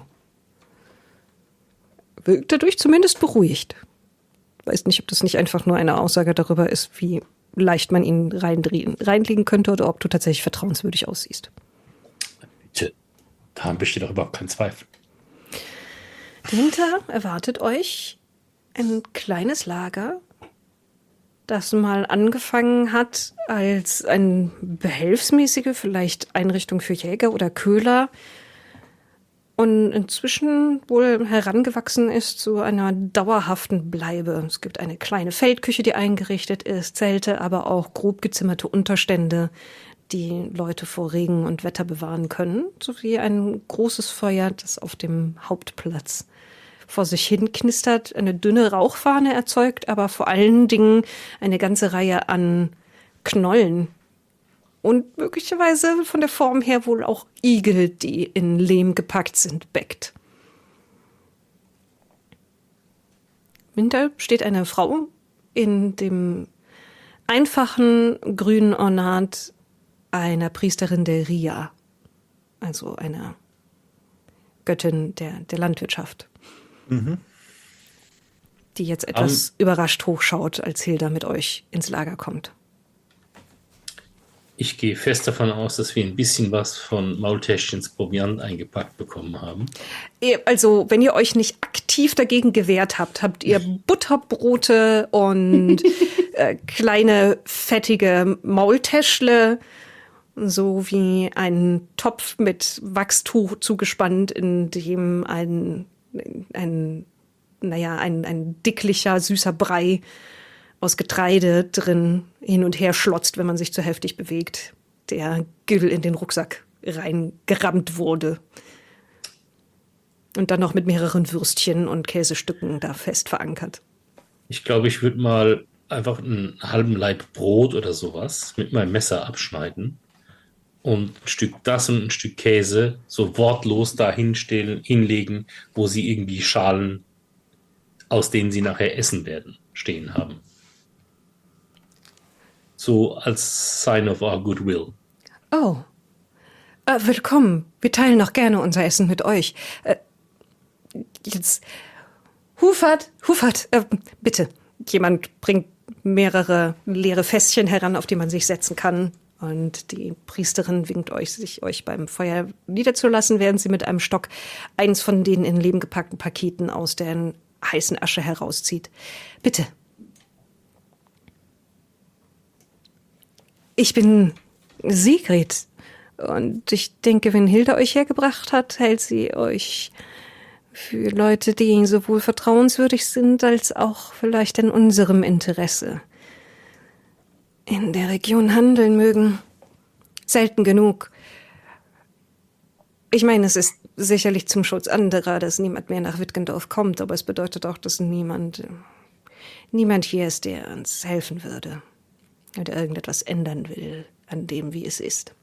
Wirkt dadurch zumindest beruhigt. Weiß nicht, ob das nicht einfach nur eine Aussage darüber ist, wie leicht man ihn reindrehen, reinlegen könnte oder ob du tatsächlich vertrauenswürdig aussiehst. Bitte, daran besteht doch überhaupt kein Zweifel. Dahinter erwartet euch ein kleines Lager das mal angefangen hat als eine behelfsmäßige, vielleicht Einrichtung für Jäger oder Köhler und inzwischen wohl herangewachsen ist zu einer dauerhaften Bleibe. Es gibt eine kleine Feldküche, die eingerichtet ist, Zelte, aber auch grob gezimmerte Unterstände, die Leute vor Regen und Wetter bewahren können, sowie ein großes Feuer, das auf dem Hauptplatz vor sich hin knistert, eine dünne Rauchfahne erzeugt, aber vor allen Dingen eine ganze Reihe an Knollen und möglicherweise von der Form her wohl auch Igel, die in Lehm gepackt sind, bäckt. Hinter steht eine Frau in dem einfachen grünen Ornat einer Priesterin der Ria, also einer Göttin der, der Landwirtschaft, mhm. die jetzt etwas um, überrascht hochschaut, als Hilda mit euch ins Lager kommt. Ich gehe fest davon aus, dass wir ein bisschen was von Maultäschchens Proviant eingepackt bekommen haben. Also, wenn ihr euch nicht aktiv dagegen gewehrt habt, habt ihr Butterbrote und äh, kleine, fettige Maultäschle sowie einen Topf mit Wachstuch zugespannt, in dem ein, ein, naja, ein, ein dicklicher, süßer Brei aus Getreide drin hin und her schlotzt, wenn man sich zu heftig bewegt, der Gül in den Rucksack reingerammt wurde. Und dann noch mit mehreren Würstchen und Käsestücken da fest verankert. Ich glaube, ich würde mal einfach einen halben Laib Brot oder sowas mit meinem Messer abschneiden und ein Stück das und ein Stück Käse so wortlos da hinstellen, hinlegen, wo sie irgendwie Schalen, aus denen sie nachher essen werden, stehen haben. So als sign of our goodwill. Oh, äh, willkommen. Wir teilen auch gerne unser Essen mit euch. Äh, jetzt, Hufert, Hufert, äh, bitte. Jemand bringt mehrere leere Fässchen heran, auf die man sich setzen kann. Und die Priesterin winkt euch, sich euch beim Feuer niederzulassen, während sie mit einem Stock eins von den in Lehm gepackten Paketen aus der heißen Asche herauszieht. Bitte. Ich bin Sigrid. Und ich denke, wenn Hilda euch hergebracht hat, hält sie euch für Leute, die sowohl vertrauenswürdig sind, als auch vielleicht in unserem Interesse in der Region handeln mögen. Selten genug. Ich meine, es ist sicherlich zum Schutz anderer, dass niemand mehr nach Wittgendorf kommt, aber es bedeutet auch, dass niemand, niemand hier ist, der uns helfen würde oder irgendetwas ändern will an dem, wie es ist.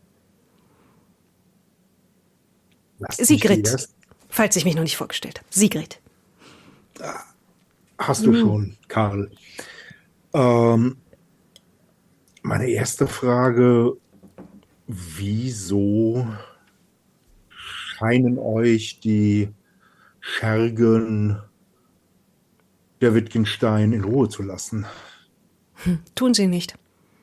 Sigrid, falls ich mich noch nicht vorgestellt habe. Sigrid. Hast du hm. schon, Karl. Ähm, meine erste Frage, wieso scheinen euch die Schergen der Wittgenstein in Ruhe zu lassen? Hm, tun sie nicht.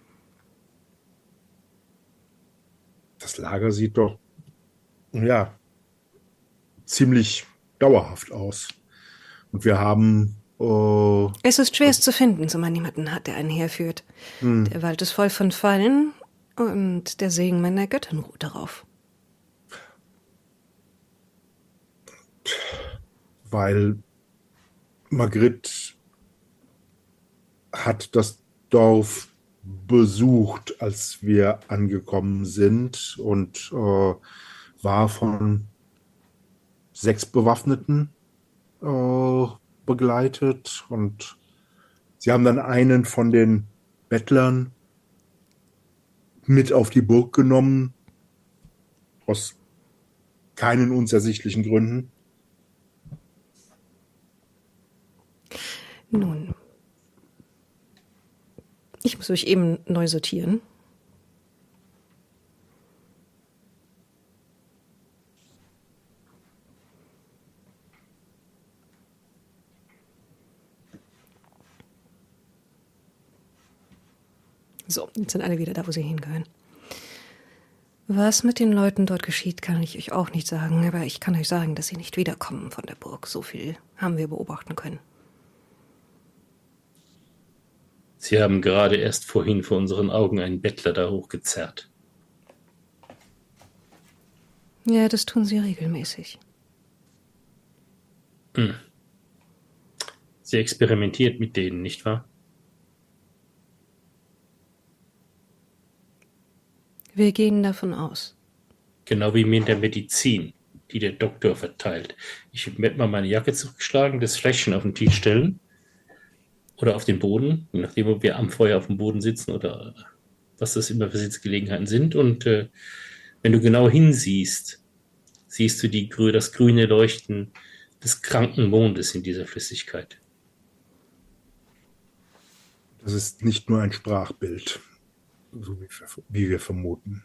Das Lager sieht doch, ja, ziemlich dauerhaft aus. Und wir haben... Äh, es ist schwer, es zu finden, so man niemanden hat, der einen herführt. Hm. Der Wald ist voll von Fallen und der Segen meiner Göttin ruht darauf. Weil Margrit hat das Dorf besucht, als wir angekommen sind und äh, war von sechs Bewaffneten äh, begleitet und sie haben dann einen von den Bettlern mit auf die Burg genommen, aus keinen uns ersichtlichen Gründen. Nun, ich muss euch eben neu sortieren. So, jetzt sind alle wieder da, wo sie hingehören. Was mit den Leuten dort geschieht, kann ich euch auch nicht sagen, aber ich kann euch sagen, dass sie nicht wiederkommen von der Burg. So viel haben wir beobachten können. Sie haben gerade erst vorhin vor unseren Augen einen Bettler da hochgezerrt. Ja, das tun sie regelmäßig. Hm. Sie experimentiert mit denen, nicht wahr? Wir gehen davon aus. Genau wie mit der Medizin, die der Doktor verteilt. Ich werde mal meine Jacke zurückschlagen, das Fläschchen auf den Tisch stellen oder auf den Boden, je nachdem, ob wir am Feuer auf dem Boden sitzen oder was das immer für Sitzgelegenheiten sind. Und äh, wenn du genau hinsiehst, siehst du die, das grüne Leuchten des kranken Mondes in dieser Flüssigkeit. Das ist nicht nur ein Sprachbild, so wie wir, wie wir vermuten.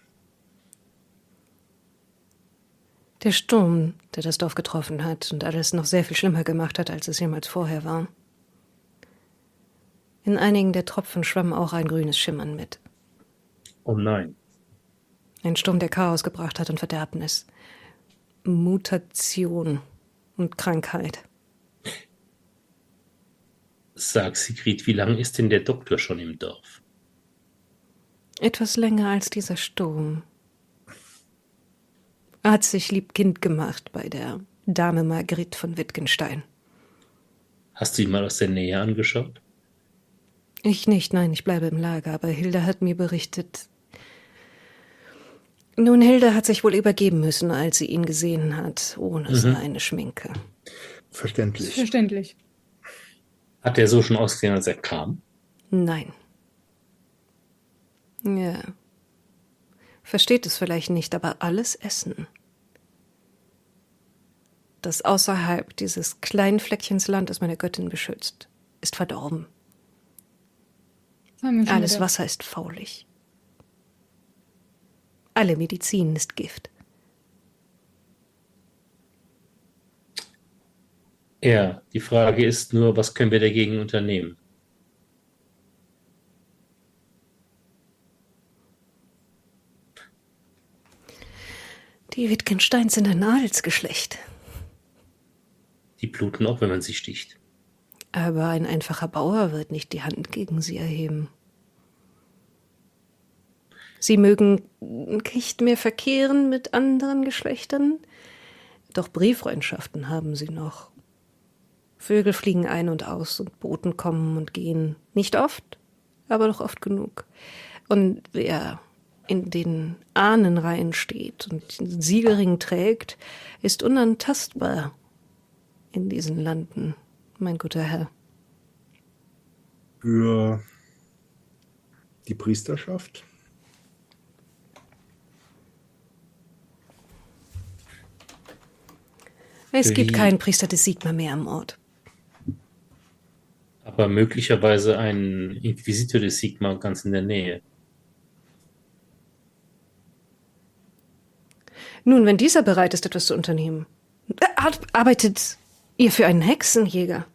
Der Sturm, der das Dorf getroffen hat und alles noch sehr viel schlimmer gemacht hat, als es jemals vorher war. In einigen der Tropfen schwamm auch ein grünes Schimmern mit. Oh nein. Ein Sturm, der Chaos gebracht hat und Verderbnis. Mutation und Krankheit. Sag, Sigrid, wie lange ist denn der Doktor schon im Dorf? Etwas länger als dieser Sturm. Er hat sich liebkind gemacht bei der Dame Margrit von Wittgenstein. Hast du ihn mal aus der Nähe angeschaut? Ich nicht, nein, ich bleibe im Lager, aber Hilda hat mir berichtet. Nun, Hilda hat sich wohl übergeben müssen, als sie ihn gesehen hat, ohne mhm. seine Schminke. Verständlich. Verständlich. Hat er so schon ausgesehen, als er kam? Nein. Ja. Versteht es vielleicht nicht, aber alles Essen, das außerhalb dieses kleinen Fleckchens Land, das meine Göttin beschützt, ist verdorben. Alles gedacht. Wasser ist faulig. Alle Medizin ist Gift. Ja, die Frage ist nur, was können wir dagegen unternehmen? Die Wittgensteins sind ein Adelsgeschlecht. Die bluten auch, wenn man sie sticht. Aber ein einfacher Bauer wird nicht die Hand gegen sie erheben. Sie mögen nicht mehr verkehren mit anderen Geschlechtern, doch Brieffreundschaften haben sie noch. Vögel fliegen ein und aus und Boten kommen und gehen. Nicht oft, aber doch oft genug. Und wer in den Ahnenreihen steht und den Siegelring trägt, ist unantastbar in diesen Landen, mein guter Herr. Für die Priesterschaft? Es gibt keinen Priester des Sigmar mehr am Ort. Aber möglicherweise einen Inquisitor des Sigmar ganz in der Nähe. Nun, wenn dieser bereit ist, etwas zu unternehmen, arbeitet ihr für einen Hexenjäger?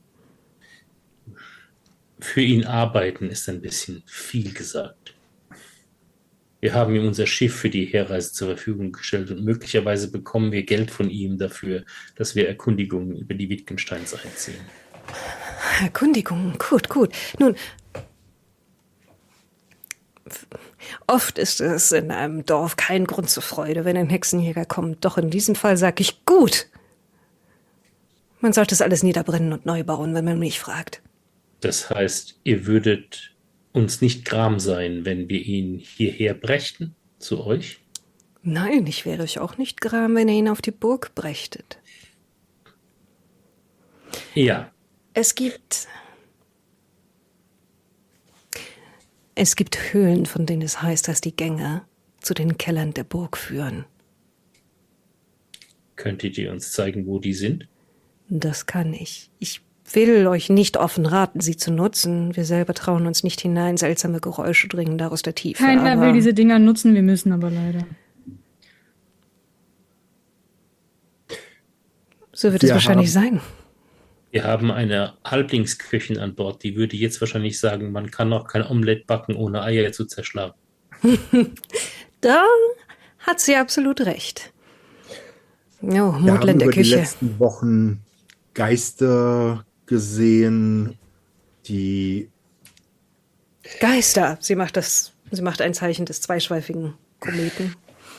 Für ihn arbeiten ist ein bisschen viel gesagt. Wir haben ihm unser Schiff für die Herreise zur Verfügung gestellt und möglicherweise bekommen wir Geld von ihm dafür, dass wir Erkundigungen über die Wittgensteins einziehen. Erkundigungen, gut, gut. Nun, oft ist es in einem Dorf kein Grund zur Freude, wenn ein Hexenjäger kommt. Doch in diesem Fall sage ich, gut. Man sollte es alles niederbrennen und neu bauen, wenn man mich fragt. Das heißt, ihr würdet uns nicht gram sein, wenn wir ihn hierher brächten, zu euch? Nein, ich wäre euch auch nicht gram, wenn ihr ihn auf die Burg brächtet. Ja. Es gibt... Es gibt Höhlen, von denen es heißt, dass die Gänge zu den Kellern der Burg führen. Könntet ihr uns zeigen, wo die sind? Das kann ich. Ich will euch nicht offen raten, sie zu nutzen. Wir selber trauen uns nicht hinein. Seltsame Geräusche dringen da aus der Tiefe. Keiner will diese Dinger nutzen, wir müssen aber leider. So wird wir es wahrscheinlich haben, sein. Wir haben eine Halblingsköchin an Bord, die würde jetzt wahrscheinlich sagen, man kann auch kein Omelett backen, ohne Eier zu zerschlagen. Da hat sie absolut recht. Oh, Mordland der Küche. Wir haben die letzten Wochen Geister gesehen, die Geister. Sie macht das, sie macht ein Zeichen des zweischweifigen Kometen.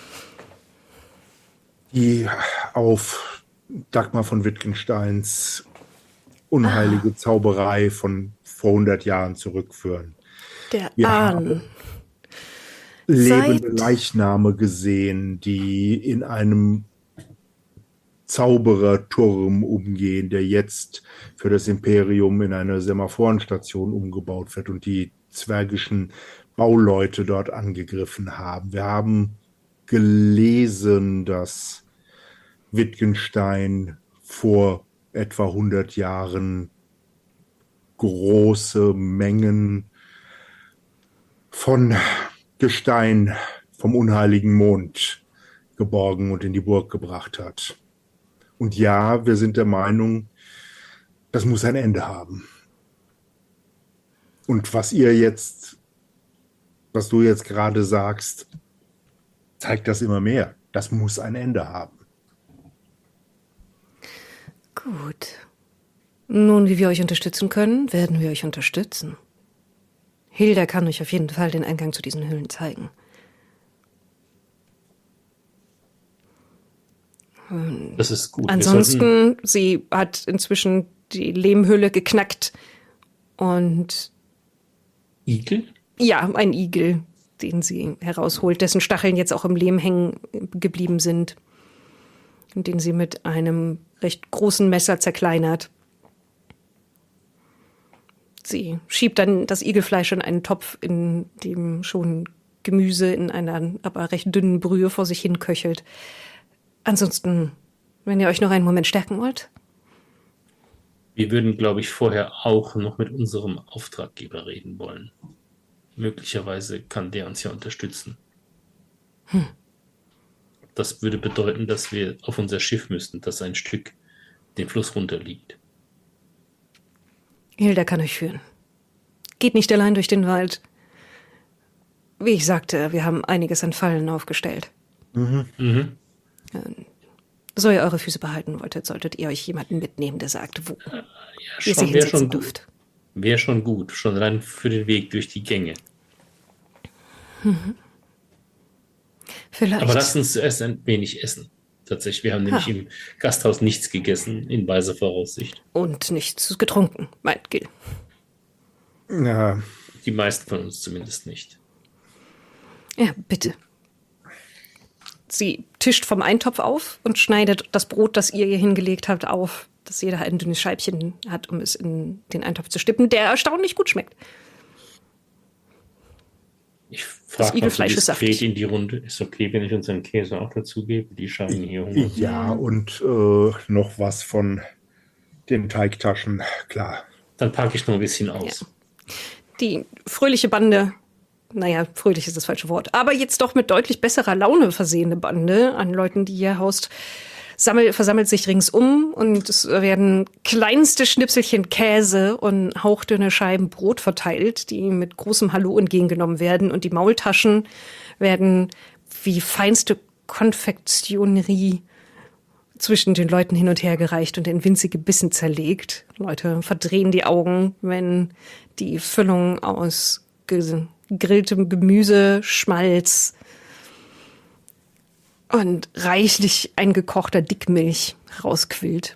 Die auf Dagmar von Wittgensteins unheilige ah. Zauberei von vor hundert Jahren zurückführen. Der Wir Ahn. haben lebende Seit- Leichname gesehen, die in einem Zaubererturm umgehen, der jetzt für das Imperium in eine Semaphorenstation umgebaut wird und die zwergischen Bauleute dort angegriffen haben. Wir haben gelesen, dass Wittgenstein vor etwa hundert Jahren große Mengen von Gestein vom unheiligen Mond geborgen und in die Burg gebracht hat. Und ja, wir sind der Meinung, das muss ein Ende haben. Und was ihr jetzt, was du jetzt gerade sagst, zeigt das immer mehr. Das muss ein Ende haben. Gut. Nun, wie wir euch unterstützen können, werden wir euch unterstützen. Hilda kann euch auf jeden Fall den Eingang zu diesen Höhlen zeigen. Das ist gut. Wir Ansonsten, sollten- sie hat inzwischen die Lehmhülle geknackt und Igel? ja, ein Igel, den sie herausholt, dessen Stacheln jetzt auch im Lehm hängen geblieben sind und den sie mit einem recht großen Messer zerkleinert. Sie schiebt dann das Igelfleisch in einen Topf, in dem schon Gemüse in einer aber recht dünnen Brühe vor sich hin köchelt. Ansonsten, wenn ihr euch noch einen Moment stärken wollt. Wir würden, glaube ich, vorher auch noch mit unserem Auftraggeber reden wollen. Möglicherweise kann der uns ja unterstützen. Hm. Das würde bedeuten, dass wir auf unser Schiff müssten, das ein Stück den Fluss runterliegt. Hilda kann euch führen. Geht nicht allein durch den Wald. Wie ich sagte, wir haben einiges an Fallen aufgestellt. Mhm. Mhm. So ihr eure Füße behalten wolltet, solltet ihr euch jemanden mitnehmen, der sagt, wo Ja, ihr schon, sie wäre hinsetzen schon dürft. gut. Wäre schon gut. Schon allein für den Weg durch die Gänge. Mhm. Vielleicht. Aber lasst uns zuerst ein wenig essen. Tatsächlich, wir haben nämlich Ha. im Gasthaus nichts gegessen, in weiser Voraussicht. Und nichts getrunken, meint Gil. Ja, Die meisten von uns zumindest nicht. Ja, bitte. Sie tischt vom Eintopf auf und schneidet das Brot, das ihr ihr hingelegt habt, auf, dass jeder ein dünnes Scheibchen hat, um es in den Eintopf zu stippen, der erstaunlich gut schmeckt. Ich frage mal so Igelfleisch ist diskret saftig. in die Runde. Ist okay, wenn ich unseren Käse auch dazu gebe? Die scheinen hier Hunger. ja, und äh, noch was von den Teigtaschen, klar. Dann packe ich noch ein bisschen aus. Die fröhliche Bande, naja, fröhlich ist das falsche Wort, aber jetzt doch mit deutlich besserer Laune versehene Bande an Leuten, die ihr haust, sammel, versammelt sich ringsum und es werden kleinste Schnipselchen Käse und hauchdünne Scheiben Brot verteilt, die mit großem Hallo entgegengenommen werden, und die Maultaschen werden wie feinste Konfektionerie zwischen den Leuten hin und her gereicht und in winzige Bissen zerlegt. Leute verdrehen die Augen, wenn die Füllung aus gegrilltem Gemüse, Schmalz und reichlich eingekochter Dickmilch rausquillt.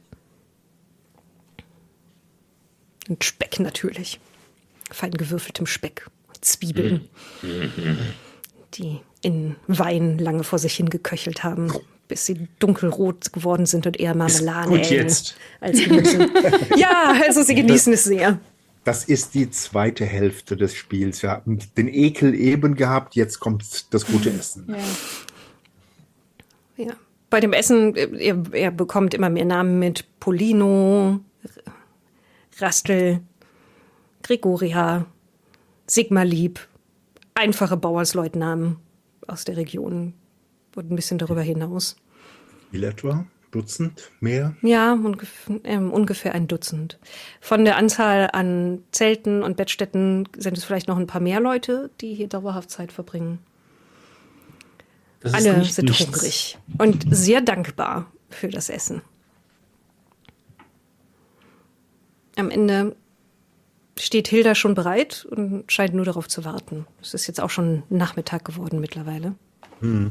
Und Speck natürlich. Fein gewürfeltem Speck. Zwiebeln, die in Wein lange vor sich hingeköchelt haben, bis sie dunkelrot geworden sind und eher Marmelade gut ähneln jetzt. als Gemüse. Ja, also sie genießen es sehr. Das ist die zweite Hälfte des Spiels. Wir haben den Ekel eben gehabt, jetzt kommt das gute Essen. Ja. Ja. Bei dem Essen, er, er bekommt immer mehr Namen mit Polino, Rastel, Gregoria, Sigmalieb, einfache Bauersleutnamen aus der Region und ein bisschen darüber hinaus. Wie etwa? Dutzend? Mehr? Ja, ungef ähm, ungefähr ein Dutzend. Von der Anzahl an Zelten und Bettstätten sind es vielleicht noch ein paar mehr Leute, die hier dauerhaft Zeit verbringen. Das ist Alle nicht sind nichts. hungrig und sehr dankbar für das Essen. Am Ende steht Hilda schon bereit und scheint nur darauf zu warten. Es ist jetzt auch schon Nachmittag geworden mittlerweile. Hm.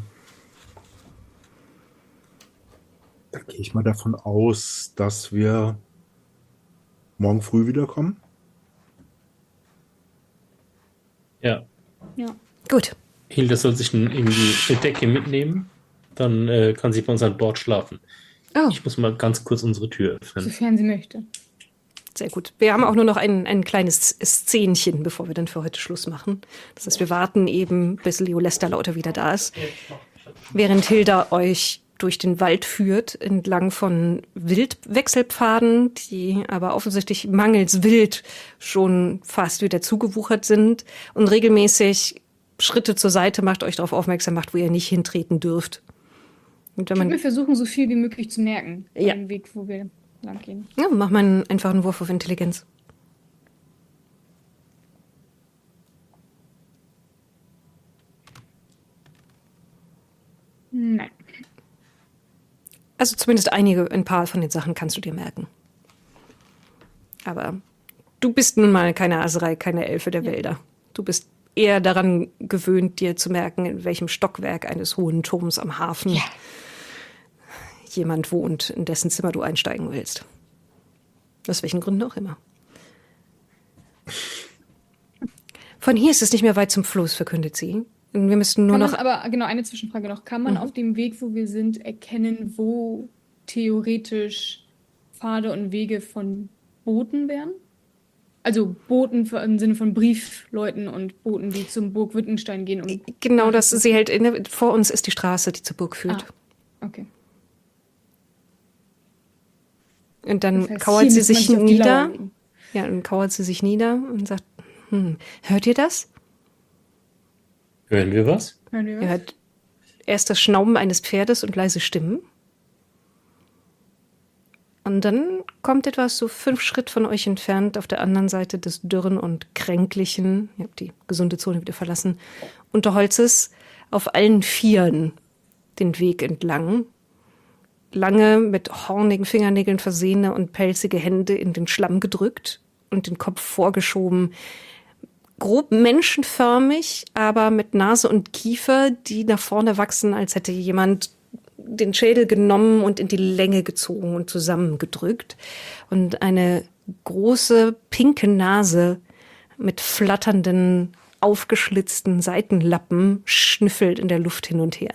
Da gehe ich mal davon aus, dass wir morgen früh wiederkommen. Ja. Ja. Gut. Hilda soll sich n- irgendwie eine Decke mitnehmen. Dann äh, kann sie bei uns an Bord schlafen. Oh, Ich muss mal ganz kurz unsere Tür öffnen. Sofern sie möchte. sehr gut. Wir haben auch nur noch ein, ein kleines Szenchen, bevor wir dann für heute Schluss machen. Das heißt, wir warten eben, bis Leo Lesterlauter wieder da ist. Während Hilda euch durch den Wald führt, entlang von Wildwechselpfaden, die aber offensichtlich mangels Wild schon fast wieder zugewuchert sind und regelmäßig Schritte zur Seite macht, euch darauf aufmerksam macht, wo ihr nicht hintreten dürft. Und wenn Ich man, will versuchen, so viel wie möglich zu merken. Ja. Den Weg, wo wir lang gehen. ja, mach mal einen einfachen Wurf auf Intelligenz. Nein. Also zumindest einige, ein paar von den Sachen kannst du dir merken. Aber du bist nun mal keine Aserei, keine Elfe der Wälder. Du bist eher daran gewöhnt, dir zu merken, in welchem Stockwerk eines hohen Turms am Hafen Ja. jemand wohnt, in dessen Zimmer du einsteigen willst. Aus welchen Gründen auch immer. Von hier ist es nicht mehr weit zum Fluss, verkündet sie. Und wir müssten nur Kann man, noch... aber genau, eine Zwischenfrage noch. Kann man Mhm. auf dem Weg, wo wir sind, erkennen, wo theoretisch Pfade und Wege von Booten wären? Also Booten für- im Sinne von Briefleuten und Booten, die zum Burg Wittgenstein gehen. Um Genau, das sie hält inne. Vor uns ist die Straße, die zur Burg führt. Ah, okay. Und dann Das heißt, kauert hier sie müsste man sich sich auf die nieder. Lauer legen. Ja, dann kauert sie sich nieder und sagt, hm, hört ihr das? Hören wir was? Hören wir Ihr was? hört erst das Schnauben eines Pferdes und leise Stimmen. Und dann kommt etwas so fünf Schritt von euch entfernt auf der anderen Seite des dürren und kränklichen, ihr habt die gesunde Zone wieder verlassen, Unterholzes auf allen Vieren den Weg entlang. Lange mit hornigen Fingernägeln versehene und pelzige Hände in den Schlamm gedrückt und den Kopf vorgeschoben. Grob menschenförmig, aber mit Nase und Kiefer, die nach vorne wachsen, als hätte jemand den Schädel genommen und in die Länge gezogen und zusammengedrückt. Und eine große, pinke Nase mit flatternden, aufgeschlitzten Seitenlappen schnüffelt in der Luft hin und her.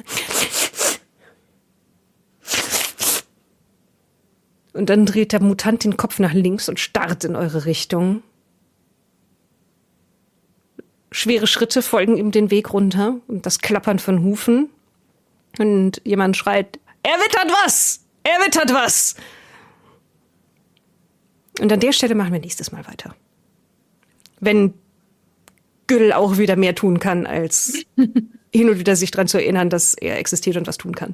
Und dann dreht der Mutant den Kopf nach links und starrt in eure Richtung. Schwere Schritte folgen ihm den Weg runter und das Klappern von Hufen. Und jemand schreit, er wittert was! Er wittert was! Und an der Stelle machen wir nächstes Mal weiter. Wenn Güll auch wieder mehr tun kann, als hin und wieder sich daran zu erinnern, dass er existiert und was tun kann.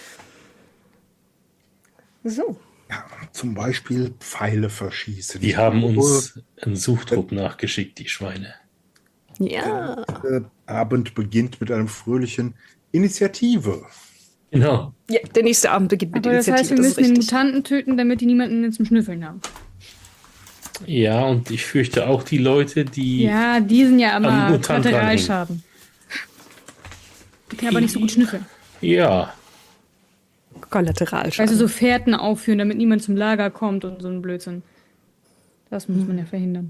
So. Ja, zum Beispiel Pfeile verschießen. Die haben uns einen Suchtrupp nachgeschickt, die Schweine. Ja. Der Abend beginnt mit einem fröhlichen Initiative. Genau. Ja, der nächste Abend beginnt mit Aber das heißt, Initiative. wir Das ist müssen den richtig. Mutanten töten, damit die niemanden zum Schnüffeln haben. Ja, und ich fürchte auch die Leute, die... Ja, die sind ja Am immer Mutant Kollateralschaden. Die können aber nicht so gut schnüffeln. Ja, Kollateralschaden. Also so Fährten aufführen, damit niemand zum Lager kommt und so ein Blödsinn. Das muss man ja verhindern.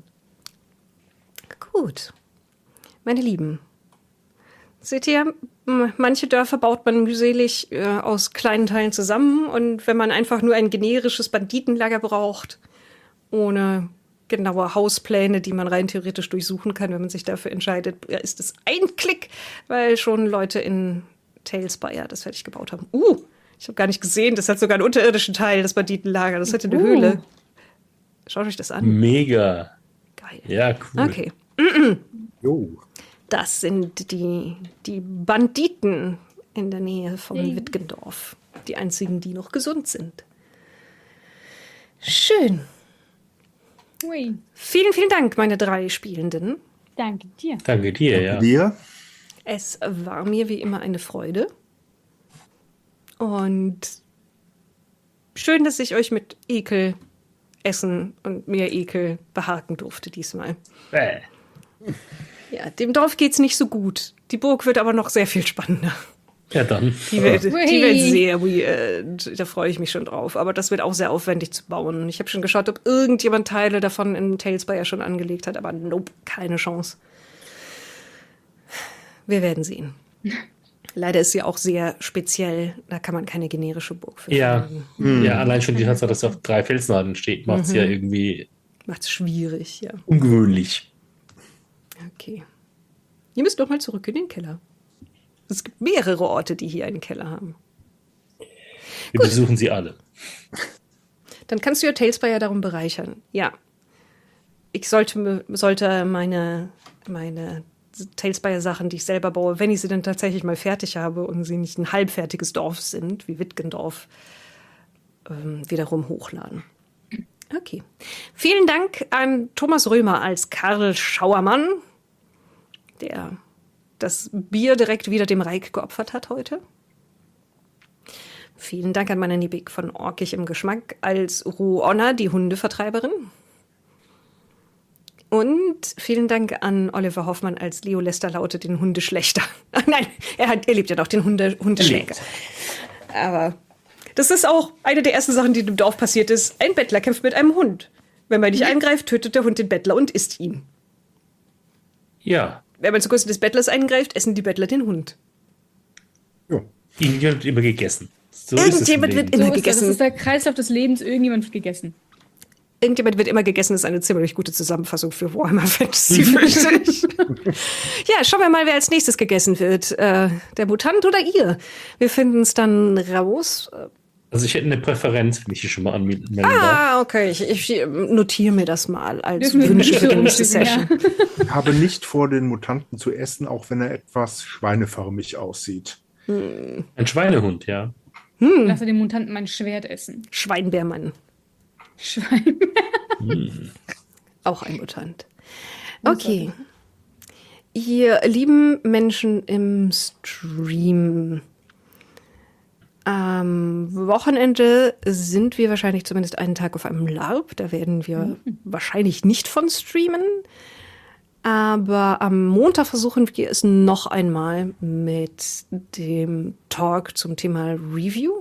Gut. Meine Lieben, seht ihr, m- manche Dörfer baut man mühselig äh, aus kleinen Teilen zusammen und wenn man einfach nur ein generisches Banditenlager braucht, ohne genaue Hauspläne, die man rein theoretisch durchsuchen kann, wenn man sich dafür entscheidet, ja, ist es ein Klick, weil schon Leute in Talespire das fertig gebaut haben. Uh, ich habe gar nicht gesehen, das hat sogar einen unterirdischen Teil, das Banditenlager, das hat eine Uh. Höhle. Schaut euch das an. mega. Geil. Ja, cool. Okay. Jo. Das sind die, die Banditen in der Nähe von Hey. Wittgendorf. Die einzigen, die noch gesund sind. Schön. Ui, Vielen, vielen Dank, meine drei Spielenden. danke dir. Danke dir, ja. Wir? Es war mir wie immer eine Freude. Und schön, dass ich euch mit Ekel essen und mir Ekel behaken durfte diesmal. Äh. Ja, dem Dorf geht's nicht so gut. Die Burg wird aber noch sehr viel spannender. Ja, dann. Die wird, die wird sehr weird. Da freue ich mich schon drauf. Aber das wird auch sehr aufwendig zu bauen. Ich habe schon geschaut, ob irgendjemand Teile davon in Talespire schon angelegt hat. Aber nope, keine Chance. Wir werden sehen. Leider ist sie auch sehr speziell. Da kann man keine generische Burg für Ja, Mhm. ja, allein schon die Tatsache, dass sie auf drei Felsnadeln steht, macht es Mhm. ja irgendwie Macht es schwierig, ja. ungewöhnlich. Okay. Ihr müsst doch mal zurück in den Keller. Es gibt mehrere Orte, die hier einen Keller haben. Wir besuchen sie alle. Dann kannst du ja Talespire darum bereichern. Ja. Ich sollte, sollte meine, meine Talespire-Sachen, die ich selber baue, wenn ich sie dann tatsächlich mal fertig habe und sie nicht ein halbfertiges Dorf sind, wie Wittgendorf, ähm, wiederum hochladen. Okay. Vielen Dank an Thomas Römer als Karl Schauermann, der das Bier direkt wieder dem Reik geopfert hat heute. Vielen Dank an meine Niebig von Orkig im Geschmack als Ruonna, die Hundevertreiberin. Und vielen Dank an Oliver Hoffmann als Leo Lester-Laute, den Hundeschlechter. Nein, er, hat, er liebt ja doch den Hunde, Hundeschläger. Aber das ist auch eine der ersten Sachen, die im Dorf passiert ist. Ein Bettler kämpft mit einem Hund. Wenn man nicht eingreift, tötet der Hund den Bettler und isst ihn. Ja. Wenn man zugunsten des Bettlers eingreift, essen die Bettler den Hund. Ja. Irgendjemand wird immer gegessen. So Irgendjemand ist es im wird Leben. immer So ist das. gegessen. Das ist der Kreislauf des Lebens. Irgendjemand wird gegessen. Irgendjemand wird immer gegessen, ist eine ziemlich gute Zusammenfassung für Warhammer Fantasy, fürchte ich. Ja, schauen wir mal, wer als nächstes gegessen wird. Äh, der Mutant oder ihr? Wir finden es dann raus. Also ich hätte eine Präferenz, wenn ich hier schon mal anmelden darf. Ah, okay. Ich, ich notiere mir das mal als Dürfen wir Wünsche nicht für die so nächste umschicken, Session. Ich habe nicht vor, den Mutanten zu essen, auch wenn er etwas schweineförmig aussieht. Ein Schweinehund, ja. Hm. Lasse den Mutanten mein Schwert essen. Schweinbärmann. Schwein. Hm. Auch ein Mutant. Okay. Ihr lieben Menschen im Stream. Am Wochenende sind wir wahrscheinlich zumindest einen Tag auf einem LARP. Da werden wir mhm. wahrscheinlich nicht von streamen. Aber am Montag versuchen wir es noch einmal mit dem Talk zum Thema Review.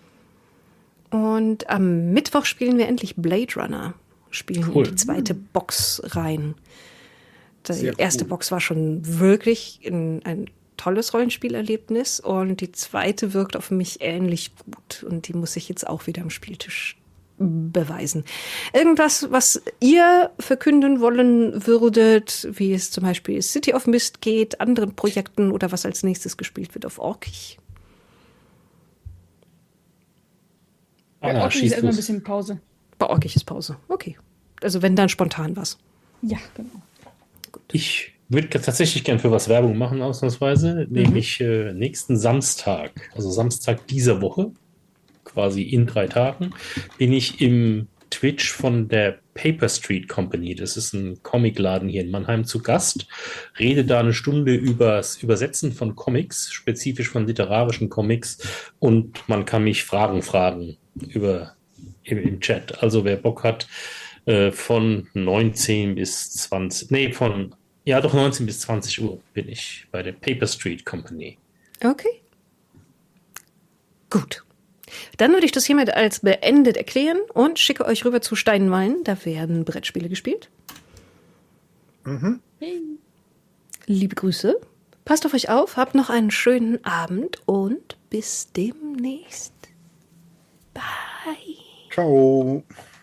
Und am Mittwoch spielen wir endlich Blade Runner. Spielen Cool. in die zweite Box rein. Die Sehr erste cool. Box war schon wirklich ein, ein tolles Rollenspielerlebnis und die zweite wirkt auf mich ähnlich gut. Und die muss ich jetzt auch wieder am Spieltisch beweisen. Irgendwas, was ihr verkünden wollen würdet, wie es zum Beispiel City of Mist geht, anderen Projekten oder was als nächstes gespielt wird auf Orkig? Ah, Ja, schieß ist erstmal ein los. bisschen Pause. Bei Orkig ist Pause. Okay. Also wenn dann spontan was. Ja, genau. Ich würde tatsächlich gern für was Werbung machen, ausnahmsweise. Mhm. Nämlich äh, nächsten Samstag, also Samstag dieser Woche, quasi in drei Tagen, bin ich im Twitch von der Paper Street Company. Das ist ein Comicladen hier in Mannheim zu Gast. Rede da eine Stunde über das Übersetzen von Comics, spezifisch von literarischen Comics. Und man kann mich Fragen fragen über im, im Chat. Also wer Bock hat, äh, von neunzehn bis zwanzig, nee, von, ja doch neunzehn bis zwanzig Uhr bin ich bei der Paper Street Company. Okay. Gut. Dann würde ich das hiermit als beendet erklären und schicke euch rüber zu Steinwein. Da werden Brettspiele gespielt. Mhm. Liebe Grüße. Passt auf euch auf, habt noch einen schönen Abend und bis demnächst. Bye. Ciao.